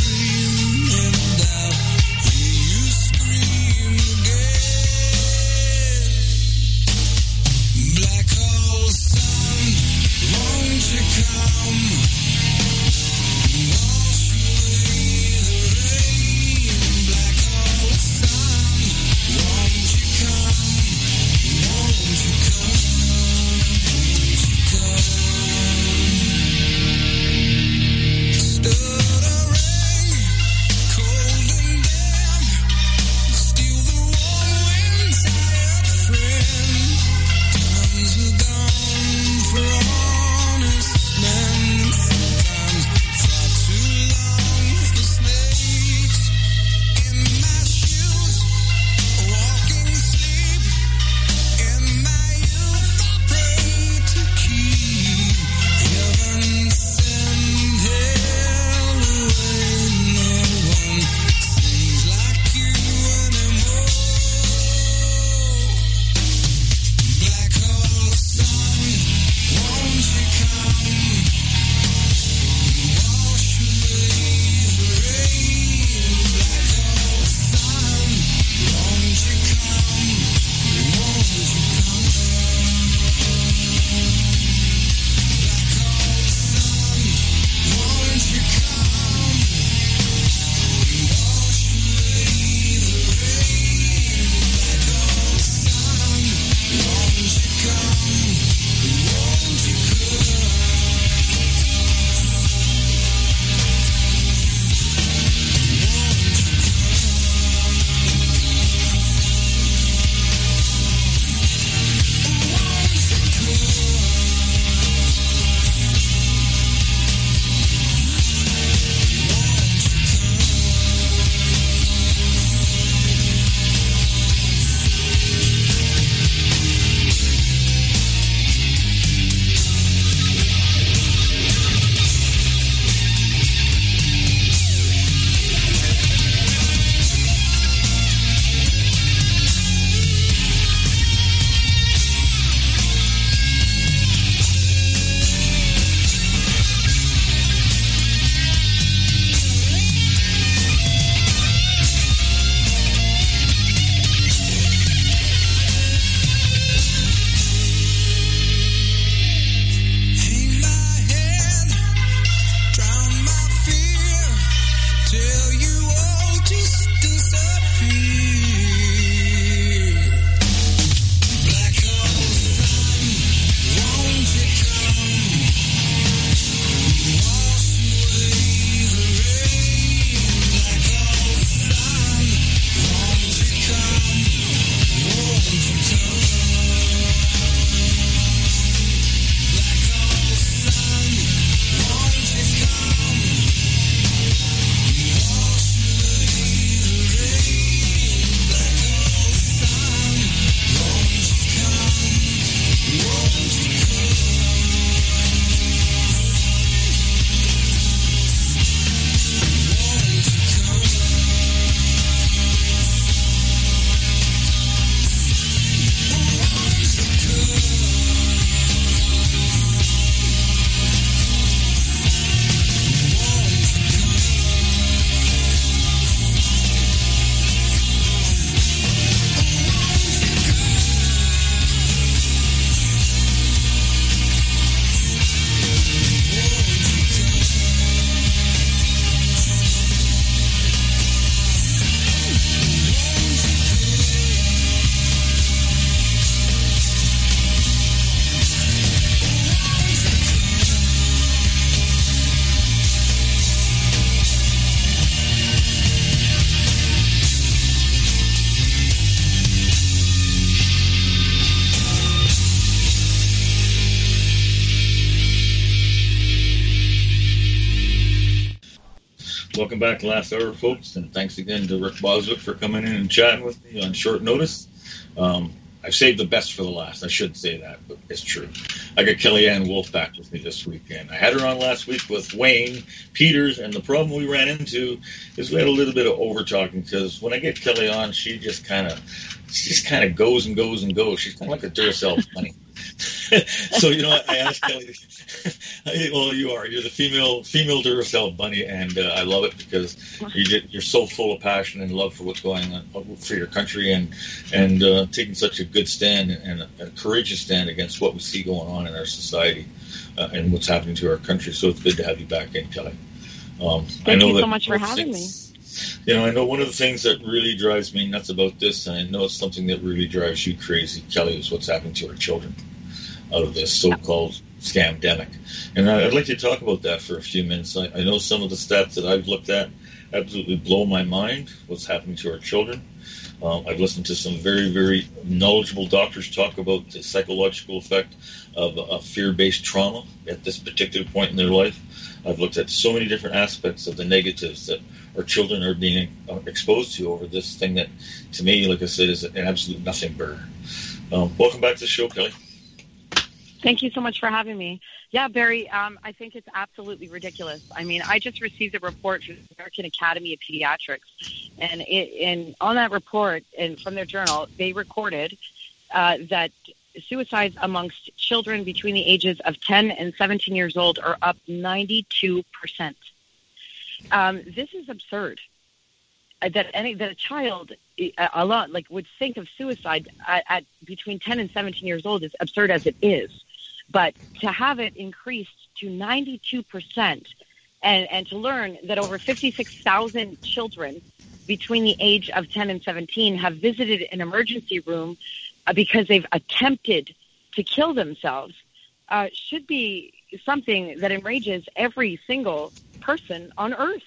Welcome back to Last Hour, folks, and thanks again to Rick Boswick for coming in and chatting with me on short notice. Um, I've saved the best for the last. I should say that, but it's true. I got Kellyanne Wolf back with me this weekend. I had her on last week with Wayne Peters, and the problem we ran into is we had a little bit of over-talking, because when I get Kelly on, she just kind of she just kind of goes and goes and goes. She's kind of like a Duracell bunny. So, you know what, I asked Kelly, well, you are. You're the female female Duracell bunny, and uh, I love it because you get, you're so full of passion and love for what's going on for your country, and and uh, taking such a good stand and a, a courageous stand against what we see going on in our society uh, and what's happening to our country. So it's good to have you back in, Kelly. Um, Thank I know you so that much for having things, me. You know, I know one of the things that really drives me nuts about this, and I know it's something that really drives you crazy, Kelly, is what's happening to our children out of this so-called scamdemic. And I'd like to talk about that for a few minutes. I, I know some of the stats that I've looked at absolutely blow my mind, what's happening to our children. Um, I've listened to some very, very knowledgeable doctors talk about the psychological effect of, of fear-based trauma at this particular point in their life. I've looked at so many different aspects of the negatives that our children are being exposed to over this thing that, to me, like I said, is an absolute nothing burger. Um, welcome back to the show, Kelly. Thank you so much for having me. Yeah, Barry, um, I think it's absolutely ridiculous. I mean, I just received a report from the American Academy of Pediatrics, and, it, and on that report, and from their journal, they recorded uh, that suicides amongst children between the ages of ten and seventeen years old are up ninety-two percent. Um, this is absurd. Uh, that any that a child uh, a lot like would think of suicide at, at between ten and seventeen years old is absurd as it is. But to have it increased to ninety-two percent and, and to learn that over fifty-six thousand children between the age of ten and seventeen have visited an emergency room uh, because they've attempted to kill themselves uh, should be something that enrages every single person on earth.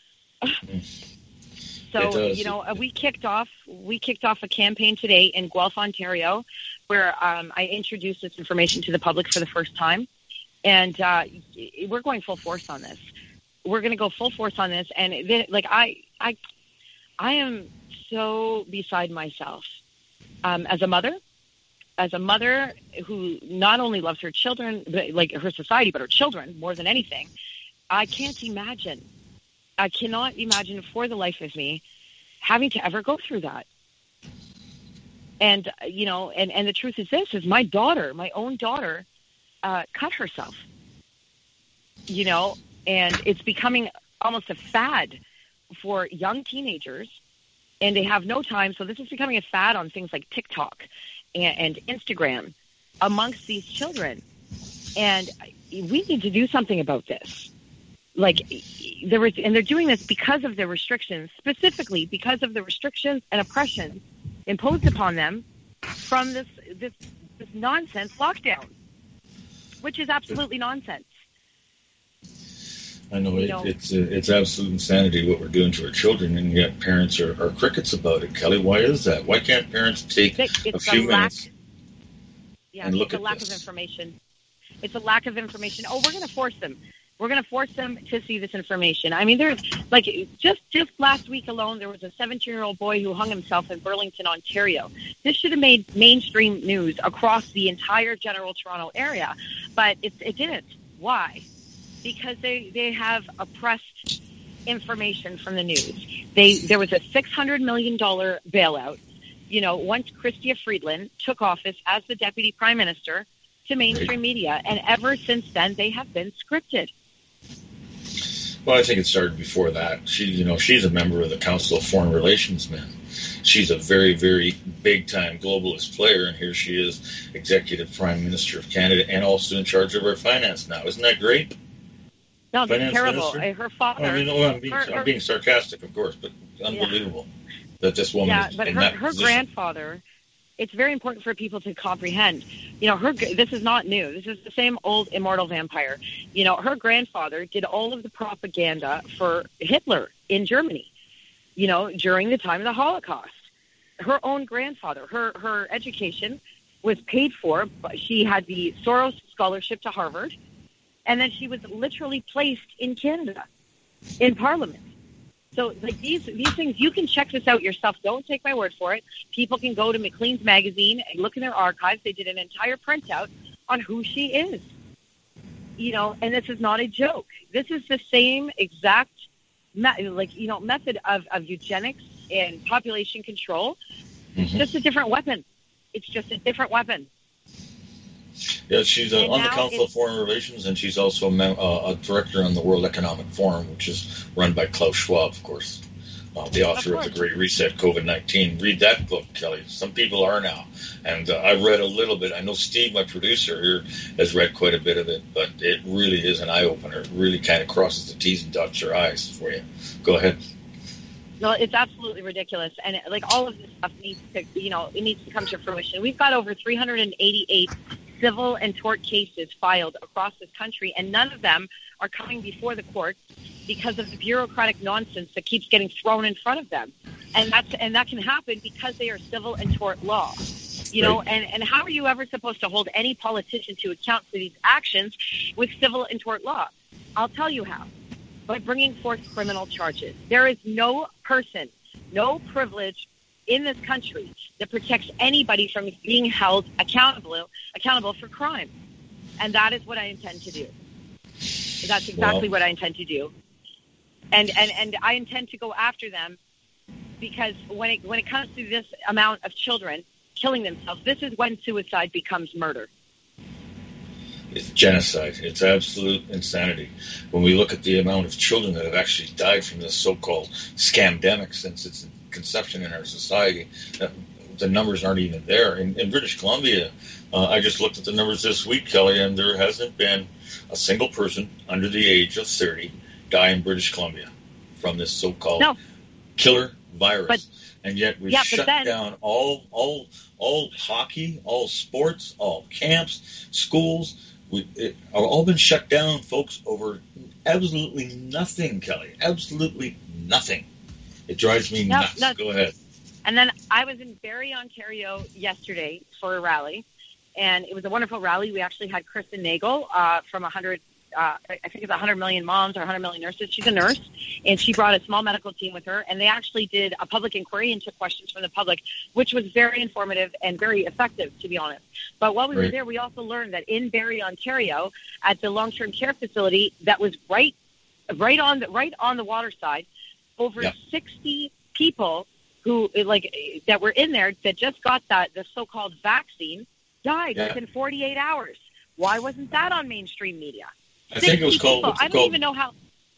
So, you know, we kicked off we kicked off a campaign today in Guelph, Ontario, where um, I introduced this information to the public for the first time. And uh, we're going full force on this. We're going to go full force on this. And then, like, I, I, I am so beside myself um, as a mother, as a mother who not only loves her children, but, like her society, but her children more than anything. I can't imagine. I cannot imagine for the life of me having to ever go through that. And, you know, and, and the truth is this, is my daughter, my own daughter, uh, cut herself, you know, and it's becoming almost a fad for young teenagers, and they have no time. So this is becoming a fad on things like TikTok and, and Instagram amongst these children. And we need to do something about this. Like, there was, and they're doing this because of the restrictions, specifically because of the restrictions and oppression imposed upon them from this this, this nonsense lockdown, which is absolutely nonsense. I know, You it, know. it's uh, it's absolute insanity what we're doing to our children, and yet parents are, are crickets about it. Kelly, why is that? Why can't parents take It's a the few lack, minutes yeah, and look it's a at lack this? of information. It's a lack of information. Oh, we're going to force them. We're going to force them to see this information. I mean, there's like just just last week alone, there was a seventeen-year-old boy who hung himself in Burlington, Ontario. This should have made mainstream news across the entire General Toronto area, but it, it didn't. Why? Because they, they have oppressed information from the news. They there was a six hundred million dollars bailout. You know, once Chrystia Freeland took office as the deputy prime minister to mainstream media, and ever since then they have been scripted. Well, I think it started before that. She, you know, she's a member of the Council of Foreign Relations Men. She's a very, very big-time globalist player, and here she is, Executive Prime Minister of Canada, and also in charge of our finance now. Isn't that great? No, that's Finance terrible. Minister? Uh, Her father. I mean, well, I'm, being, her, I'm her, being sarcastic, of course, but unbelievable that this woman yeah, is but in her, that her position. grandfather. It's very important for people to comprehend. You know, her. This is not new. This is the same old immortal vampire. You know, her grandfather did all of the propaganda for Hitler in Germany, you know, during the time of the Holocaust. Her own grandfather, her, her education was paid for. But she had the Soros Scholarship to Harvard, and then she was literally placed in Canada, in Parliament. So, like, these these things, you can check this out yourself. Don't take my word for it. People can go to Maclean's magazine and look in their archives. They did an entire printout on who she is. You know, and this is not a joke. This is the same exact, me- like, you know, method of, of eugenics and population control. It's Mm-hmm. just a different weapon. It's just a different weapon. Yeah, she's uh, And on the now Council of it's- Foreign Relations, and she's also a, mem- uh, a director on the World Economic Forum, which is run by Klaus Schwab, of course, uh, the author of, Of The course. Great Reset, COVID nineteen. Read that book, Kelly. Some people are now. And uh, I read a little bit. I know Steve, my producer here, has read quite a bit of it, but it really is an eye-opener. It really kind of crosses the T's and dots your I's for you. Go ahead. No, it's absolutely ridiculous. And, like, all of this stuff needs to, you know, it needs to come to fruition. We've got over three hundred eighty-eight civil and tort cases filed across this country, and none of them are coming before the courts because of the bureaucratic nonsense that keeps getting thrown in front of them. And that's and that can happen because they are civil and tort law. You know, Right. and, and how are you ever supposed to hold any politician to account for these actions with civil and tort law? I'll tell you how. By bringing forth criminal charges. There is no person, no privilege in this country that protects anybody from being held accountable accountable for crime. And that is what I intend to do. That's exactly Wow. what I intend to do. And, and and I intend to go after them because when it when it comes to this amount of children killing themselves, this is when suicide becomes murder. It's genocide. It's absolute insanity. When we look at the amount of children that have actually died from this so-called scamdemic since its conception in our society, uh, the numbers aren't even there. In, in British Columbia, uh, I just looked at the numbers this week, Kelly, and there hasn't been a single person under the age of thirty die in British Columbia from this so-called No. killer virus. But- and yet we've Yeah, but shut then- down all, all, all hockey, all sports, all camps, schools. We, it, are all been shut down, folks, over absolutely nothing, Kelly. Absolutely nothing. It drives me No, nuts. no. Go ahead. And then I was in Barrie, Ontario yesterday for a rally, and it was a wonderful rally. We actually had Kristen Nagel uh, from one hundred, uh, I think it's one hundred million Moms or one hundred million Nurses. She's a nurse, and she brought a small medical team with her, and they actually did a public inquiry and took questions from the public, which was very informative and very effective, to be honest. But while we were Right. there, we also learned that in Barrie, Ontario, at the long-term care facility that was right, right on the right on the water side, over Yeah. sixty people who like that were in there that just got that the so-called vaccine died Yeah. within forty-eight hours. Why wasn't that on mainstream media? I think it was sixty called. people. What's I it don't called? even know how.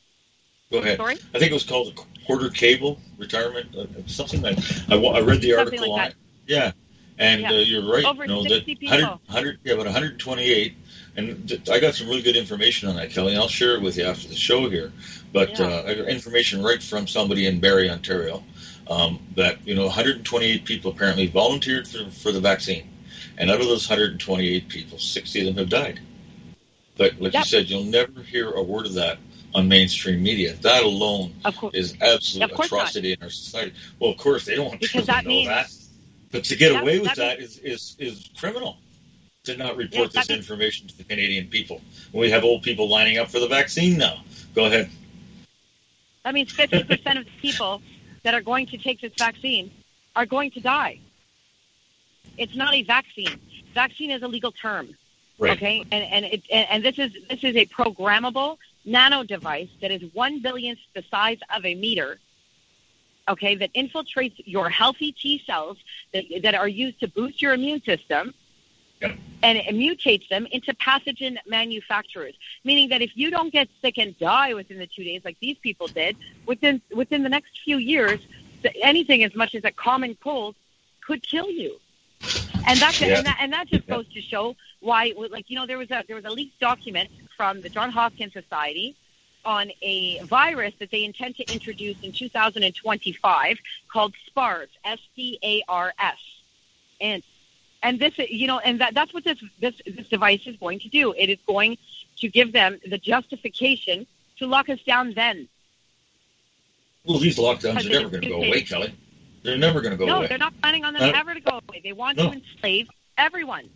Go ahead. Sorry? I think it was called the quarter cable retirement, uh, something like. I, wa- I read the Something article like on that. it. Yeah, and Yeah. uh, you're right. Over you know, sixty that people. one hundred, one hundred, yeah, about one hundred twenty-eight. And th- I got some really good information on that, Kelly, and I'll share it with you after the show here. But Yeah. uh, I got information right from somebody in Barrie, Ontario, um, that, you know, one hundred twenty-eight people apparently volunteered for, for the vaccine. And out of those one hundred twenty-eight people, sixty of them have died. But like Yep. you said, you'll never hear a word of that on mainstream media. That alone Of course. is absolute Of course not. atrocity in our society. Well, of course, they don't want Because people that to know means- that. But to get That- away with that that is, is, is criminal, to not report Yeah, this that means- information to the Canadian people. When we have old people lining up for the vaccine now. Go ahead. That means fifty percent of the people that are going to take this vaccine are going to die. It's not a vaccine. Vaccine is a legal term. Right. Okay, and and it and, and this is this is a programmable nano device that is one billionth the size of a meter. Okay, that infiltrates your healthy T cells that that are used to boost your immune system, Yep. and it mutates them into pathogen manufacturers. Meaning that if you don't get sick and die within the two days, like these people did, within within the next few years, anything as much as a common cold could kill you. And that, Yeah. and that and that just Yeah. goes to show why, like, you know, there was a there was a leaked document from the Johns Hopkins Society on a virus that they intend to introduce in two thousand twenty-five called SPARS, S T A R S, and and this, you know, and that that's what this this this device is going to do. It is going to give them the justification to lock us down. Then, Well, these lockdowns Because are they never going to go dictate- away, Kelly. They're never going to go no, away. they're not planning on them Uh, ever to go away. They want no. to enslave everyone.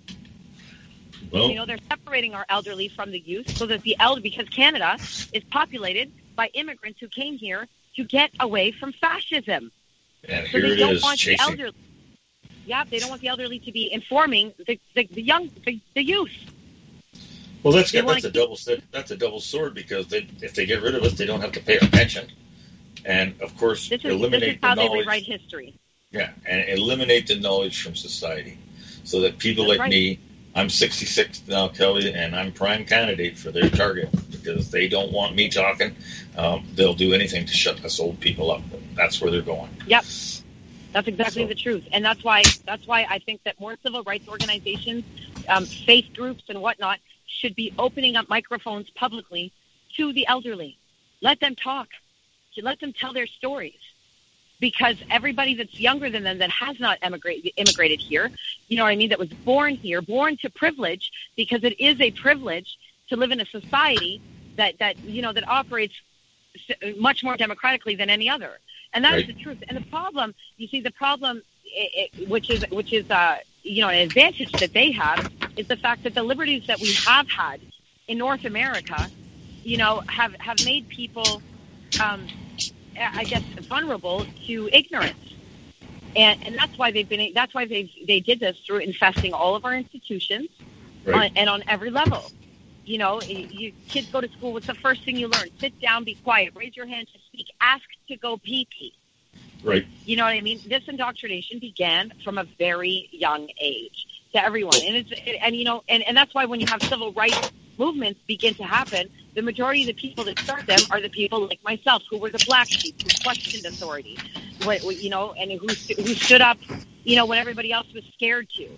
Well, You know, they're separating our elderly from the youth so that the elder, because Canada is populated by immigrants who came here to get away from fascism. And So here they it don't is, want the chasing. elderly. Yeah, they don't want the elderly to be informing the the, the young the, the youth. Well, that's They that's wanna a double that's a double sword because they, if they get rid of us, they don't have to pay our pension, and of course This is eliminate this is how the they knowledge. rewrite history. Yeah, and eliminate the knowledge from society, so that people That's like right. me, I'm sixty-six now, Kelly, and I'm prime candidate for their target because they don't want me talking. Um, they'll do anything to shut us old people up. That's where they're going. Yep. That's exactly So- the truth, and that's why that's why I think that more civil rights organizations, um, faith groups, and whatnot should be opening up microphones publicly to the elderly. Let them talk. Let them tell their stories, because everybody that's younger than them that has not emigrated immigrated here, you know what I mean, that was born here, born to privilege, because it is a privilege to live in a society that that you know that operates s- much more democratically than any other. And that is Right. the truth. And the problem, you see, the problem, i i which is which is uh, you know an advantage that they have, is the fact that the liberties that we have had in North America, you know, have have made people, um, I guess, vulnerable to ignorance. And and that's why they've been. That's why they they did this through infesting all of our institutions, Right. on, and on every level. You know, you kids go to school. What's the first thing you learn? Sit down, be quiet, raise your hand to speak, ask to go pee-pee. Right. You know what I mean? This indoctrination began from a very young age to everyone, and it's and you know, and, and that's why when you have civil rights movements begin to happen, the majority of the people that start them are the people like myself, who were the black sheep, who questioned authority, what, what, you know, and who who stood up, you know, when everybody else was scared to,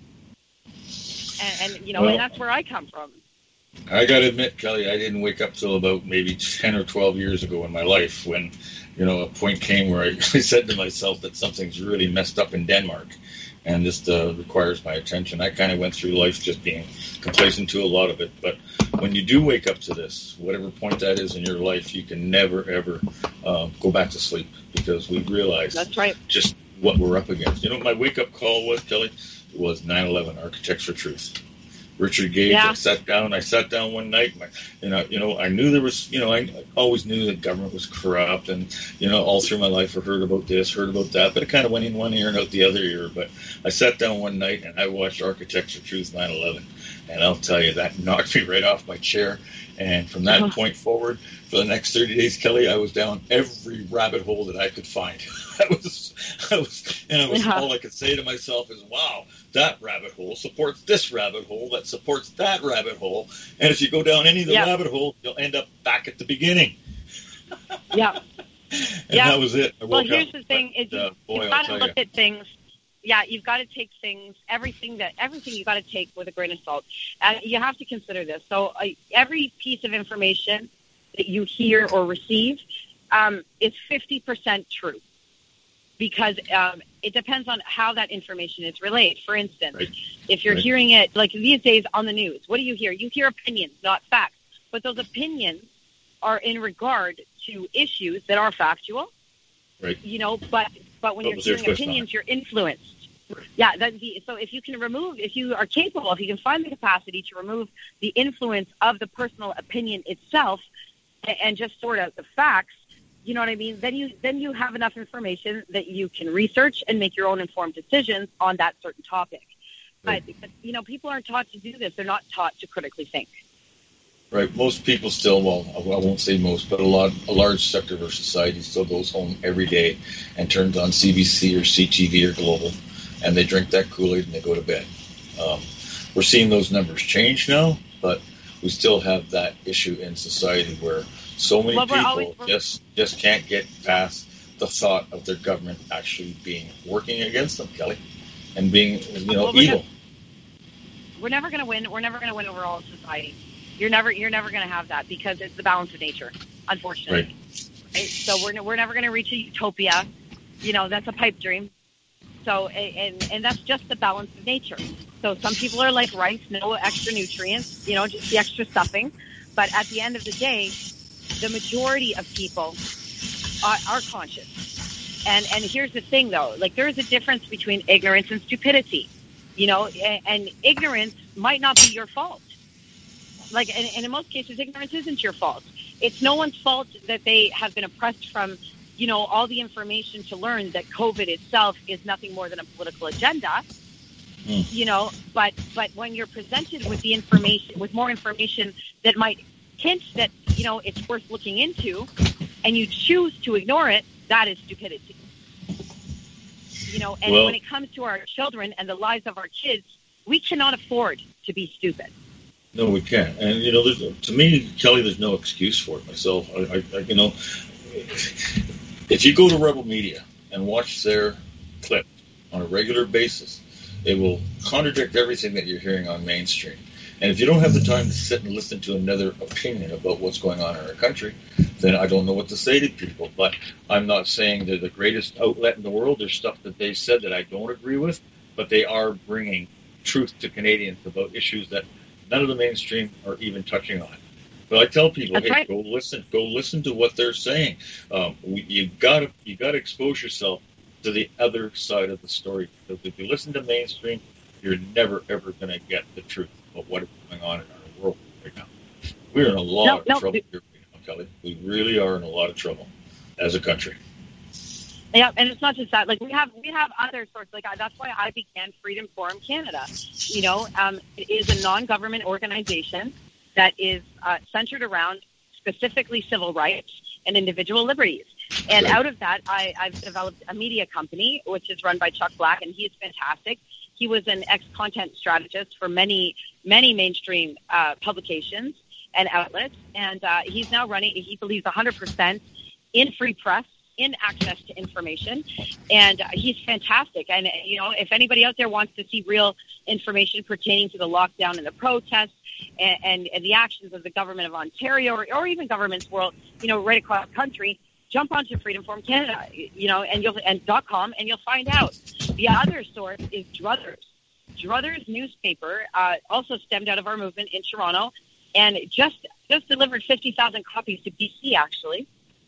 and, and you know, Well, and that's where I come from. I got to admit, Kelly, I didn't wake up till about maybe ten or twelve years ago in my life when, you know, a point came where I, I said to myself that something's really messed up in Denmark, and this uh, requires my attention. I kind of went through life just being complacent to a lot of it, but when you do wake up to this, whatever point that is in your life, you can never, ever uh, go back to sleep because we realize That's right. just what we're up against. You know what my wake-up call was, Kelly? It was nine eleven, Architects for Truth. Richard Gage. Yeah. I sat down. I sat down one night. My, you know, you know, I knew there was. You know, I always knew that government was corrupt, and you know, all through my life, I heard about this, heard about that, but it kind of went in one ear and out the other ear. But I sat down one night and I watched Architects for Truth nine eleven, and I'll tell you that knocked me right off my chair. And from that Uh-huh. point forward, for the next thirty days, Kelly, I was down every rabbit hole that I could find. I was, I was, and I was Yeah. all I could say to myself is, "Wow, that rabbit hole supports this rabbit hole that supports that rabbit hole." And if you go down any of the Yeah. rabbit holes, you'll end up back at the beginning. Yeah. And Yeah. that was it. I Well, woke here's up, the thing: but, is you, uh, boy, you've I'll got to tell look you. at things. Yeah, you've got to take things, everything that everything you've got to take with a grain of salt. And you have to consider this. So uh, every piece of information that you hear or receive um, is fifty percent true, because um, it depends on how that information is relayed. For instance, Right. if you're Right. hearing it like these days on the news, what do you hear? You hear opinions, not facts. But those opinions are in regard to issues that are factual. Right. You know, but but when But you're was there hearing twist on opinions, you're influenced. Yeah, that the, so if you can remove, if you are capable, if you can find the capacity to remove the influence of the personal opinion itself, and, and just sort out the facts, you know what I mean? Then you then you have enough information that you can research and make your own informed decisions on that certain topic. Right. But, but you know, people aren't taught to do this. They're not taught to critically think. Right. Most people still, well, I won't say most, but a lot, a large sector of our society still goes home every day and turns on C B C or C T V or Global, and they drink that Kool-Aid and they go to bed. Um, we're seeing those numbers change now, but we still have that issue in society where so many Well, we're people always- just just can't get past the thought of their government actually being working against them, Kelly, and being, you know, Well, we're evil. We're never going to win. We're never going to win over all of society. You're never you're never going to have that, because it's the balance of nature, unfortunately. Right? So we're we're never going to reach a utopia. You know, that's a pipe dream. So and and that's just the balance of nature. So some people are like rice, no extra nutrients, you know, just the extra stuffing. But at the end of the day, the majority of people are, are conscious. And and here's the thing, though, like there is a difference between ignorance and stupidity. You know, and, and ignorance might not be your fault. Like, and, and in most cases, ignorance isn't your fault. It's no one's fault that they have been oppressed from you know, all the information to learn that COVID itself is nothing more than a political agenda. Mm. You know, but but when you're presented with the information, with more information that might hint that, you know, it's worth looking into, and you choose to ignore it, that is stupidity. You know, and well, when it comes to our children and the lives of our kids, we cannot afford to be stupid. No, we can't. And, you know, there's, to me, Kelly, there's no excuse for it myself. I, I, I, you know, if you go to Rebel Media and watch their clip on a regular basis, it will contradict everything that you're hearing on mainstream. And if you don't have the time to sit and listen to another opinion about what's going on in our country, then I don't know what to say to people. But I'm not saying they're the greatest outlet in the world. There's stuff that they said that I don't agree with, but they are bringing truth to Canadians about issues that none of the mainstream are even touching on. But I tell people, That's hey, right. go listen, go listen to what they're saying. Um, we, you got to, you got to expose yourself to the other side of the story. Because if you listen to mainstream, you're never ever going to get the truth about what is going on in our world right now. We're in a lot no, of no, trouble it, here, Kelly. We really are in a lot of trouble as a country. Yeah, and it's not just that. Like we have, we have other sorts. Like I, that's why I began Freedom Forum Canada. You know, um, it is a non-government organization that is uh, centered around specifically civil rights and individual liberties. And Right. out of that, I, I've developed a media company, which is run by Chuck Black, and he is fantastic. He was an ex-content strategist for many, many mainstream uh, publications and outlets, and uh, he's now running, he believes one hundred percent in free press, in access to information, and uh, he's fantastic. And, you know, if anybody out there wants to see real information pertaining to the lockdown and the protests and, and, and the actions of the government of Ontario or, or even governments world, you know, right across the country, jump onto Freedom Forum Canada, you know, and you'll and .com, and you'll find out. The other source is Druthers. Druthers newspaper uh, also stemmed out of our movement in Toronto, and just just delivered fifty thousand copies to B C, actually.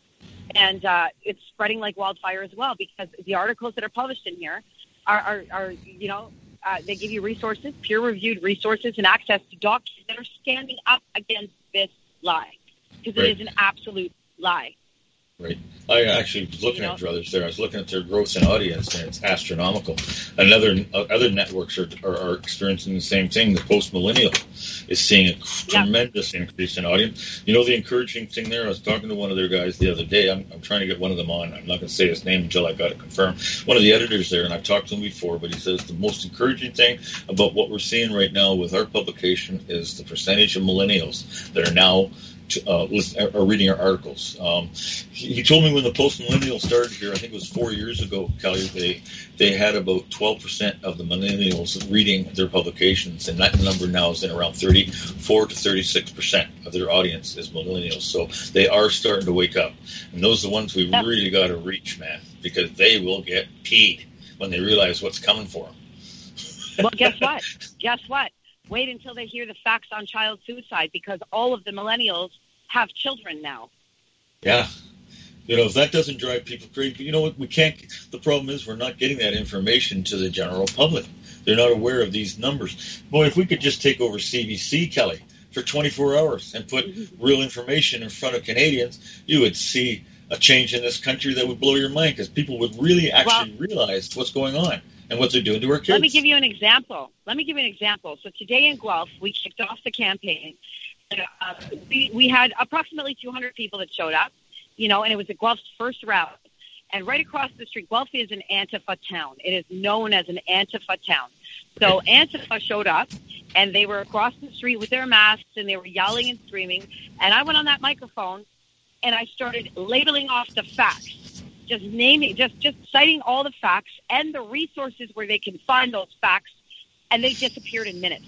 And uh, it's spreading like wildfire as well, because the articles that are published in here are, are, are you know, uh, they give you resources, peer-reviewed resources, and access to documents that are standing up against this lie, because Right. it is an absolute lie. Right. I actually was looking You know? at Druthers there. I was looking at their growth in audience, and it's astronomical. Another uh, other networks are, are are experiencing the same thing. The post millennial is seeing a Yeah. tremendous increase in audience. You know, the encouraging thing there. I was talking to one of their guys the other day. I'm, I'm trying to get one of them on. I'm not going to say his name until I got it confirmed. One of the editors there, and I've talked to him before, but he says the most encouraging thing about what we're seeing right now with our publication is the percentage of millennials that are now Uh, listen, are reading our articles. Um, he, he told me when the post millennial started here, I think it was four years ago, Kelly, they they had about twelve percent of the millennials reading their publications, and that number now is in around thirty-four to thirty-six percent of their audience is millennials. So they are starting to wake up, and those are the ones we Yep. really got to reach, man, because they will get peed when they realize what's coming for them. Well, guess what? Guess what? Wait until they hear the facts on child suicide, because all of the millennials have children now. Yeah. You know, if that doesn't drive people crazy, you know what? We can't. The problem is we're not getting that information to the general public. They're not aware of these numbers. Boy, if we could just take over C B C, Kelly, for twenty-four hours and put real information in front of Canadians, you would see a change in this country that would blow your mind, because people would really actually well, realize what's going on and what they're doing to our kids. Let me give you an example. Let me give you an example. So today in Guelph, we kicked off the campaign. Uh, we, we had approximately two hundred people that showed up, you know, and it was at Guelph's first route. And right across the street, Guelph is an Antifa town. It is known as an Antifa town. So Antifa showed up, and they were across the street with their masks, and they were yelling and screaming. And I went on that microphone, and I started labeling off the facts, just naming, just, just citing all the facts and the resources where they can find those facts, and they disappeared in minutes.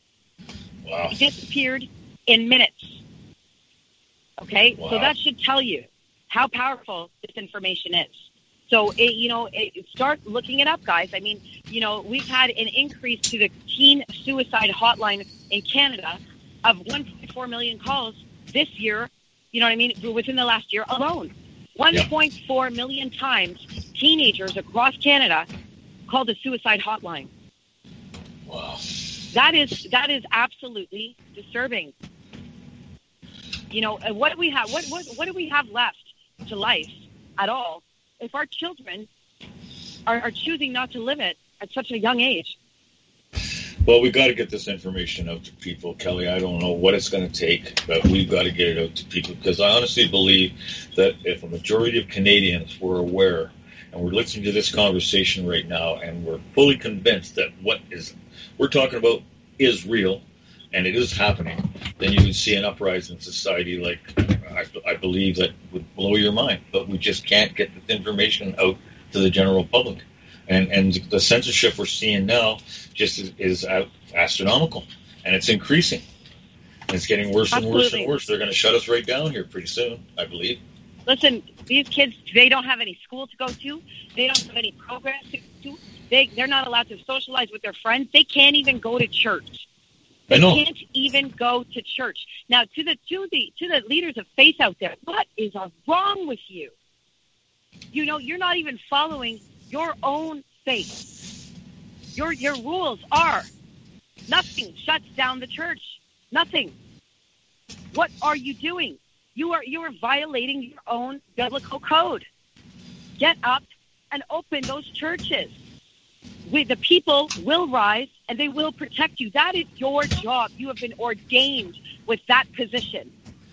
Wow. They disappeared in minutes. Okay? Wow. So that should tell you how powerful this information is. So, it, you know, it, start looking it up, guys. I mean, you know, we've had an increase to the teen suicide hotline in Canada of one point four million calls this year, you know what I mean, within the last year alone. one point four yeah. million times teenagers across Canada called the suicide hotline. Wow. That is that is absolutely disturbing. You know, what do we have? What what what do we have left to life at all if our children are, are choosing not to live it at such a young age. Well, we've got to get this information out to people, Kelly. I don't know what it's going to take, but we've got to get it out to people, because I honestly believe that if a majority of Canadians were aware, and we're listening to this conversation right now, and we're fully convinced that what is we're talking about is real, and it is happening, then you would see an uprising in society like I, I believe that would blow your mind. But we just can't get this information out to the general public. And and the censorship we're seeing now just is, is astronomical, and it's increasing. And it's getting worse and Absolutely. worse and worse. They're going to shut us right down here pretty soon, I believe. Listen, these kids, they don't have any school to go to. They don't have any programs to go to. They, they're not allowed to socialize with their friends. They can't even go to church. They I know. can't even go to church. Now, to the to the to the leaders of faith out there, what is wrong with you? You know, you're not even following your own faith. Your your rules are nothing shuts down the church. Nothing. What are you doing? You are you are violating your own biblical code. Get up and open those churches. We, the people will rise and they will protect you. That is your job. You have been ordained with that position.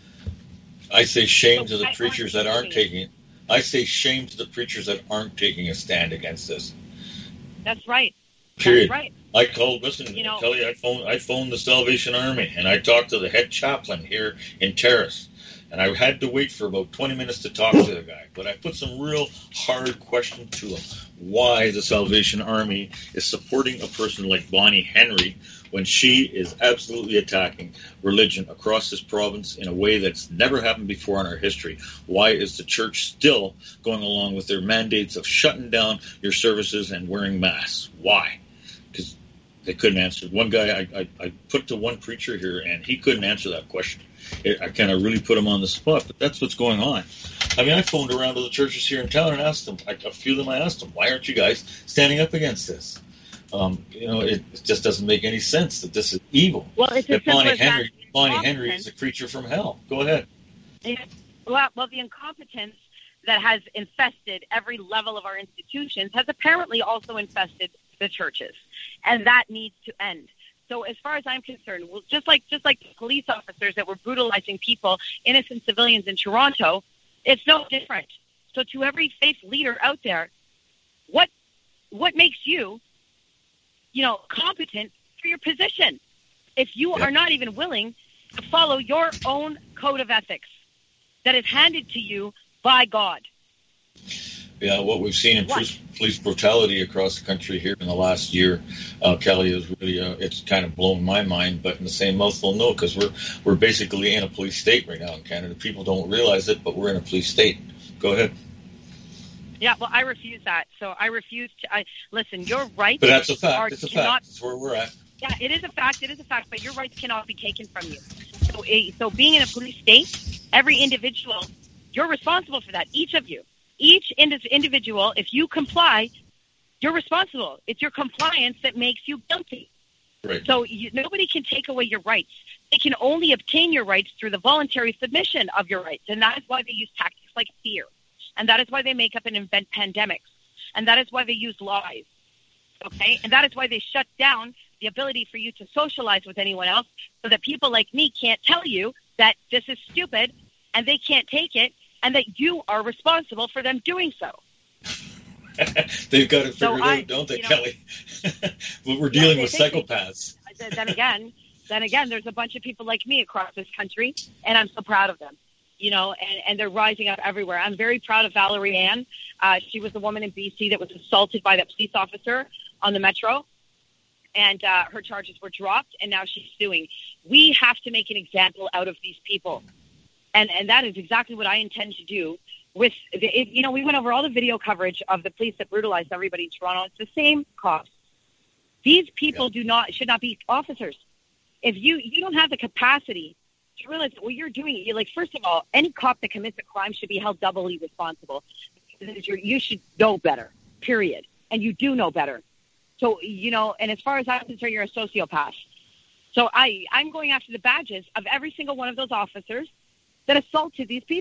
I say shame So to the why preachers aren't that you aren't doing it? taking it. I say shame to the preachers that aren't taking a stand against this. That's right. Period. That's right. I called, listen, You know- Kelly, I phoned, I phoned the Salvation Army, and I talked to the head chaplain here in Terrace. And I had to wait for about twenty minutes to talk to the guy. But I put some real hard questions to him. Why the Salvation Army is supporting a person like Bonnie Henry when she is absolutely attacking religion across this province in a way that's never happened before in our history. Why is the church still going along with their mandates of shutting down your services and wearing masks? Why? Because they couldn't answer. One guy I, I, I put to one preacher here, and he couldn't answer that question. It, I kind of really put him on the spot, but that's what's going on. I mean, I phoned around to the churches here in town and asked them, I, a few of them I asked them, why aren't you guys standing up against this? Um, you know, it, it just doesn't make any sense that this is evil. Well, it's as that simple Bonnie as Henry, that. Bonnie Henry is a creature from hell. Go ahead. Yeah. Well, well, the incompetence that has infested every level of our institutions has apparently also infested the churches, and that needs to end. So as far as I'm concerned, well, just like just like the police officers that were brutalizing people, innocent civilians in Toronto, it's no different. So to every faith leader out there, what what makes you, you know, competent for your position? If you Yeah. are not even willing to follow your own code of ethics that is handed to you by God. Yeah, what we've seen in What? police, police brutality across the country here in the last year, uh, Kelly, is really uh, it's kind of blown my mind. But in the same mouthful, no, because we're we're basically in a police state right now in Canada. People don't realize it, but we're in a police state. Go ahead. Yeah, well, I refuse that. So I refuse to. I listen. Your rights But that's a are fact. It's a cannot. fact. That's where we're at. Yeah, it is a fact. It is a fact. But your rights cannot be taken from you. So, a, so being in a police state, every individual, you're responsible for that. Each of you, each indi- individual, if you comply, you're responsible. It's your compliance that makes you guilty. Right. So you, nobody can take away your rights. They can only obtain your rights through the voluntary submission of your rights, and that is why they use tactics like fear, and that is why they make up and invent pandemics, and that is why they use lies. Okay, and that is why they shut down the ability for you to socialize with anyone else, so that people like me can't tell you that this is stupid, and they can't take it, and that you are responsible for them doing so. They've got it So figured I- out, don't they, you know- Kelly? But we're dealing they with think they- psychopaths. Then again, then again, there's a bunch of people like me across this country, and I'm so proud of them. You know, and, and they're rising up everywhere. I'm very proud of Valerie Ann. Uh, she was the woman in B C that was assaulted by that police officer on the Metro, and uh, her charges were dropped, and now she's suing. We have to make an example out of these people, and and that is exactly what I intend to do. With the, it, you know, we went over all the video coverage of the police that brutalized everybody in Toronto. It's the same cops. These people do not should not be officers. If you you don't have the capacity to realize that what you're doing, you're like, first of all, any cop that commits a crime should be held doubly responsible. You're, you should know better, period. And you do know better. So, you know, and as far as I'm concerned, you're a sociopath. So I, I'm going after the badges of every single one of those officers that assaulted these people.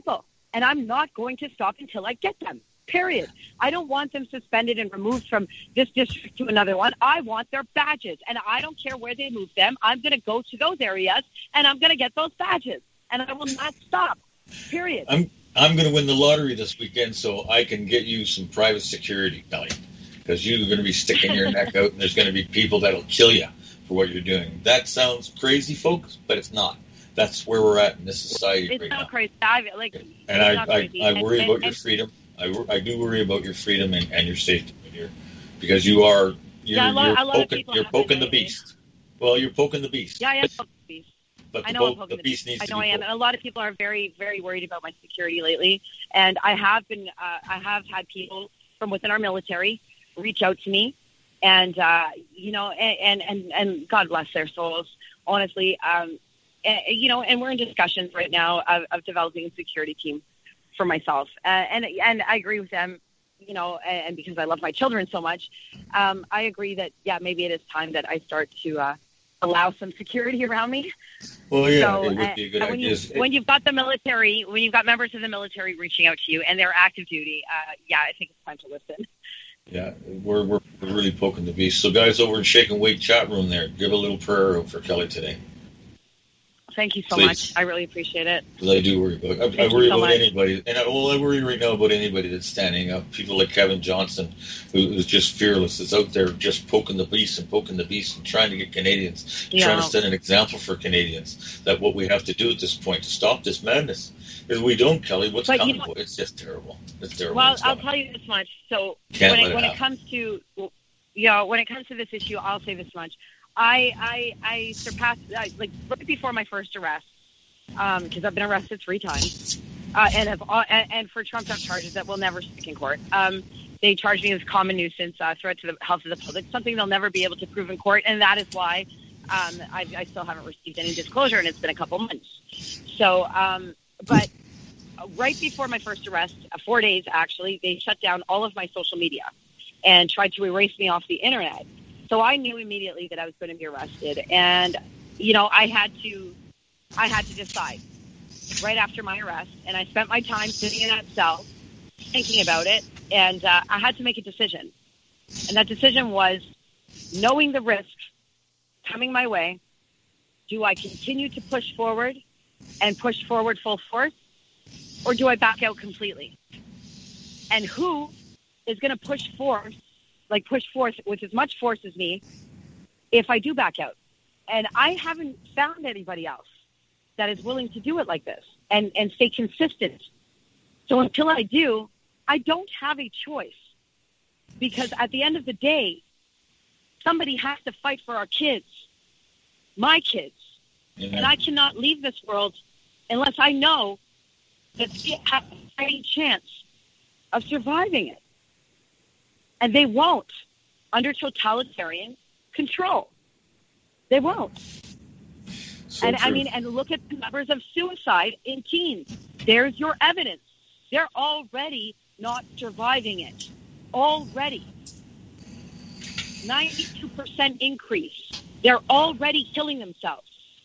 and I'm not going to stop until I get them. Period. I don't want them suspended and removed from this district to another one. I want their badges, and I don't care where they move them. I'm going to go to those areas, and I'm going to get those badges, and I will not stop. Period. I'm I'm going to win the lottery this weekend, so I can get you some private security, Kelly, because you're going to be sticking your neck out, and there's going to be people that'll kill you for what you're doing. That sounds crazy, folks, but it's not. That's where we're at in this society it's right not now. Crazy. I, like, and I, I, I worry and, about and, your and, freedom. I, I do worry about your freedom and, and your safety here, because you are you're, yeah, a lot, you're a lot poking, you're poking the beast. Well, you're poking the beast. Yeah, I am poking the beast. But I the, know I'm po- poking the beast needs I to know be I am, poked. and a lot of people are very, very worried about my security lately. And I have been, uh, I have had people from within our military reach out to me, and uh, you know, and, and and and God bless their souls, honestly. Um, and, you know, and we're in discussions right now of, of developing a security team for myself, uh, and and I agree with them. You know, and, and because I love my children so much, um, I agree that yeah, maybe it is time that I start to uh, allow some security around me. Well, yeah, so, it would be a good when idea. You, when you've got the military, when you've got members of the military reaching out to you and they're active duty, uh, yeah, I think it's time to listen. Yeah, we're, we're we're really poking the beast. So, guys, over in Shake and Wake chat room there, give a little prayer out for Kelly today. Thank you so Please. much. I really appreciate it. Because I do worry about. I, I Thank worry you so about much. anybody, and I, well, I worry right now about anybody that's standing up. People like Kevin Johnson, who, who's just fearless, is out there just poking the beast and poking the beast and trying to get Canadians, Yeah. trying to set an example for Canadians that what we have to do at this point to stop this madness. If we don't, Kelly, what's But coming? you know- It's just terrible. It's terrible. Well, It's I'll coming. tell you this much. So Can't when let it it when it happen. comes to you know when it comes to this issue, I'll say this much. I I I surpassed I, like right before my first arrest. Because um, I've been arrested three times, uh, and have uh, and, and for trumped up charges that will never stick in court. Um, they charged me with common nuisance, uh, threat to the health of the public, something they'll never be able to prove in court, and that is why um, I, I still haven't received any disclosure, and it's been a couple months. So, um, but right before my first arrest, uh, four days actually, they shut down all of my social media and tried to erase me off the internet. So I knew immediately that I was going to be arrested, and you know I had to. I had to decide right after my arrest, and I spent my time sitting in that cell thinking about it, and uh, I had to make a decision. And that decision was, knowing the risk coming my way, do I continue to push forward and push forward full force, or do I back out completely? And who is going to push forth, like push forth with as much force as me, if I do back out? And I haven't found anybody else that is willing to do it like this and, and stay consistent. So until I do, I don't have a choice, because at the end of the day, somebody has to fight for our kids, my kids. Yeah. And I cannot leave this world unless I know that they have a fighting chance of surviving it. And they won't under totalitarian control. They won't. So and true. I mean, and look at the numbers of suicide in teens. There's your evidence. They're already not surviving it. Already. ninety-two percent increase. They're already killing themselves.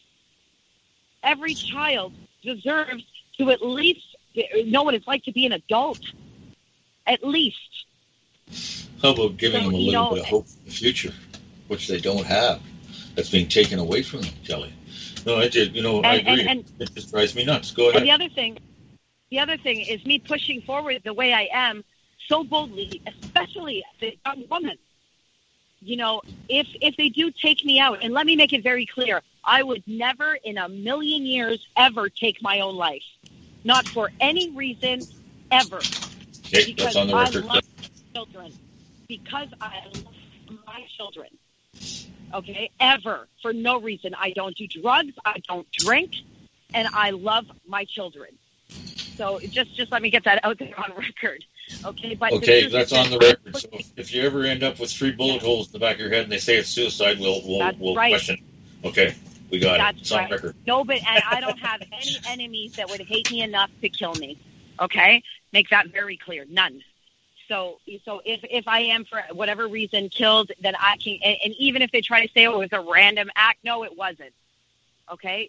Every child deserves to at least know what it's like to be an adult. At least. How about giving So, them a you little know, bit of hope for the future, which they don't have? That's being taken away from them, Kelly. No, I did. You know, I And- agree. and- It just drives me nuts. Go ahead. And the other thing, the other thing is me pushing forward the way I am so boldly, especially as a young woman. You know, if if they do take me out, and let me make it very clear, I would never in a million years ever take my own life. Not for any reason ever. Okay, Because that's on the I record. love children. Because I love my children. Okay? Ever. For no reason. I don't do drugs. I don't drink. And I love my children. So just just let me get that out there on record. Okay? But the Okay, truth that's is on the that record. So if you ever end up with three bullet holes in the back of your head and they say it's suicide, we'll we'll, That's we'll right. question. Okay, we got it. That's It's on right. record. No, but and I don't have any enemies that would hate me enough to kill me. Okay? Make that very clear. None. So, so if if I am for whatever reason killed, then I can. And, and even if they try to say, "Oh, it was a random act," no, it wasn't. Okay,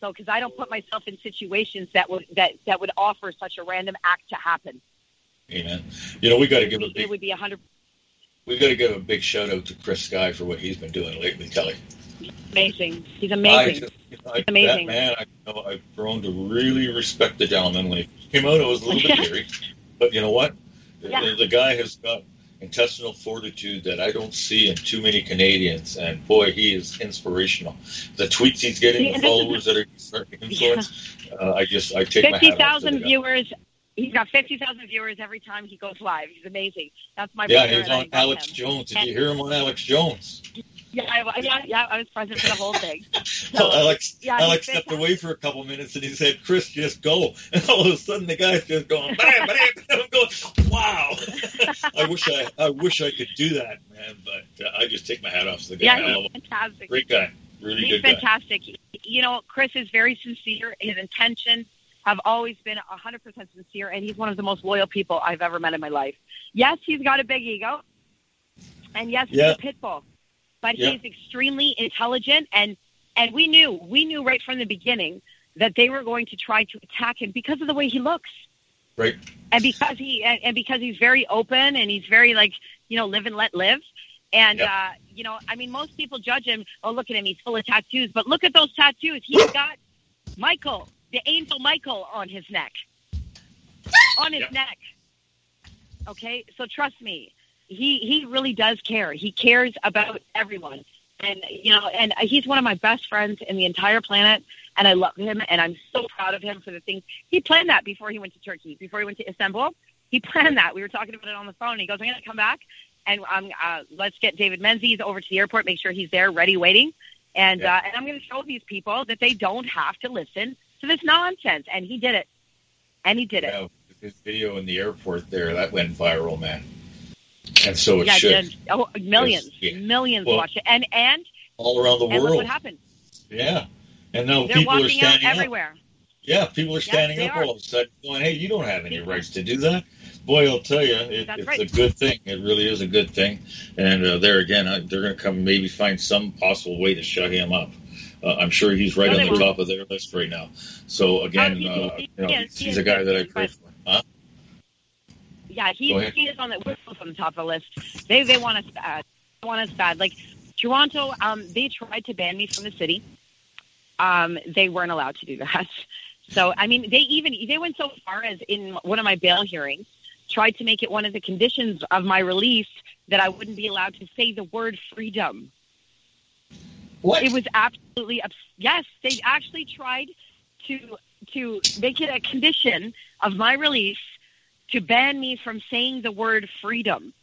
So, because I don't put myself in situations that would that, that would offer such a random act to happen. Amen. You know, we got to give a big. It would be a hundred. We got to give a big shout out to Chris Sky for what he's been doing lately, Kelly. Amazing. He's amazing. I just, I, He's amazing. That man, I you know I've grown to really respect the gentleman. When he came out, I was a little bit leery, but you know what? Yeah. The, the guy has got intestinal fortitude that I don't see in too many Canadians, and boy, he is inspirational. The tweets he's getting, Yeah, the followers that are starting to influence, yeah. uh, I just I take my hat off to fifty thousand the guy. viewers. He's got fifty thousand viewers every time he goes live. He's amazing. That's my Yeah, brother. he's and I on love Alex him. Jones. Did And- you hear him on Alex Jones? Yeah, I, yeah, yeah. I was present for the whole thing. So, So Alex, yeah, he's Alex stepped fantastic. away for a couple minutes, and he said, "Chris, just go." And all of a sudden, the guy's just going, bam, bam, bam. I'm going, "Wow!" I wish I, I wish I could do that, man. But uh, I just take my hat off to the guy. Yeah, I love he's him. fantastic. Great guy, really He's good guy. fantastic. You know, Chris is very sincere. His intentions have always been one hundred percent sincere, and he's one of the most loyal people I've ever met in my life. Yes, he's got a big ego, and yes, he's Yeah. a pit bull, but Yeah. he's extremely intelligent, and, and we knew, we knew right from the beginning that they were going to try to attack him because of the way he looks. Right. And because he and, and because he's very open and he's very like, you know, live and let live. And Yep. uh, you know, I mean, most people judge him. Oh, look at him, he's full of tattoos. But look at those tattoos. He's got Michael, the angel Michael, on his neck. On his Yep. neck. Okay, so trust me, he he really does care. He cares about everyone. And you know, and he's one of my best friends in the entire planet, and I love him, and I'm so proud of him for the things he planned that before he went to Turkey, before he went to Istanbul. He planned that. We were talking about it on the phone. And he goes, "I'm going to come back, and um, uh, let's get David Menzies over to the airport, make sure he's there, ready, waiting, and Yeah. uh, and I'm going to show these people that they don't have to listen to this nonsense." And he did it, and he did it. Yeah, his video in the airport there, that went viral, man. And so it yeah, should. did. Oh, millions, Yeah. millions Well, watched it, and and All around the and look world. what happened. Yeah. And now They're people are walking out standing up. everywhere. Yeah, people are standing they up are. all of a sudden going, "Hey, you don't have any People- rights to do that." Boy, I'll tell you, it, That's it's right. a good thing. It really is a good thing. And uh, there again, uh, they're going to come maybe find some possible way to shut him up. Uh, I'm sure he's right No, they on the won't. top of their list right now. So again, Oh, he- uh, he- you know, he he's, is- he he's is a guy that I good, pray but- for. Huh? Yeah, he, Go ahead. he is on the we're both on the top of the list. They they want us bad. They want us bad. Like Toronto, um, they tried to ban me from the city. Um, they weren't allowed to do that. So I mean, they even they went so far as in one of my bail hearings, tried to make it one of the conditions of my release that I wouldn't be allowed to say the word freedom. What? It was absolutely abs- yes. They actually tried to to make it a condition of my release to ban me from saying the word freedom.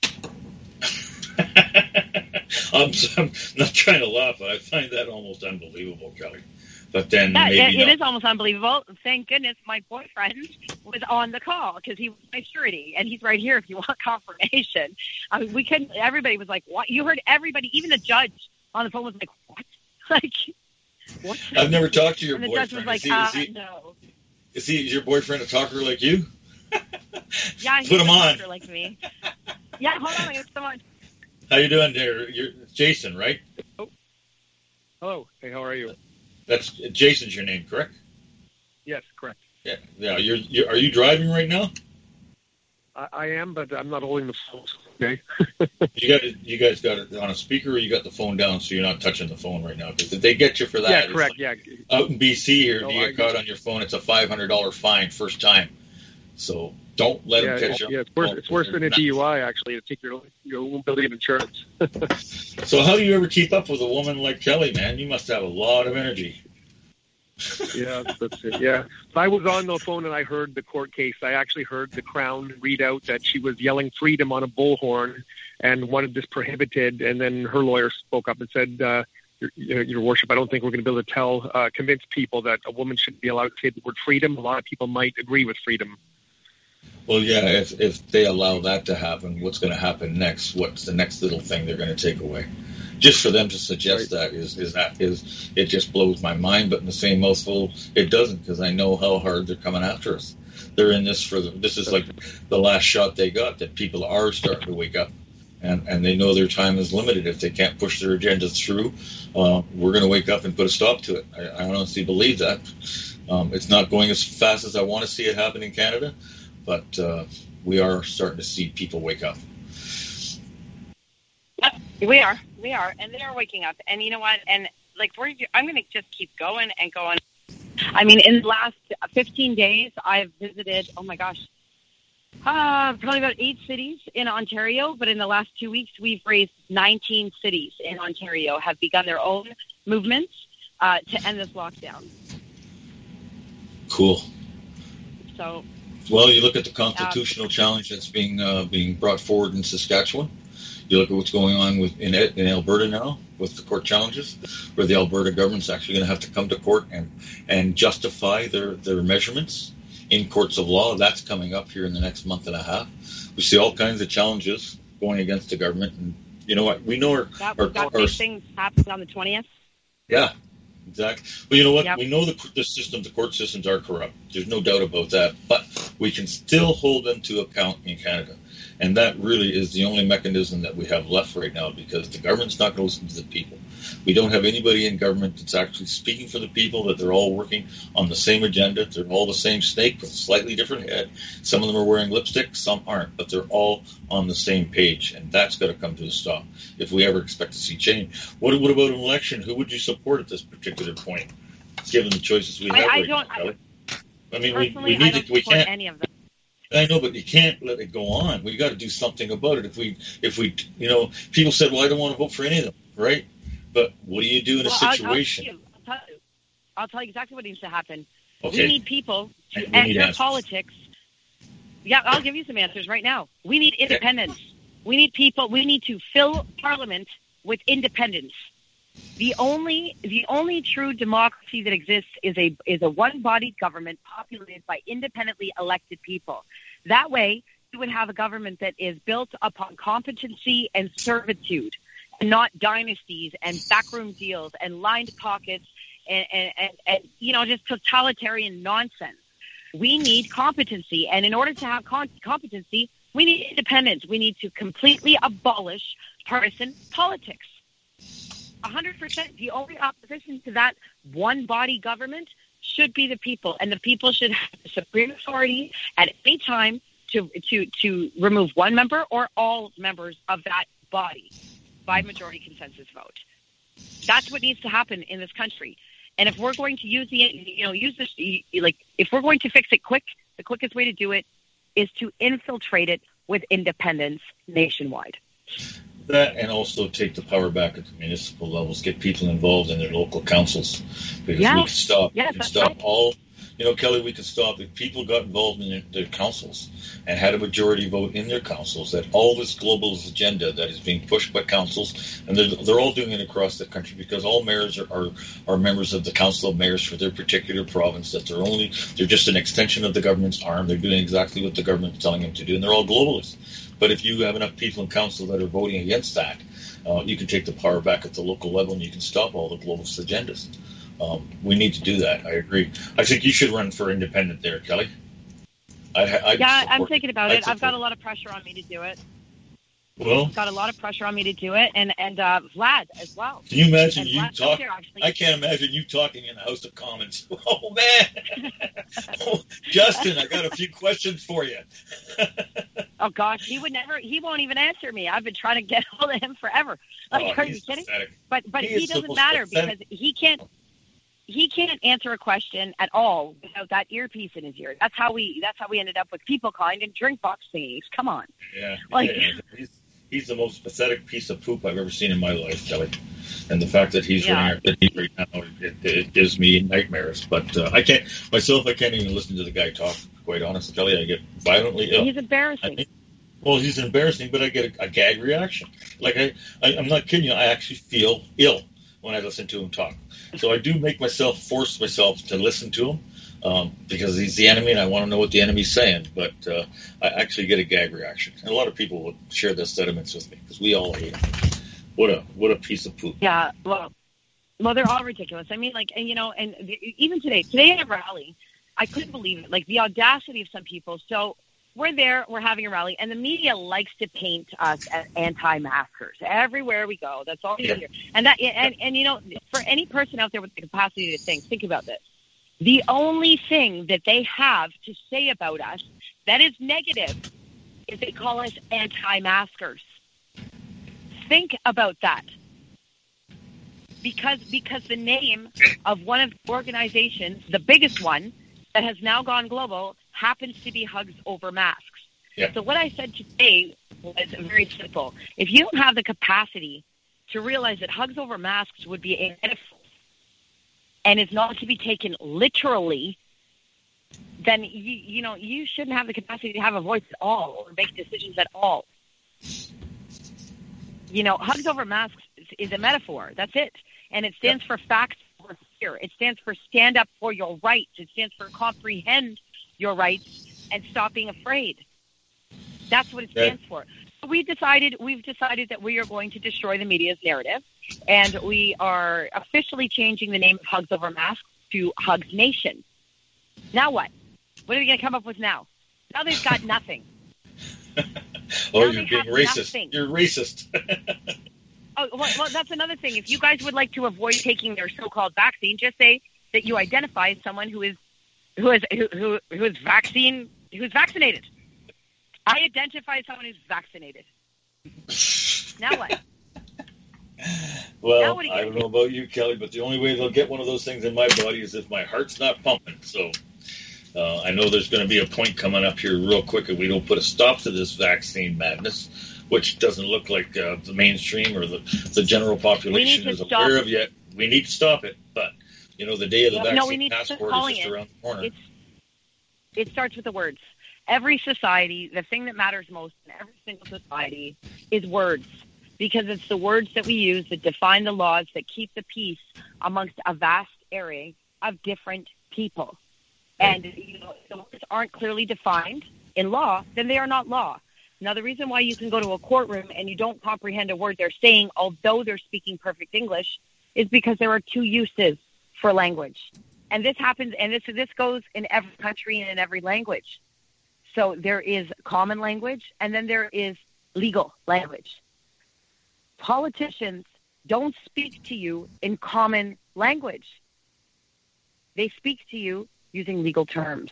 I'm, I'm not trying to laugh, but I find that almost unbelievable, Kelly. But then Yeah, maybe it, it not. is almost unbelievable. Thank goodness my boyfriend was on the call because he was my surety, and he's right here if you want confirmation. I mean, we couldn't. Everybody was like, "What?" You heard everybody, even the judge on the phone was like, "What?" Like, what? I've never talked to your And the boyfriend. judge was like, is, he, uh, is, he, "No." is he is your boyfriend a talker like you? Yeah, he's Put him a on. doctor like me. Yeah, hold on, I got someone. How you doing there? You're Jason, right? Hello. Hey, how are you? That's Jason's your name, correct? Yes, correct. Yeah. Yeah. You're, you're are you driving right now? I, I am, but I'm not holding the phone. Okay. You got it. You guys got it on a speaker, or you got the phone down, so you're not touching the phone right now. Because if they get you for that, yeah, it's correct. like- Yeah. out in B C here, No, if you I get caught agree. on your phone, it's a five hundred dollar fine first time. So don't let Yeah, them catch it's, you. yeah, it's worse. It's worse than a D U I actually to take your your own ability of insurance. So how do you ever keep up with a woman like Kelly, man? You must have a lot of energy. Yeah, that's it. Yeah, if I was on the phone and I heard the court case, I actually heard the Crown read out that she was yelling freedom on a bullhorn and wanted this prohibited. And then her lawyer spoke up and said, uh, your, your worship, I don't think we're going to be able to tell, uh, convince people that a woman should be allowed to say the word freedom. A lot of people might agree with freedom. Well, yeah, if if they allow that to happen, what's going to happen next? What's the next little thing they're going to take away? Just for them to suggest that is is that is it just blows my mind. But in the same mouthful, it doesn't, because I know how hard they're coming after us. They're in this for the, this is like the last shot they got, that people are starting to wake up and, and they know their time is limited. If they can't push their agendas through, uh, we're going to wake up and put a stop to it. I, I honestly believe that. Um, it's not going as fast as I want to see it happen in Canada, but uh, we are starting to see people wake up. We are, we are, and they are waking up. And you know what? And like we're, I'm going to just keep going and going. I mean, in the last fifteen days, I've visited. Oh my gosh. Uh, probably about eight cities in Ontario, but in the last two weeks, we've raised nineteen cities in Ontario have begun their own movements uh, to end this lockdown. Cool. So, well, you look at the constitutional uh, challenge that's being uh, being brought forward in Saskatchewan. You look at what's going on with in, in Alberta now with the court challenges, where the Alberta government's actually going to have to come to court and and justify their their measurements in courts of law. That's coming up here in the next month and a half. We see all kinds of challenges going against the government, and you know what? We know our that, our, that our things happening on the twentieth. Yeah, exactly. Well, you know what? Yep. We know the the system, the court systems are corrupt. There's no doubt about that. But we can still hold them to account in Canada. And that really is the only mechanism that we have left right now, because the government's not going to listen to the people. We don't have anybody in government that's actually speaking for the people, that they're all working on the same agenda. They're all the same snake with a slightly different head. Some of them are wearing lipstick, some aren't, but they're all on the same page, and that's got to come to a stop if we ever expect to see change. What, what about an election? Who would you support at this particular point, given the choices we have I, I right don't, now, Kelly? I, I mean, personally, we, we need I don't to, we support can't. any of them. I know, but you can't let it go on. We got to do something about it. If we, if we, you know, people said, "Well, I don't want to vote for any of them," right? But what do you do in well, a situation? I'll, I'll, tell you, I'll tell you exactly what needs to happen. Okay. We need people to We enter need answers. politics. Yeah, I'll give you some answers right now. We need independence. Okay. We need people. We need to fill Parliament with independence. The only, the only true democracy that exists is a is a one-bodied government populated by independently elected people. That way, you would have a government that is built upon competency and servitude, and not dynasties and backroom deals and lined pockets and, and, and, and you know, just totalitarian nonsense. We need competency, and in order to have con- competency, we need independence. We need to completely abolish partisan politics. one hundred percent. The only opposition to that one-body government should be the people, and the people should have the supreme authority at any time to to to remove one member or all members of that body by majority consensus vote. That's what needs to happen in this country. And if we're going to use the, you know, use this, like, if we're going to fix it quick, the quickest way to do it is to infiltrate it with independence nationwide. That, and also take the power back at the municipal levels, get people involved in their local councils, because yes. we can stop, yes, we can stop right. all, you know, Kelly, we can stop if people got involved in their, their councils and had a majority vote in their councils, that all this globalist agenda that is being pushed by councils, and they're, they're all doing it across the country, because all mayors are, are, are members of the council of mayors for their particular province, that they're only, they're just an extension of the government's arm. They're doing exactly what the government is telling them to do, and they're all globalists. But if you have enough people in council that are voting against that, uh, you can take the power back at the local level, and you can stop all the globalist agendas. Um, we need to do that. I agree. I think you should run for independent there, Kelly. I, I yeah, I'm thinking about I'd it. I've got a lot of pressure on me to do it. Well, I've got a lot of pressure on me to do it, and and uh, Vlad as well. Can you imagine and you Vlad's talk? here, actually. I can't imagine you talking in the House of Commons. Oh man, oh, Justin, I got a few questions for you. Oh gosh, he would never. He won't even answer me. I've been trying to get hold of him forever. Like, oh, are you kidding? Pathetic. But but he he doesn't so matter pathetic. because he can't. He can't answer a question at all without that earpiece in his ear. That's how we. That's how we ended up with People Kind and drink box thingies. Come on. Yeah. Like, yeah. He's, he's the most pathetic piece of poop I've ever seen in my life, Kelly. And the fact that he's Yeah. running our city right now, it, it gives me nightmares. But uh, I can't myself. I can't even listen to the guy talk. Quite honestly, Kelly, I get violently ill. he's embarrassing. I mean, well, he's embarrassing, but I get a, a gag reaction. Like I, I, I'm not kidding you. I actually feel ill when I listen to him talk. So I do make myself, force myself to listen to him um, because he's the enemy and I want to know what the enemy's saying. But uh, I actually get a gag reaction. And a lot of people will share those sentiments with me because we all hate him. What a what a piece of poop. Yeah, well, well, they're all ridiculous. I mean, like, and, you know, and even today, today at a rally, I couldn't believe it. Like, the audacity of some people. So we're there, we're having a rally, and the media likes to paint us as anti-maskers everywhere we go. That's all you Yep. hear. And that, and, and you know, for any person out there with the capacity to think, think about this. The only thing that they have to say about us that is negative is they call us anti-maskers. Think about that. Because because the name of one of the organizations, the biggest one, that has now gone global, happens to be Hugs Over Masks. Yeah. So what I said today was very simple. If you don't have the capacity to realize that Hugs Over Masks would be a metaphor and is not to be taken literally, then you, you know you shouldn't have the capacity to have a voice at all or make decisions at all. You know, Hugs Over Masks is, is a metaphor. That's it. And it stands for facts over fear. It stands for stand up for your rights. It stands for comprehend your rights and stop being afraid. That's what it stands for. So we decided, we've decided that we are going to destroy the media's narrative, and we are officially changing the name of Hugs Over Masks to Hugs Nation. Now what? What are they going to come up with now? Now they've got nothing. oh, now you're being racist. Nothing. You're racist. Oh, well, well, that's another thing. If you guys would like to avoid taking their so-called vaccine, just say that you identify as someone who is who is who who, who is vaccine who's vaccinated. I identify as someone who's vaccinated. Now what? Well, Now what do you I don't know about you, Kelly, but the only way they'll get one of those things in my body is if my heart's not pumping. So uh, I know there's going to be a point coming up here real quick if we don't put a stop to this vaccine madness, which doesn't look like uh, the mainstream or the, the general population is aware of yet. We need to stop it. But, you know, the day of the no, vaccine no, we need passport to is just it. around the corner. It's, it starts with the words. Every society, the thing that matters most in every single society is words, because it's the words that we use that define the laws that keep the peace amongst a vast array of different people. And you know, if the words aren't clearly defined in law, then they are not law. Now, the reason why you can go to a courtroom and you don't comprehend a word they're saying, although they're speaking perfect English, is because there are two uses for language. And this happens, and this this goes in every country and in every language. So there is common language, and then there is legal language. Politicians don't speak to you in common language. They speak to you using legal terms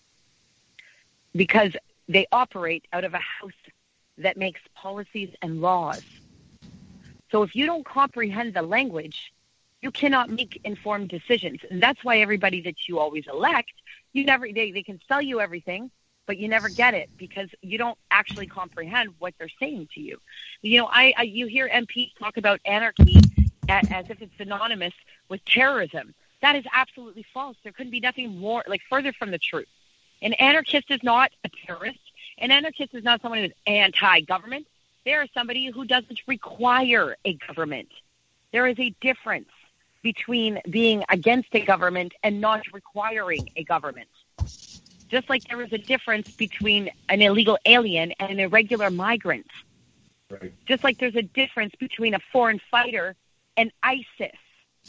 because they operate out of a house that makes policies and laws. So if you don't comprehend the language, you cannot make informed decisions. And that's why everybody that you always elect, you never they, they can sell you everything, but you never get it because you don't actually comprehend what they're saying to you. You know, I, I you hear M Ps talk about anarchy as, as if it's synonymous with terrorism. That is absolutely false. There couldn't be nothing more, like, further from the truth. An anarchist is not a terrorist. An anarchist is not someone who is anti-government. They are somebody who doesn't require a government. There is a difference between being against a government and not requiring a government. Just like there is a difference between an illegal alien and an irregular migrant. Right. Just like there's a difference between a foreign fighter and ISIS.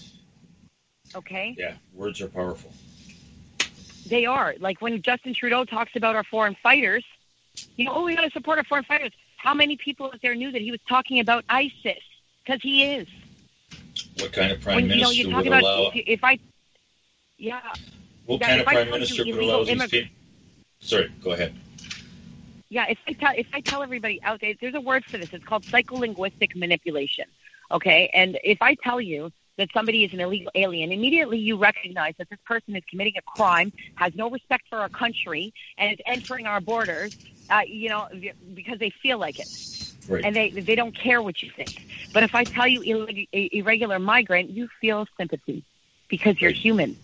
Okay? Yeah, words are powerful. They are. Like when Justin Trudeau talks about our foreign fighters, you know, oh, we got to support our foreign fighters. How many people out there knew that he was talking about ISIS? Because he is. What kind of prime when, minister you know, you talk would about, allow... If, if I, yeah. What yeah, kind of if I prime tell minister you would allow these immig- people... Sorry, go ahead. Yeah, if I tell if I tell everybody out there, there's a word for this. It's called psycholinguistic manipulation. Okay, and if I tell you that somebody is an illegal alien, immediately you recognize that this person is committing a crime, has no respect for our country, and is entering our borders, uh, you know, because they feel like it. Right. And they they don't care what you think. But if I tell you illeg- irregular migrant, you feel sympathy because you're Right. human.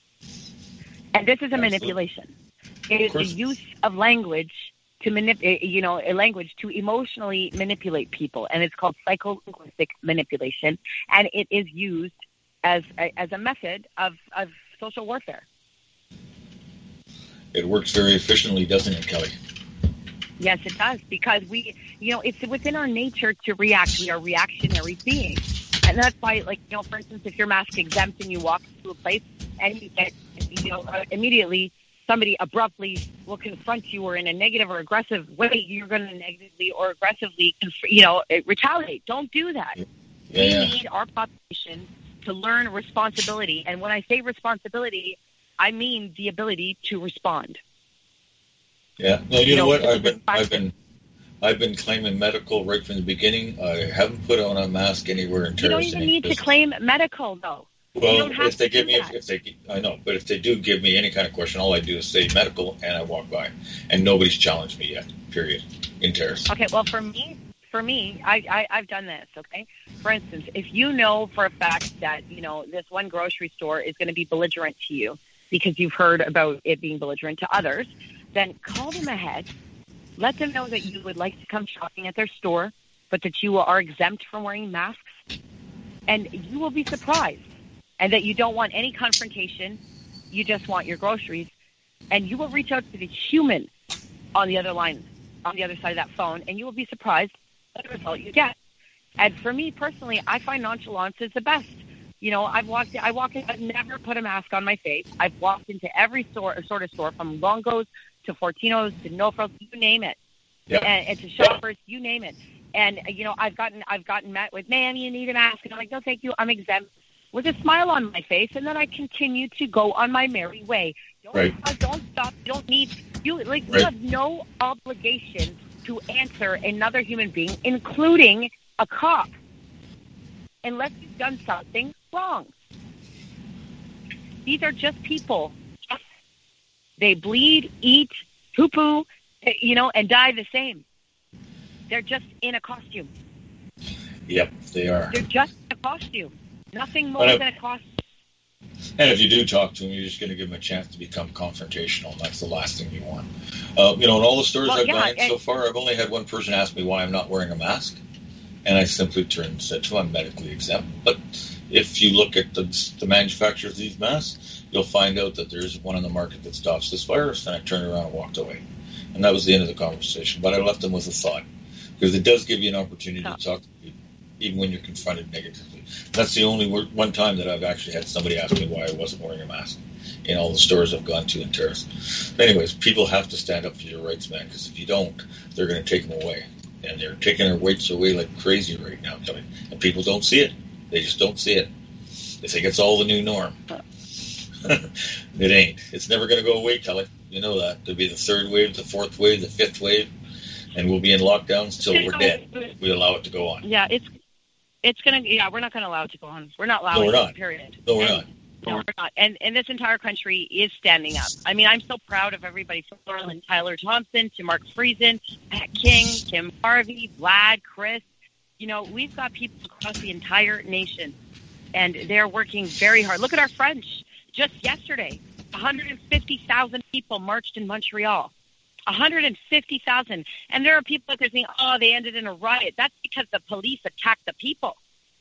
And this is a Absolutely. manipulation. It is the use of language to manip- you know, a language to emotionally manipulate people, and it's called psycholinguistic manipulation, and it is used as a, as a method of, of social warfare. It works very efficiently, doesn't it, Kelly? Yes, it does, because we, you know, it's within our nature to react. We are reactionary beings, and that's why, like, you know, for instance, if you're mask exempt and you walk into a place and you get, you know, immediately somebody abruptly will confront you or in a negative or aggressive way, you're going to negatively or aggressively, conf- you know, retaliate. Don't do that. Yeah. We Yeah. need our population to learn responsibility. And when I say responsibility, I mean the ability to respond. Yeah. No, you, You know, know, what? it's I've been, a- I've been, I've been claiming medical right from the beginning. I haven't put on a mask anywhere in You don't terrorist. even need to claim medical, though. Well, don't have if they to give do me, that. if they, I know, but if they do give me any kind of question, all I do is say medical, and I walk by, and nobody's challenged me yet. Period. In terrorist. Okay, well, for me, for me, I, I, I've done this, okay? For instance, if you know for a fact that, you know, this one grocery store is going to be belligerent to you because you've heard about it being belligerent to others, then call them ahead. Let them know that you would like to come shopping at their store, but that you are exempt from wearing masks, and you will be surprised, and that you don't want any confrontation. You just want your groceries, and you will reach out to the human on the other line, on the other side of that phone, and you will be surprised at the result you get. And for me personally, I find nonchalance is the best. You know, I've walked, I walk in, I've never put a mask on my face. I've walked into every store, sort of store, from Longo's to Fortino's to No Frills, you name it, Yep. and, and to Shoppers, you name it. And you know, I've gotten, I've gotten met with, "Ma'am, you need a mask," and I'm like, "No, thank you, I'm exempt," with a smile on my face, and then I continue to go on my merry way. Don't, Right. uh, don't stop. You don't need you like Right. you have no obligation to answer another human being, including a cop, unless you've done something wrong. These are just people. They bleed, eat, poo-poo, you know, and die the same. They're just in a costume. Yep, they are. They're just in a costume. Nothing more But I- than a costume. And if you do talk to them, you're just going to give them a chance to become confrontational, and that's the last thing you want. Uh, you know, in all the stores Well, I've yeah, gone in and- so far, I've only had one person ask me why I'm not wearing a mask, and I simply turned and said, well, I'm medically exempt. But if you look at the, the manufacturers of these masks, you'll find out that there's one on the market that stops this virus, and I turned around and walked away. And that was the end of the conversation. But I left them with a thought, because it does give you an opportunity to talk to people, even when you're confronted negatively. That's the only wor- one time that I've actually had somebody ask me why I wasn't wearing a mask in all the stores I've gone to in Terrace. Anyways, people have to stand up for your rights, man, because if you don't, they're going to take them away. And they're taking their rights away like crazy right now, Kelly. And people don't see it. They just don't see it. They think it's all the new norm. It ain't. It's never going to go away, Kelly. You know that. There'll be the third wave, the fourth wave, the fifth wave, and we'll be in lockdowns till we're dead. We allow it to go on. Yeah, it's it's gonna. Yeah, we're not gonna allow it to go on. We're not allowing No, we're not. it. Period. No, we're And- not. No, we're not. And and this entire country is standing up. I mean, I'm so proud of everybody from Laurel Tyler Thompson to Mark Friesen, Pat King, Kim Harvey, Vlad, Chris. You know, we've got people across the entire nation, and they're working very hard. Look at our French. Just yesterday, one hundred fifty thousand people marched in Montreal. one hundred fifty thousand. And there are people out there saying, oh, they ended in a riot. That's because the police attacked the people.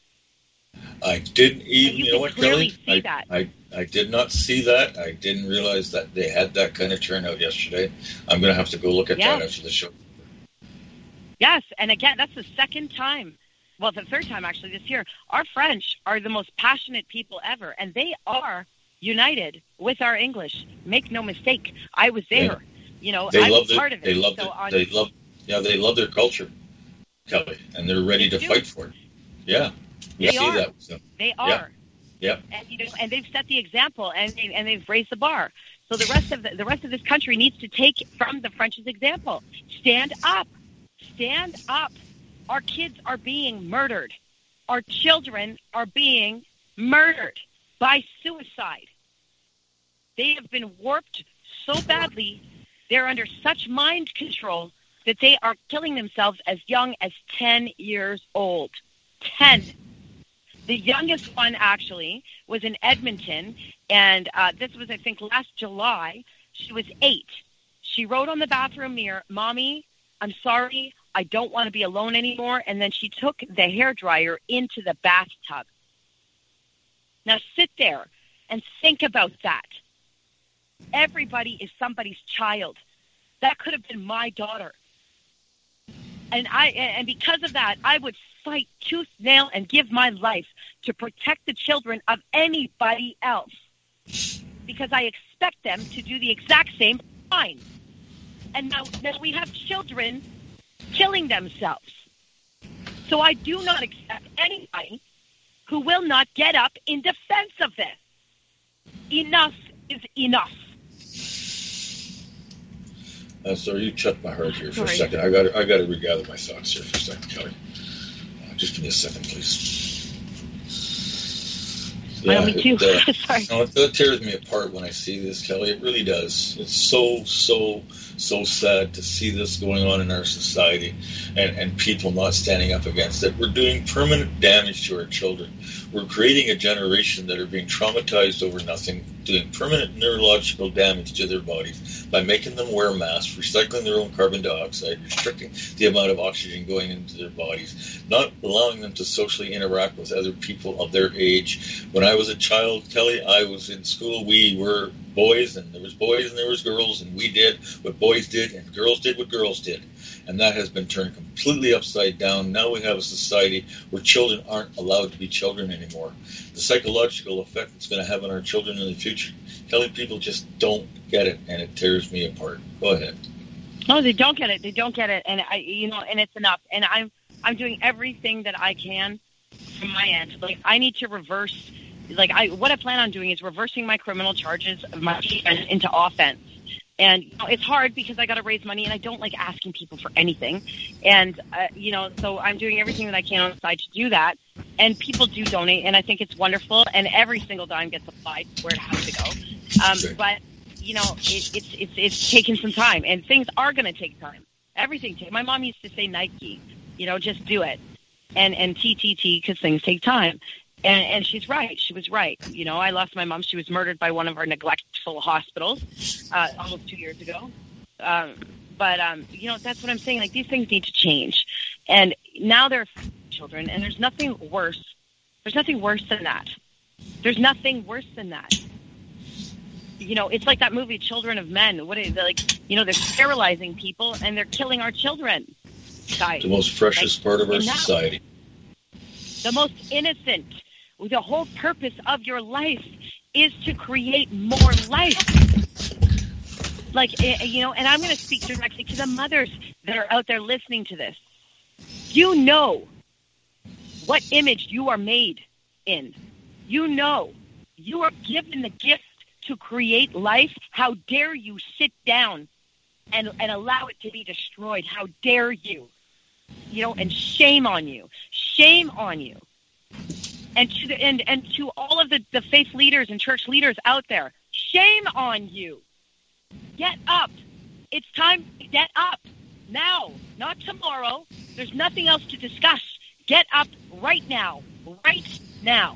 I didn't even, you you, know can what, clearly Kelly? see I, that. I, I did not see that. I didn't realize that they had that kind of turnout yesterday. I'm going to have to go look at Yeah. that after the show. Yes, and again, that's the second time, well, the third time actually this year. Our French are the most passionate people ever, and they are united with our English. Make no mistake. I was there. Yeah. You know, They I love was their, part of it. they love so their, on, they love, yeah, they love their culture, Kelly, and they're ready They to do. fight for it. Yeah, we They see are. that. So, they are. Yeah. Yep. And you know, and they've set the example, and they, and they've raised the bar. So the rest of the, the rest of this country needs to take from the French's example. Stand up, stand up. Our kids are being murdered. Our children are being murdered by suicide. They have been warped so badly. They're under such mind control that they are killing themselves as young as ten years old. ten. The youngest one, actually, was in Edmonton, and uh, this was, I think, last July. She was eight. She wrote on the bathroom mirror, "Mommy, I'm sorry, I don't want to be alone anymore," and then she took the hairdryer into the bathtub. Now sit there and think about that. Everybody is somebody's child. That could have been my daughter. And I, and because of that, I would fight tooth, nail, and give my life to protect the children of anybody else. because I expect them to do the exact same crime. And now, now we have children killing themselves. So I do not accept anybody who will not get up in defense of this. Enough is enough. Uh, so you checked my heart here for Sorry. a second. I got I got to regather my thoughts here for a second, Kelly. Uh, just give me a second, please. Yeah, me too. It, uh, Sorry. No, it, it tears me apart when I see this, Kelly. It really does. It's so, so, so sad to see this going on in our society and, and people not standing up against it. We're doing permanent damage to our children. We're creating a generation that are being traumatized over nothing, doing permanent neurological damage to their bodies by making them wear masks, recycling their own carbon dioxide, restricting the amount of oxygen going into their bodies, not allowing them to socially interact with other people of their age. When I was a child, Kelly, I was in school. We were boys, and there was boys and there was girls, and we did what boys did, and girls did what girls did. And that has been turned completely upside down. Now we have a society where children aren't allowed to be children anymore. The psychological effect it's going to have on our children in the future, Kelly, people just don't get it, and it tears me apart. Go ahead. No, they don't get it. They don't get it, and I, you know, and it's enough. And I'm, I'm doing everything that I can from my end. Like I need to reverse. Like I, what I plan on doing is reversing my criminal charges of my defense into offense. And you know, it's hard because I got to raise money, and I don't like asking people for anything. And uh, you know, so I'm doing everything that I can on the side to do that. And people do donate, and I think it's wonderful. And every single dime gets applied where it has to go. Um, Sure. But you know, it, it's it's it's taking some time, and things are going to take time. Everything takes. My mom used to say Nike, you know, just do it, and and T T T because things take time. And, and she's right. She was right. You know, I lost my mom. She was murdered by one of our neglectful hospitals uh, almost two years ago. Um, but, um, you know, that's what I'm saying. Like, these things need to change. And now they're children, and there's nothing worse. There's nothing worse than that. There's nothing worse than that. You know, it's like that movie, Children of Men. What is it? Like, you know, they're sterilizing people, and they're killing our children. Guys, The most precious like, part of our and now- society. The most innocent. The whole purpose of your life is to create more life. Like, you know, and I'm going to speak directly to the mothers that are out there listening to this. You know what image you are made in. You know you are given the gift to create life. How dare you sit down and, and allow it to be destroyed? How dare you? You know, and shame on you. Shame on you. And to, the, and, and to all of the, the faith leaders and church leaders out there, shame on you. Get up. It's time to get up now, not tomorrow. There's nothing else to discuss. Get up right now, right now.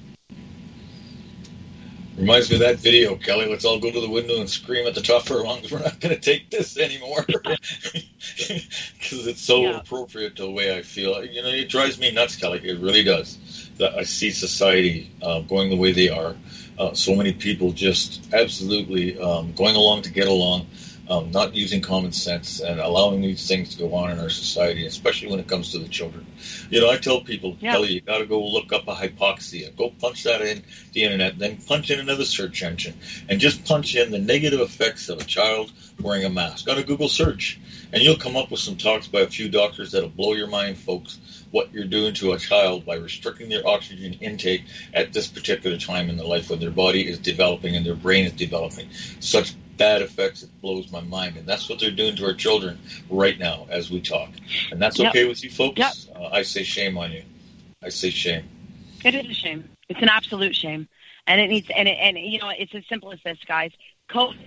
Reminds me of that video, Kelly. Let's all go to the window and scream at the top of our lungs. We're not going to take this anymore. Because it's so Yeah. appropriate to the way I feel. You know, it drives me nuts, Kelly. It really does. That I see society uh, going the way they are. Uh, so many people just absolutely um, going along to get along, um, not using common sense and allowing these things to go on in our society, especially when it comes to the children. You know, I tell people, Yeah. Kelly, you got to go look up a hypoxia. Go punch that in the internet, then punch in another search engine, and just punch in the negative effects of a child wearing a mask on a Google search. And you'll come up with some talks by a few doctors that'll blow your mind, folks, what you're doing to a child by restricting their oxygen intake at this particular time in their life when their body is developing and their brain is developing. Such bad effects, it blows my mind. And that's what they're doing to our children right now as we talk. And that's Yep. okay with you folks? Yep. Uh, I say shame on you. I say shame. It is a shame. It's an absolute shame. And it needs, and, it, and you know, it's as simple as this, guys. COVID,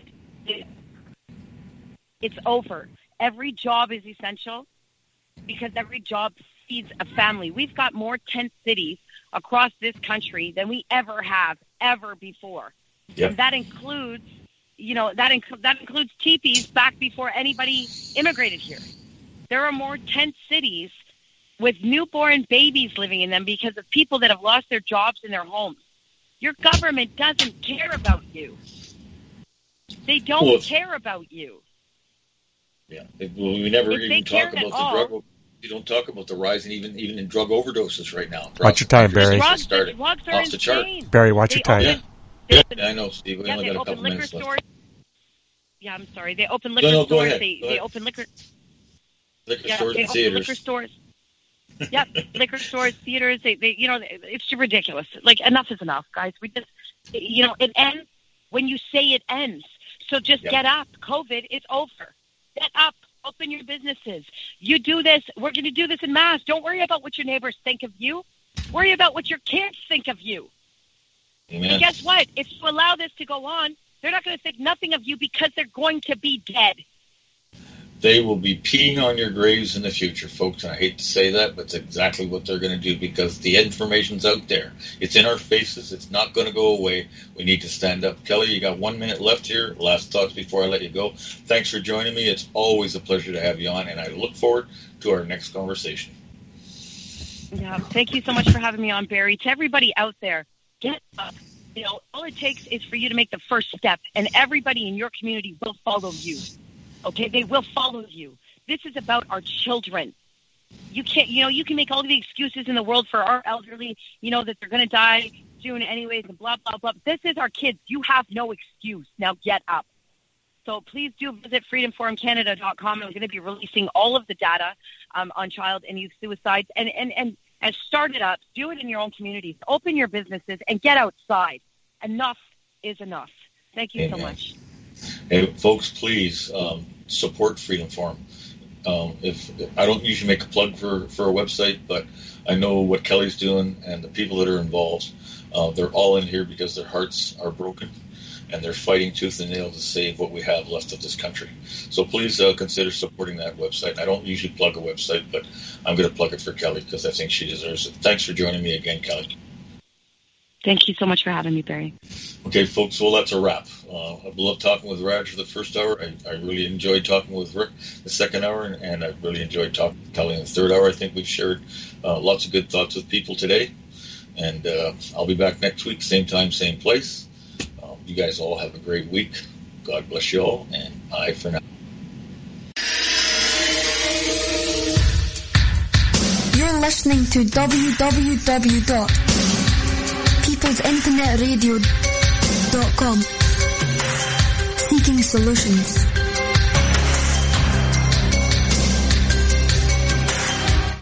it's over. Every job is essential because every job feeds a family. We've got more tent cities across this country than we ever have, ever before. Yep. And that includes, you know, that, inc- that includes teepees back before anybody immigrated here. There are more tent cities with newborn babies living in them because of people that have lost their jobs in their homes. Your government doesn't care about you. They don't Well, care about you. Yeah. It, well, we never If they even cared talk at about all- the drug. You don't talk about the rise in even even in drug overdoses right now. Watch your time, Barry. Drugs, Started drugs are off the chart. insane. Barry, watch They your time. open- Yeah, open, I know, Steve. We yeah, only they got a open couple liquor minutes stores. left. Yeah, I'm sorry. They open liquor No, no, go stores. ahead. They Go they ahead. open liquor. Liquor Yeah, stores they and open theaters. liquor stores. Yep, liquor stores, theaters. They, they, you know, it's ridiculous. Like, enough is enough, guys. We just, you know, it ends when you say it ends. So just Yep. get up. COVID is over. Get up. Open your businesses. You do this. We're going to do this in mass. Don't worry about what your neighbors think of you. Worry about what your kids think of you. Amen. And guess what? If you allow this to go on, they're not going to think nothing of you because they're going to be dead. They will be peeing on your graves in the future, folks. And I hate to say that, but it's exactly what they're going to do because the information's out there. It's in our faces. It's not going to go away. We need to stand up. Kelly, you got one minute left here. Last thoughts before I let you go. Thanks for joining me. It's always a pleasure to have you on, and I look forward to our next conversation. Yeah, thank you so much for having me on, Barry. To everybody out there, get up. You know, all it takes is for you to make the first step, and everybody in your community will follow you. Okay, they will follow you. This is about our children. You can't, you know, you can make all the excuses in the world for our elderly, you know, that they're going to die soon anyways and blah, blah, blah. This is our kids. You have no excuse. Now get up. So please do visit freedom forum canada dot com. I'm going to be releasing all of the data um, on child and youth suicides and, and, and, and start it up. Do it in your own communities. Open your businesses and get outside. Enough is enough. Thank you Amen. so much. Hey, folks, please um, support Freedom Forum. Um, if I don't usually make a plug for, for a website, but I know what Kelly's doing and the people that are involved. Uh, they're all in here because their hearts are broken, and they're fighting tooth and nail to save what we have left of this country. So please uh, consider supporting that website. I don't usually plug a website, but I'm going to plug it for Kelly because I think she deserves it. Thanks for joining me again, Kelly. Thank you so much for having me, Barry. Okay, folks, well, that's a wrap. Uh, I love talking with Raj for the first hour. I, I really enjoyed talking with Rick the second hour, and, and I really enjoyed talking with Kelly in the third hour. I think we've shared uh, lots of good thoughts with people today, and uh, I'll be back next week, same time, same place. Um, you guys all have a great week. God bless you all, and bye for now. You're listening to w w w dot peoples internet radio dot com. Seeking solutions.